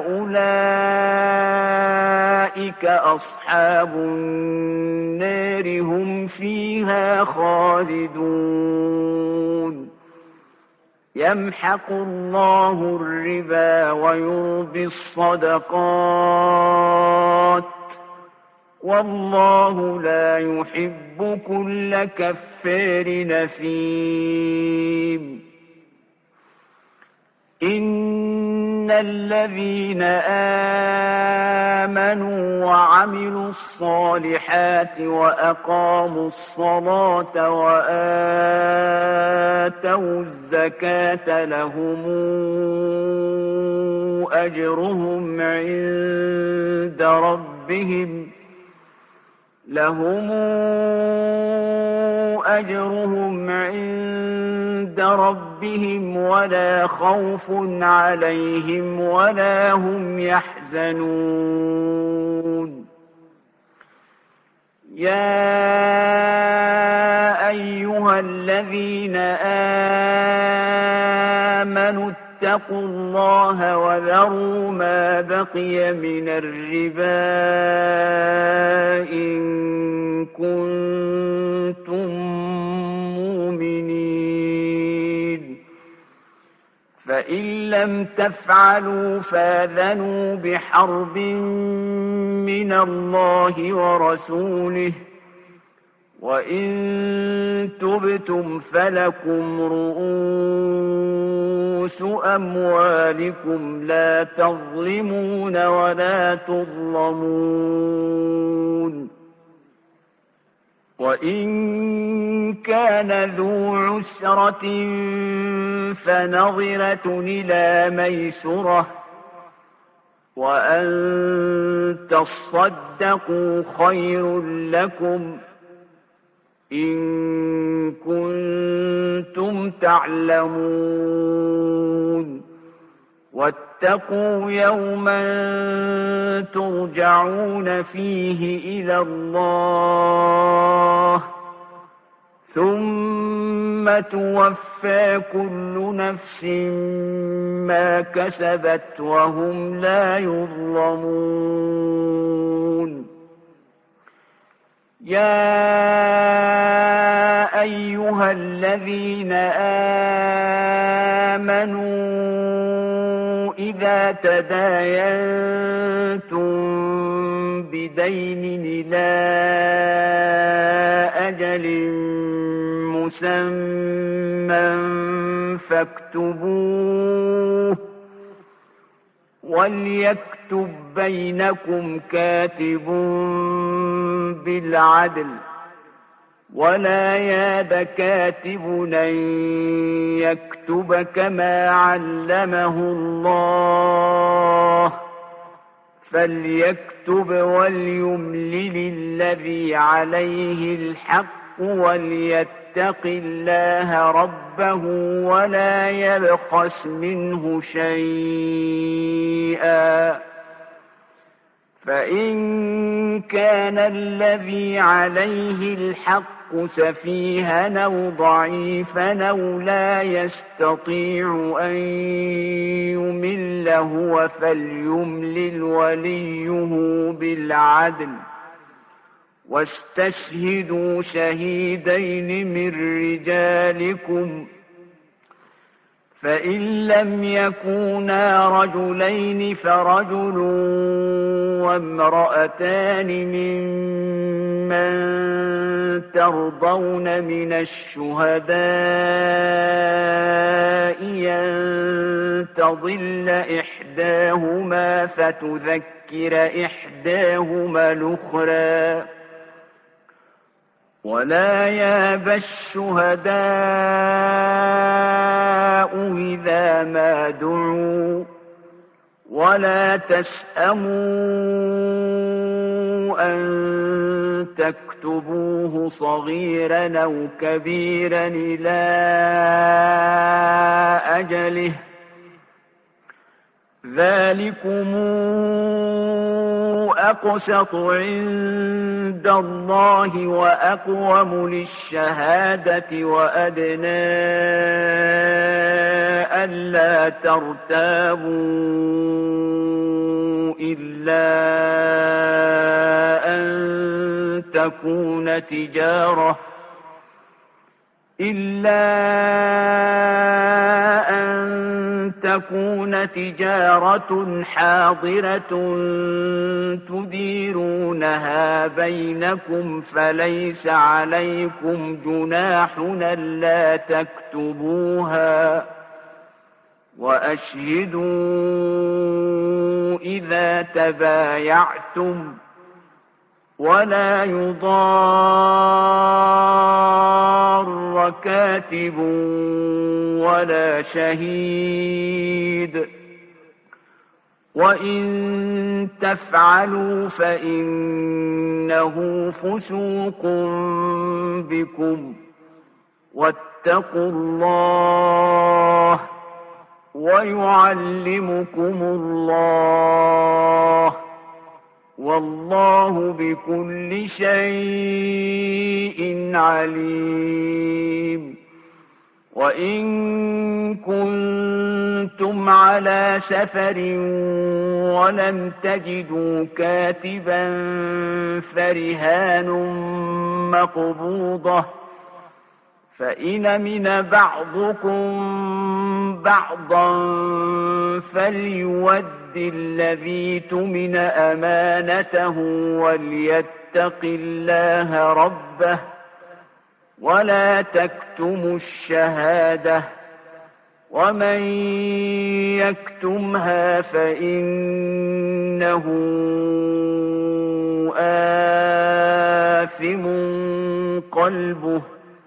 فأولئك أصحاب النار هم فيها خالدون يمحق الله الربا ويربي الصدقات والله لا يحب كل كفار نثيم إن الذين آمنوا وعملوا الصالحات وأقاموا الصلاة وآتوا الزكاة لهم أجرهم عند ربهم لهم أجرهم عند ربهم ولا خوف عليهم ولا هم يحزنون يا أيها الذين آمنوا اتقوا الله وذروا ما بقي من الربا إن كنتم مؤمنين فإن لم تفعلوا فآذنوا بحرب من الله ورسوله وإن تبتم فلكم رؤوس أموالكم لا تظلمون ولا تظلمون وإن كان ذو عسرة فنظرة إلى ميسرة وأن تصدقوا خير لكم إن كنتم تعلمون واتقوا يوما ترجعون فيه إلى الله ثم توفى كل نفس ما كسبت وهم لا يظلمون يا أيها الذين آمنوا إذا تداينتم بدين إلى أجل مسمى فاكتبوه وليكتب بينكم كاتب بالعدل ولا ياب كاتب أن يكتب كما علمه الله فليكتب وليملل الذي عليه الحق وليتق الله ربه ولا يبخس منه شيئا فإن كان الذي عليه الحق سفيها أو ضعيفا أو لا يستطيع أن يمل هو فليملل وليه بالعدل واستشهدوا شهيدين من رجالكم فإن لم يكونا رجلين فرجل وامرأتان ممن ترضون من الشهداء أن تضل إحداهما فتذكر إحداهما الأخرى ولا يابى الشهداء إذا ما دعوا ولا تسأموا أن تكتبوه صغيرا أو كبيرا إلى أجله ذلكم أقسط عند الله وأقوم للشهادة وأدنى ألا ترتابوا إلا أن تكون تجارة إلا أن تكون تجارة حاضرة تديرونها بينكم فليس عليكم جناح ألا تكتبوها وأشهدوا إذا تبايعتم ولا يضار كاتب ولا شهيد وإن تفعلوا فإنه فسوق بكم واتقوا الله ويعلمكم الله والله بكل شيء عليم وإن كنتم على سفر ولم تجدوا كاتبا فرهان مقبوضة فإن من بعضكم بعضا فليود الذي تؤمن أمانته وليتق الله ربه ولا تكتموا الشهادة ومن يكتمها فإنه آثم قلبه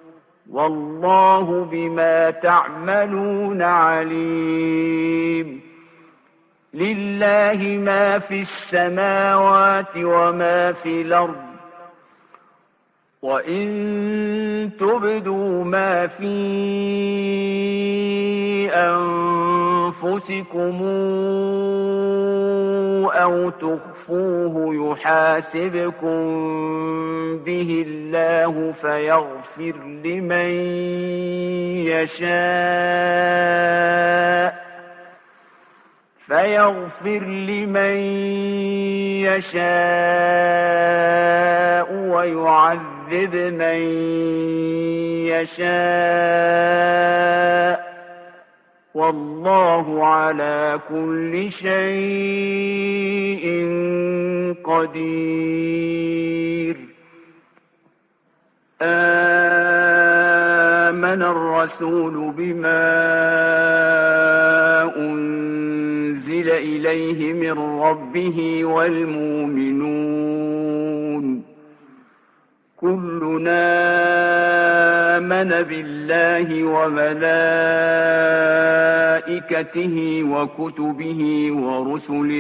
والله بما تعملون عليم لله ما في السماوات وما في الأرض وإن تبدوا ما في أنفسكم أو تخفوه يحاسبكم به الله فيغفر لمن يشاء فيغفر لمن يشاء ويعذب من يشاء والله على كل شيء قدير آمن الرسول بما أنزل إليه من ربه والمؤمنون كلنا آمن بالله وملائكته وكتبه ورسله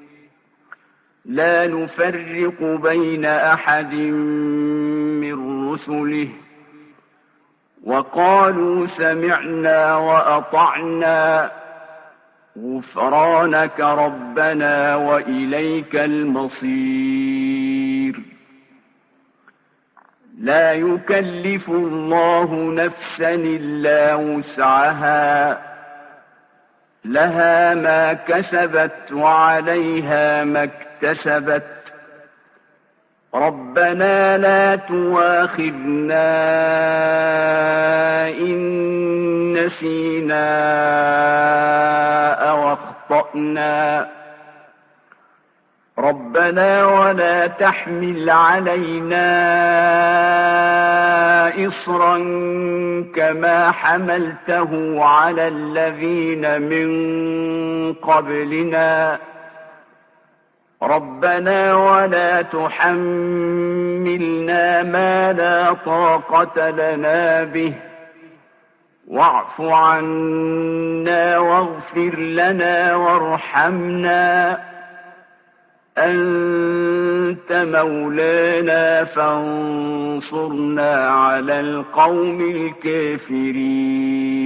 لا نفرق بين أحد من رسله وقالوا سمعنا وأطعنا غفرانك ربنا وإليك المصير لا يكلف الله نفسا إلا وسعها لها ما كسبت وعليها ما اكتسبت ربنا لا تؤاخذنا إن نسينا أو أخطأنا ربنا ولا تحمل علينا إصرا كما حملته على الذين من قبلنا ربنا ولا تحملنا ما لا طاقة لنا به واعف عنا واغفر لنا وارحمنا أنت مولانا فانصرنا على القوم الكافرين